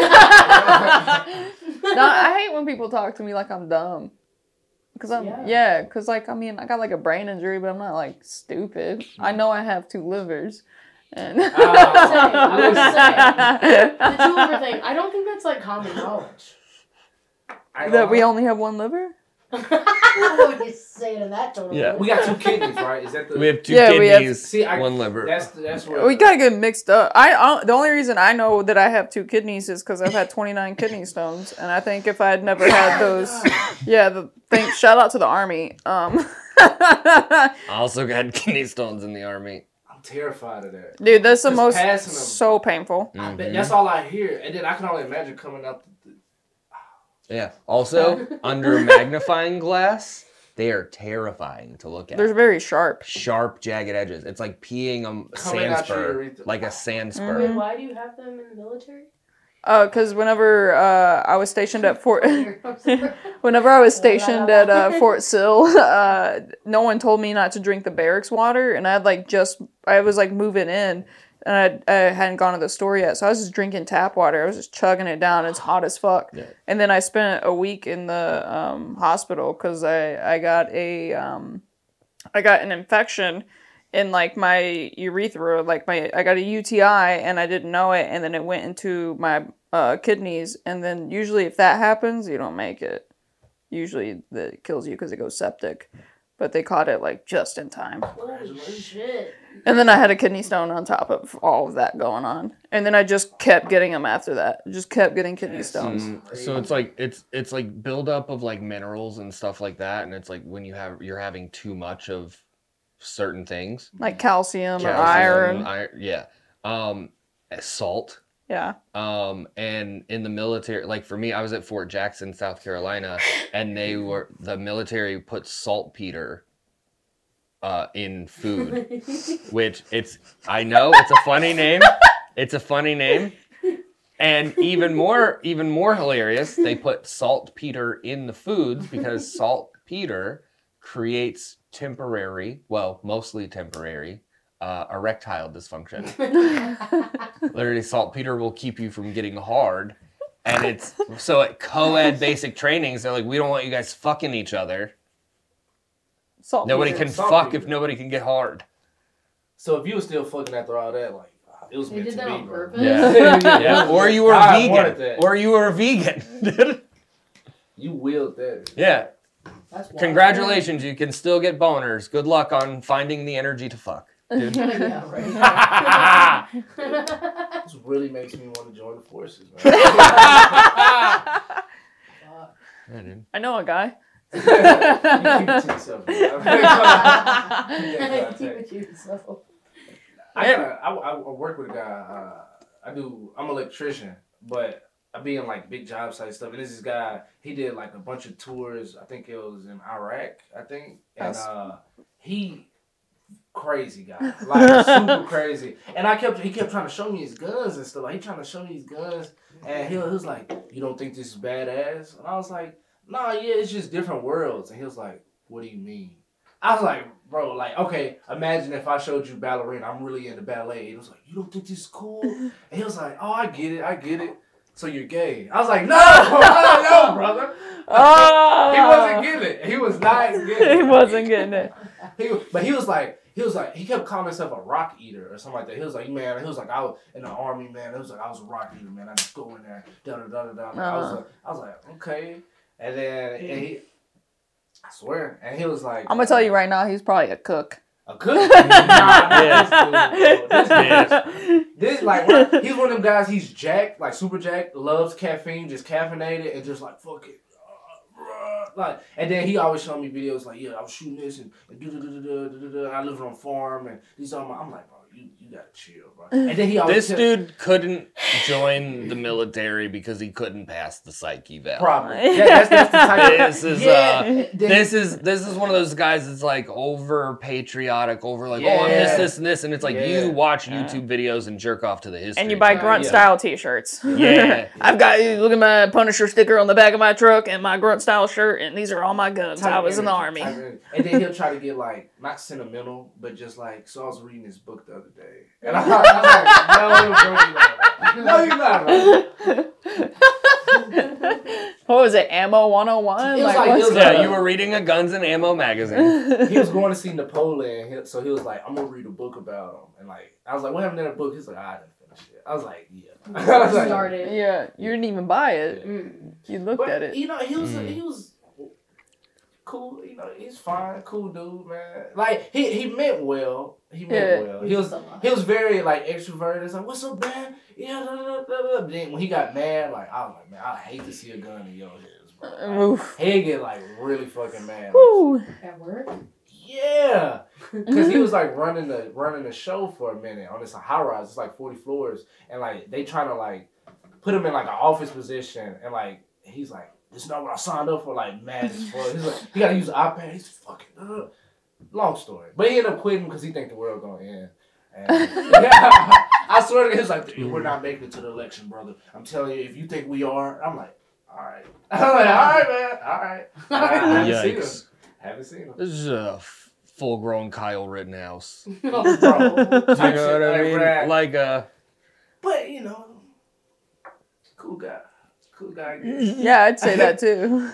Speaker 6: I hate when people talk to me like I'm dumb. Cause cause like I mean I got like a brain injury, but I'm not like stupid. I know I have 2 livers, and
Speaker 2: I was the 2 liver thing. I don't think that's like common knowledge.
Speaker 6: that we only have 1 liver.
Speaker 2: What would you say to that tone?
Speaker 3: Yeah.
Speaker 1: We got 2 kidneys, right? Is that the?
Speaker 3: we have 2
Speaker 6: Yeah, we have-
Speaker 3: kidneys,
Speaker 1: See,
Speaker 3: 1 liver.
Speaker 1: That's where
Speaker 6: We gotta get mixed up. The only reason I know that I have 2 kidneys is because I've had 29 kidney stones, and I think if I had never had those, shout out to the army.
Speaker 3: I also got kidney stones in the army.
Speaker 1: I'm terrified of that.
Speaker 6: Dude, that's the
Speaker 1: Just
Speaker 6: most
Speaker 1: passing them.
Speaker 6: so painful.
Speaker 1: I bet that's all I hear, and then I can only imagine coming up.
Speaker 3: Yeah. Also, under a magnifying glass, they are terrifying to look at.
Speaker 6: They're very sharp.
Speaker 3: Sharp, jagged edges. It's like peeing a
Speaker 1: Coming
Speaker 3: sand
Speaker 1: out your
Speaker 3: spur,
Speaker 1: urethra.
Speaker 3: like a sand
Speaker 2: Wait,
Speaker 3: spur.
Speaker 2: why do you have them in the military?
Speaker 6: Because whenever I was stationed at Fort Sill, no one told me not to drink the barracks water, and I was like moving in, and I hadn't gone to the store yet, so I was just drinking tap water. I was just chugging it down. It's hot as fuck.
Speaker 3: Yeah.
Speaker 6: And then I spent a week in the hospital because I got an infection in like my urethra, I got a UTI and I didn't know it, and then it went into my kidneys, and then usually if that happens, you don't make it. Usually that kills you because it goes septic, but they caught it like just in time.
Speaker 2: Holy shit.
Speaker 6: And then I had a kidney stone on top of all of that going on, and then I just kept getting them after that. Just kept getting kidney stones.
Speaker 3: So it's like it's like buildup of like minerals and stuff like that, and it's like when you're having too much of certain things,
Speaker 6: Like calcium or iron.
Speaker 3: yeah, salt.
Speaker 6: Yeah.
Speaker 3: And in the military, like for me, I was at Fort Jackson, South Carolina, and the military put saltpeter in food, which I know it's a funny name. It's a funny name. And even more hilarious, they put saltpeter in the foods because saltpeter creates mostly temporary, erectile dysfunction. Literally, saltpeter will keep you from getting hard. And so at co-ed basic trainings, they're like, we don't want you guys fucking each other.
Speaker 6: Salt.
Speaker 3: Nobody
Speaker 6: Peter.
Speaker 3: can
Speaker 1: Saltpeter.
Speaker 3: fuck if nobody can get hard.
Speaker 1: So if you were still fucking after all that, like it was
Speaker 2: They
Speaker 1: meant
Speaker 2: did
Speaker 1: to
Speaker 2: that
Speaker 1: be,
Speaker 2: on
Speaker 1: bro.
Speaker 2: purpose?
Speaker 3: Yeah. Or you were
Speaker 1: I wanted
Speaker 3: vegan.
Speaker 1: that.
Speaker 3: Or you were a vegan.
Speaker 1: You willed that.
Speaker 3: Yeah.
Speaker 2: That's wild.
Speaker 3: Congratulations, you can still get boners. Good luck on finding the energy to fuck. Dude.
Speaker 2: Yeah, right.
Speaker 1: This really makes me want to join the forces, man.
Speaker 2: Fuck.
Speaker 3: Yeah, dude.
Speaker 6: I know a guy.
Speaker 1: You keep it to yourself, man.
Speaker 2: Keep it to yourself.
Speaker 1: I work with a guy. I'm an electrician, but I be in like big job site stuff, and this guy, he did like a bunch of tours. I think it was in Iraq, and he crazy guy, like super crazy. And he kept trying to show me his guns and stuff. Like he trying to show me his guns, and he was like, "You don't think this is badass?" And I was like, "Nah, yeah, it's just different worlds." And he was like, "What do you mean?" I was like, "Bro, like, okay, imagine if I showed you ballerina. I'm really into ballet." He was like, "You don't think this is cool?" And he was like, "Oh, I get it. So you're gay?" I was like, "No, no, brother."
Speaker 6: Oh.
Speaker 1: He wasn't getting it. He was not getting it.
Speaker 6: He wasn't getting it.
Speaker 1: He was like, he kept calling himself a rock eater or something like that. He was like, man, he was like, I was in the army, man. It was like, I was a rock eater, man. I just go in there, da da da da da. I was like, okay. And then I swear, and he was like,
Speaker 6: I'm gonna tell you right now, he's probably a cook.
Speaker 1: a cook? Nah, this like he's one of them guys. He's jacked, like super jacked, loves caffeine, just caffeinated, and just like fuck it. Like, and then he always showed me videos like, yeah, I was shooting this and I lived on a farm and these are I'm like, bro, you gotta chill, bro. And then he always
Speaker 5: This dude couldn't join the military because he couldn't pass the psych eval.
Speaker 1: probably. Yeah, that's the type of
Speaker 5: This is one of those guys that's like over patriotic, over like, oh, I'm this, and it's like you watch YouTube videos and jerk off to the history.
Speaker 6: And you buy grunt style t-shirts.
Speaker 5: Yeah.
Speaker 6: I've got, look at my Punisher sticker on the back of my truck and my grunt style shirt, and these are all my guns. I was in the army.
Speaker 1: And then he'll try to get like, not sentimental, but just like, so I was reading this book the other day. And I was like, no, you're not, bro.
Speaker 6: What was it, Ammo 101?
Speaker 5: You were reading a Guns and Ammo magazine.
Speaker 1: He was going to see Napoleon, so he was like, I'm going to read a book about him. And like, I was like, what happened to that book? He's like, I didn't finish it. I was like, yeah. I was like,
Speaker 2: started.
Speaker 6: Yeah, you didn't even buy it. You looked at it.
Speaker 1: You know, he was cool. You know, he's fine, cool dude, man. Like he meant well. He was very like extroverted. It's like, what's up, man? Yeah. Then when he got mad, like I was like, man, I hate to see a gun in your hands, bro. Like, he'd get like really fucking mad.
Speaker 2: At work?
Speaker 1: Yeah, because he was like running the show for a minute on this high rise. It's like 40 floors, and like they trying to like put him in like an office position, and like he's like, this is not what I signed up for. Like mad as fuck. He's like, he gotta use an iPad. He's fucking. Long story, but he ended up quitting because he think the world gonna end. And I swear to God, he's like, we're not making it to the election, brother. I'm telling you, if you think we are, I'm like, all right. I'm like, all right, man, all right. Haven't seen him.
Speaker 5: This is a full-grown Kyle Rittenhouse.
Speaker 1: Bro,
Speaker 5: You know what I mean?
Speaker 1: Brad.
Speaker 5: Like
Speaker 1: But you know, cool guy.
Speaker 6: Yeah, I'd say that too.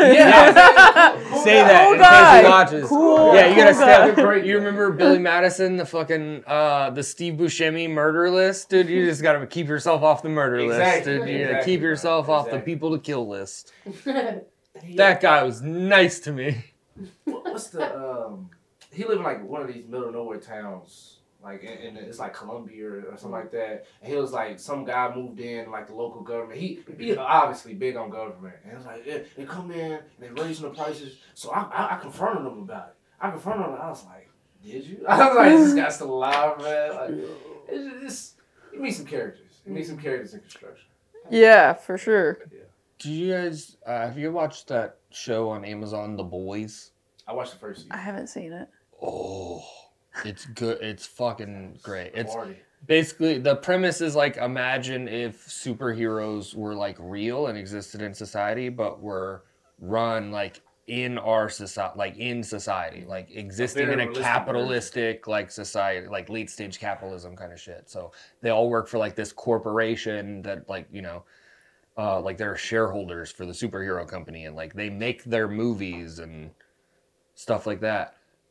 Speaker 5: Say that
Speaker 6: Cool
Speaker 5: in
Speaker 6: guy.
Speaker 5: case he watches.
Speaker 6: Cool.
Speaker 5: Yeah, you gotta
Speaker 6: Cool
Speaker 5: stay. You remember Billy Madison, the fucking the Steve Buscemi murder list, dude? You just gotta keep yourself off the murder list, dude. You gotta keep yourself off the people to kill list. That guy was nice to me.
Speaker 1: What's the he lived in like one of these middle of nowhere towns. Like, and it's like Columbia or something like that. And he was like, some guy moved in, like the local government. He obviously big on government. And it was like, they come in, and they raising the prices. So I confronted them about it. I was like, did you? I was like, this guy's still alive, man. Like, it's just, you meet some characters. You meet some characters in construction.
Speaker 6: Yeah, for sure.
Speaker 1: Yeah.
Speaker 5: Do you guys, have you watched that show on Amazon, The Boys?
Speaker 1: I watched the first season.
Speaker 6: I haven't seen it.
Speaker 5: Oh, it's good. It's fucking great. It's
Speaker 1: Party.
Speaker 5: basically, the premise is like, imagine if superheroes were like real and existed in society, but were run like in our society, like existing in a capitalistic like society, like late stage capitalism kind of shit. So they all work for like this corporation that like, you know, like they're shareholders for the superhero company, and like they make their movies and stuff like that.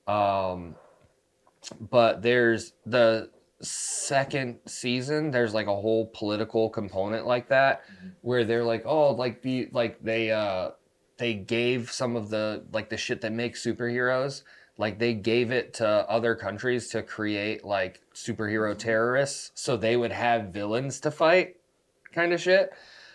Speaker 5: But there's the second season, there's like a whole political component like that, where they're like, oh, like they gave some of the like the shit that makes superheroes, like they gave it to other countries to create like superhero terrorists, so they would have villains to fight, kind of shit.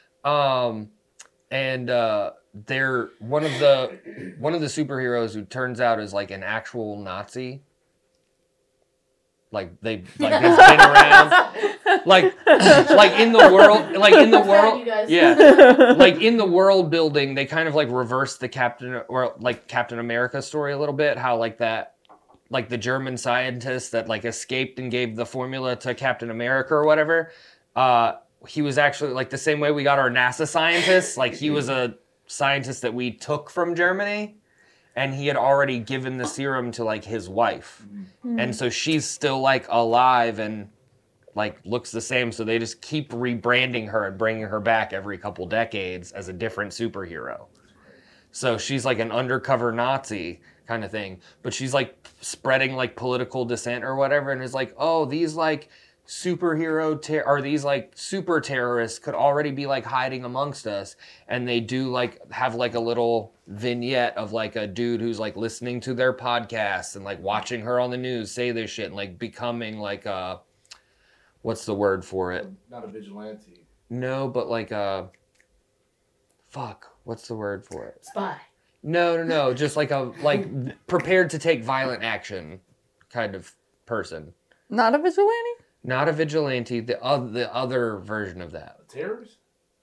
Speaker 5: They're one of the superheroes who turns out is like an actual Nazi.
Speaker 3: like they like has been around. Like in the world,
Speaker 2: You guys.
Speaker 3: yeah, like in the world building, they kind of like reversed the Captain America story a little bit. How like that, like the German scientist that like escaped and gave the formula to Captain America or whatever. He was actually like the same way we got our NASA scientists. Like he was a scientist that we took from Germany, and he had already given the serum to like his wife, and so she's still like alive and like looks the same. So they just keep rebranding her and bringing her back every couple decades as a different superhero. So she's like an undercover Nazi kind of thing, but she's like spreading like political dissent or whatever, and is like, oh, these like superhero or these like super terrorists could already be like hiding amongst us. And they do like have like a little vignette of like a dude who's like listening to their podcast and like watching her on the news say this shit and like becoming like a, what's the word for it?
Speaker 1: Not a vigilante.
Speaker 3: No, but like a, fuck, what's the word for it?
Speaker 2: Spy.
Speaker 3: No, just like a, like prepared to take violent action kind of person.
Speaker 6: Not a vigilante?
Speaker 3: Not a vigilante, the other version of that.
Speaker 1: A terrorist?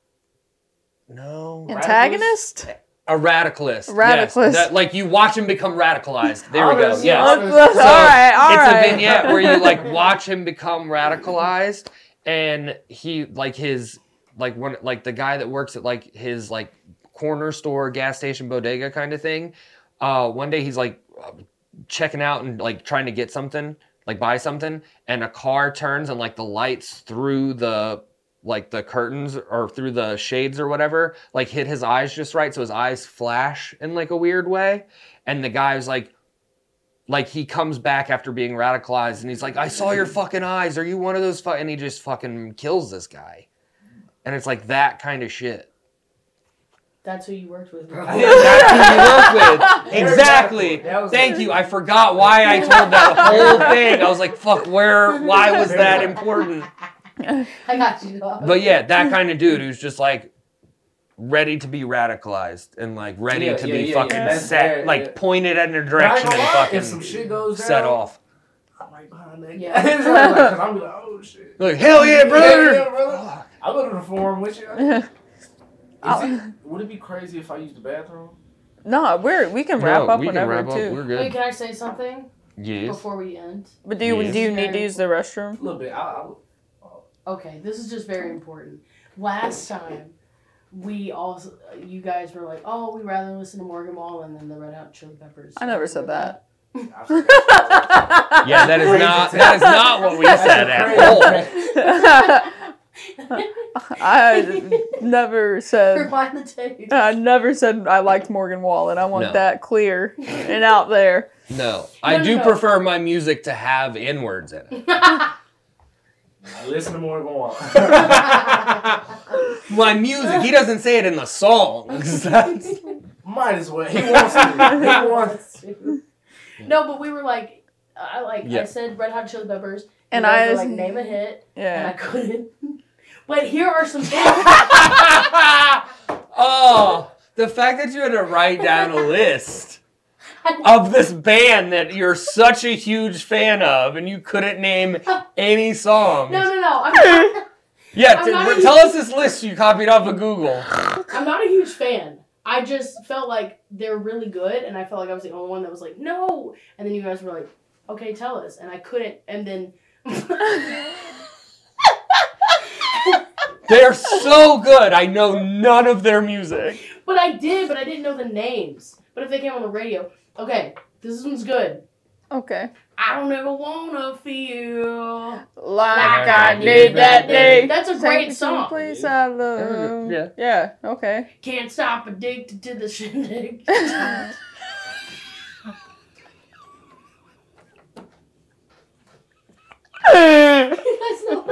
Speaker 3: No.
Speaker 6: Antagonist?
Speaker 3: A radicalist.
Speaker 6: Radicalist.
Speaker 3: Yes. That, like you watch him become radicalized. There we go.
Speaker 1: Honest,
Speaker 3: Yeah.
Speaker 1: honest.
Speaker 6: All right, all
Speaker 3: It's
Speaker 6: right.
Speaker 3: a vignette where you like watch him become radicalized, and he like his like one like the guy that works at like his like corner store, gas station, bodega kind of thing. One day he's like checking out and like trying to get something, like buy something, and a car turns and like the lights through the like the curtains or through the shades or whatever, like hit his eyes just right, so his eyes flash in like a weird way. And the guy's like he comes back after being radicalized and he's like, I saw your fucking eyes. Are you one of those and he just fucking kills this guy. And it's like that kind of shit.
Speaker 2: That's who you worked with, bro.
Speaker 3: That's who you work with. Exactly. Thank you. I forgot why I told that whole thing. I was like, fuck, why was that important?
Speaker 2: I got you, dog.
Speaker 3: But yeah, that kind of dude who's just like ready to be radicalized and like ready to be fucking
Speaker 1: That's
Speaker 3: set,
Speaker 1: fair,
Speaker 3: like
Speaker 1: yeah.
Speaker 3: pointed in a
Speaker 1: But I
Speaker 3: direction
Speaker 1: ain't
Speaker 3: and
Speaker 1: gonna lie,
Speaker 3: fucking
Speaker 1: if some shit goes down,
Speaker 3: set off.
Speaker 1: I'm right behind that.
Speaker 2: Yeah.
Speaker 1: Yeah. Cause I'm like, oh shit.
Speaker 3: Like, hell yeah, brother!
Speaker 1: Yeah, brother. I'll go to the forum with you. Would it be crazy if I used the bathroom?
Speaker 6: No, we can wrap up
Speaker 3: we can
Speaker 6: whenever
Speaker 3: wrap up.
Speaker 6: too.
Speaker 3: We're
Speaker 2: Wait,
Speaker 3: good.
Speaker 2: can I say something
Speaker 3: Yes.
Speaker 2: before we end?
Speaker 6: But do you
Speaker 3: Yes.
Speaker 6: need to use the restroom?
Speaker 1: A little bit.
Speaker 2: Okay, this is just very important. Last time, you guys were like, oh, we'd rather listen to Morgan Wallen than the Red Hot Chili Peppers.
Speaker 6: I never said that.
Speaker 3: Yeah, that is not what we said at all.
Speaker 6: I never said.
Speaker 2: Rewind the tape.
Speaker 6: I never said I liked Morgan Wallen. I want
Speaker 3: No.
Speaker 6: that clear and out there.
Speaker 3: No, I do prefer my music to have N-words in it.
Speaker 1: Listen to more go on.
Speaker 3: My music, he doesn't say it in the songs.
Speaker 1: Might as well. He wants to. He wants to.
Speaker 2: No, but we were like,
Speaker 3: Yeah.
Speaker 2: I said Red Hot Chili Peppers,
Speaker 6: And
Speaker 2: you guys
Speaker 6: I
Speaker 2: were
Speaker 6: was-
Speaker 2: like, name a hit, and I
Speaker 6: Yeah.
Speaker 2: couldn't. But here are some hits.
Speaker 3: Oh, the fact that you had to write down a list of this band that you're such a huge fan of and you couldn't name any songs.
Speaker 2: No. I'm not,
Speaker 3: Yeah,
Speaker 2: I'm not
Speaker 3: tell us this list you copied off of Google.
Speaker 2: I'm not a huge fan. I just felt like they're really good, and I felt like I was the only one that was like, no. And then you guys were like, okay, tell us. And I couldn't. And then.
Speaker 3: They're so good. I know none of their music.
Speaker 2: But I didn't know the names. But if they came on the radio, okay, this one's good.
Speaker 6: Okay.
Speaker 2: I don't ever wanna feel
Speaker 6: Like
Speaker 3: I
Speaker 6: I
Speaker 3: did
Speaker 6: did that day.
Speaker 2: That's a great song.
Speaker 6: Please, I love.
Speaker 3: Yeah.
Speaker 6: Yeah. Okay.
Speaker 2: Can't stop addicted to the shindig. That's not.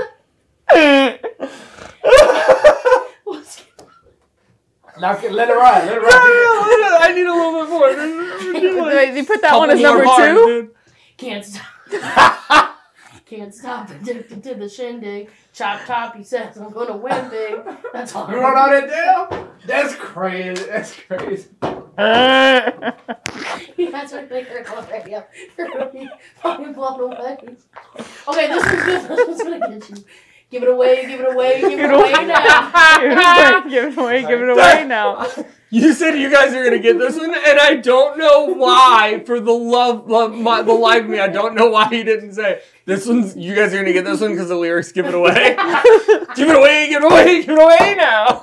Speaker 2: What's-
Speaker 1: Now, let it ride. Let it ride.
Speaker 3: I need a little bit more.
Speaker 6: Wait, you put that one as
Speaker 3: Couple
Speaker 6: number
Speaker 3: more bars,
Speaker 6: 2?
Speaker 3: dude.
Speaker 2: Can't stop. Can't stop addicted to the shindig. Chop top, he says I'm gonna win big. That's all.
Speaker 1: You wrote all that down? That's crazy. That's crazy.
Speaker 2: Yeah, That's what they heard on the radio. You're gonna be fucking blown away. Okay, this one's good. This one's gonna get you. Give it away, give it away, give it away now.
Speaker 6: Give it away now.
Speaker 3: You said you guys are gonna get this one, and I don't know why. For the the life of me, I don't know why he didn't say this one's. You guys are gonna get this one because the lyrics give it away. Give it away, give it away, give it away now.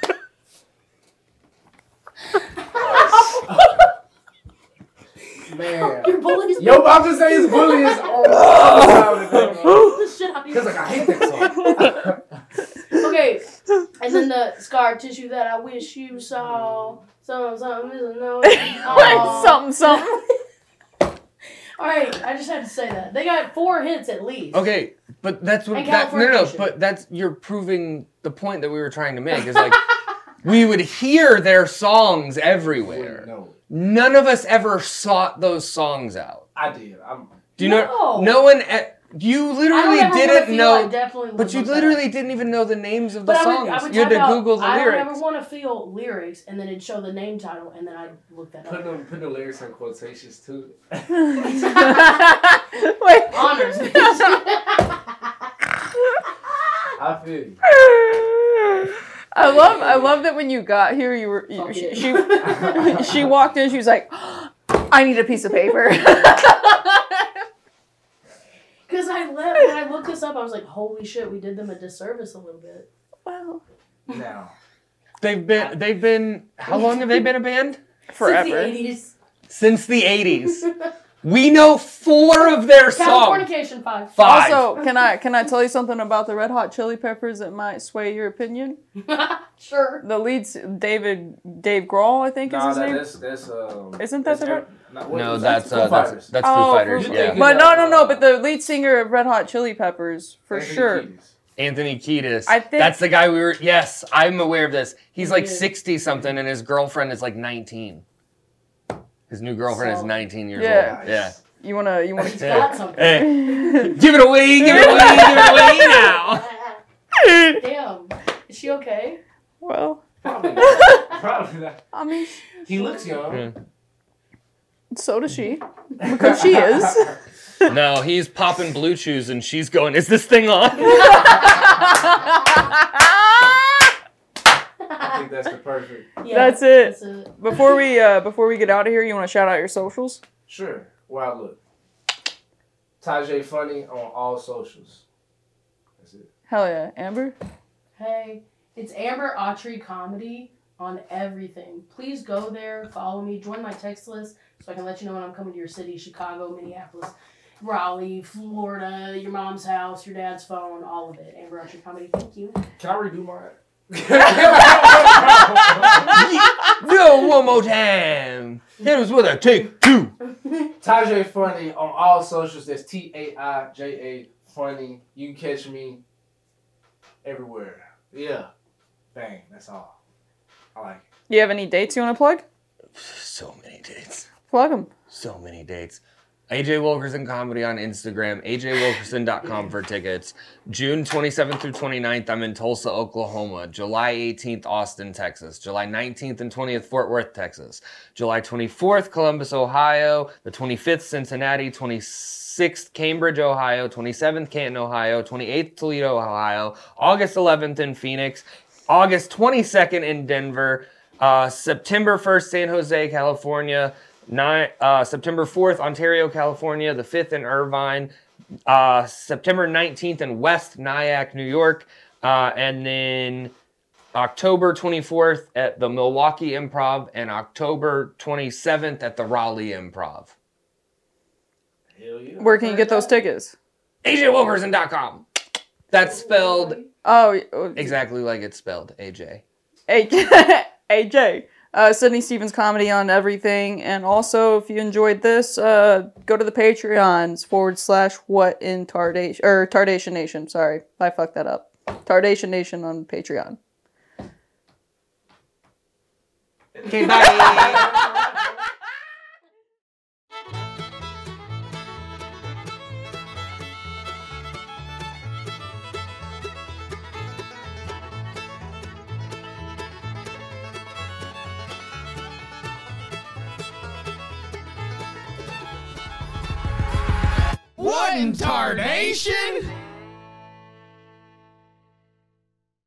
Speaker 1: Man.
Speaker 2: Your bully's
Speaker 1: Yo, I'm just saying his bully is all
Speaker 2: the shit out of you.
Speaker 1: because like I hate that song.
Speaker 2: Okay, and then the scar tissue that I wish you saw. Something isn't no.
Speaker 6: Something.
Speaker 2: All right, I just had to say that they got 4 hits at least.
Speaker 3: Okay, but that's what
Speaker 2: And
Speaker 3: that no,
Speaker 2: Californication.
Speaker 3: but that's you're proving the point that we were trying to make is like we would hear their songs everywhere.
Speaker 1: No,
Speaker 3: None of us ever sought those songs out.
Speaker 1: I did.
Speaker 3: Do you
Speaker 2: No.
Speaker 3: know? No one. You
Speaker 2: I
Speaker 3: literally
Speaker 2: don't ever wanna
Speaker 3: didn't
Speaker 2: feel
Speaker 3: know.
Speaker 2: I definitely would
Speaker 3: But you
Speaker 2: look that
Speaker 3: literally
Speaker 2: up.
Speaker 3: didn't even know the names of the
Speaker 2: But
Speaker 3: songs.
Speaker 2: I would
Speaker 3: You had to
Speaker 2: type out,
Speaker 3: Google the
Speaker 2: I
Speaker 3: lyrics.
Speaker 2: don't ever want to feel lyrics, and then it'd show the name title, and then I'd look that up.
Speaker 1: Put the lyrics in quotations too.
Speaker 6: Wait.
Speaker 2: Honors.
Speaker 1: I feel you.
Speaker 6: I love that when you got here, you were
Speaker 2: Fuck
Speaker 6: she
Speaker 2: it.
Speaker 6: she walked in. She was like, "I need a piece of paper."
Speaker 2: Because when I looked this up, I was like, holy shit, we did them a disservice a little bit.
Speaker 6: Wow.
Speaker 1: Now,
Speaker 3: They've been. How long have they been a band?
Speaker 6: Forever.
Speaker 2: Since
Speaker 3: Since the 80s. We know 4 of their
Speaker 2: the 80s.
Speaker 3: songs.
Speaker 2: Californication 5.
Speaker 3: 5.
Speaker 6: Also, can I tell you something about the Red Hot Chili Peppers that might sway your opinion?
Speaker 2: Sure.
Speaker 6: The lead's Dave Grohl, I think is his name.
Speaker 1: that's
Speaker 6: Isn't that the right?
Speaker 3: No, that's
Speaker 1: Foo Fighters.
Speaker 3: Foo
Speaker 6: Oh,
Speaker 3: Fighters.
Speaker 6: Foo
Speaker 3: Yeah.
Speaker 1: Fighters.
Speaker 6: But no, but the lead singer of Red Hot Chili Peppers, for
Speaker 1: Anthony
Speaker 6: sure.
Speaker 1: Kiedis.
Speaker 3: Anthony Kiedis.
Speaker 6: I think-
Speaker 3: That's the guy we were. Yes, I'm aware of this. He's like
Speaker 2: Yeah.
Speaker 3: 60 something, and his girlfriend is like 19. His new girlfriend is
Speaker 2: So-
Speaker 3: 19 years
Speaker 6: Yeah.
Speaker 3: old. Yeah.
Speaker 6: You wanna
Speaker 2: He's got something.
Speaker 3: Hey, give it away, give it away, give it away now.
Speaker 2: Damn. Is she okay?
Speaker 6: Well,
Speaker 1: Probably not. Probably not.
Speaker 6: I mean,
Speaker 1: He looks young.
Speaker 3: Yeah.
Speaker 6: so does she, because she is.
Speaker 3: No, he's popping blue chews, and she's going, "Is this thing on?"
Speaker 1: I think that's the perfect.
Speaker 2: Yeah,
Speaker 6: That's it.
Speaker 2: That's it.
Speaker 6: Before we get out of here, you want to shout out your socials?
Speaker 1: Sure. Where I look. Tajay Funny on all socials. That's it.
Speaker 6: Hell yeah, Amber.
Speaker 2: Hey, it's Amber Autry Comedy on everything. Please go there, follow me, join my text list so I can let you know when I'm coming to your city, Chicago, Minneapolis, Raleigh, Florida, your mom's house, your dad's phone, all of it. Amber Autry Comedy, thank you.
Speaker 1: Can I redo mine?
Speaker 3: No, one more time. Hit us with a take 2.
Speaker 1: Tajay Funny on all socials. That's TAIJA Funny. You can catch me everywhere. Yeah. Bang. That's all. I like it.
Speaker 6: You have any dates you want to plug?
Speaker 3: So many dates.
Speaker 6: Plug them.
Speaker 3: So many dates. AJ Wilkerson Comedy on Instagram, ajwilkerson.com for tickets. June 27th through 29th, I'm in Tulsa, Oklahoma. July 18th, Austin, Texas. July 19th and 20th, Fort Worth, Texas. July 24th, Columbus, Ohio. The 25th, Cincinnati. 26th, Cambridge, Ohio. 27th, Canton, Ohio. 28th, Toledo, Ohio. August 11th in Phoenix. August 22nd in Denver. September 1st, San Jose, California. September 4th, Ontario, California. The 5th in Irvine. September 19th in West Nyack, New York. And then October 24th at the Milwaukee Improv and October 27th at the Raleigh Improv.
Speaker 1: Hell yeah.
Speaker 6: Where can you get those tickets?
Speaker 3: AJWilkerson.com. That's spelled
Speaker 6: Oh,
Speaker 3: exactly like it's spelled, AJ.
Speaker 6: AJ. Sydney Stevens Comedy on everything. And also, if you enjoyed this, go to the Patreons /what in Tardation, or Tardation Nation. Sorry, I fucked that up. Tardation Nation on Patreon.
Speaker 3: Okay, bye.
Speaker 7: What in tardation?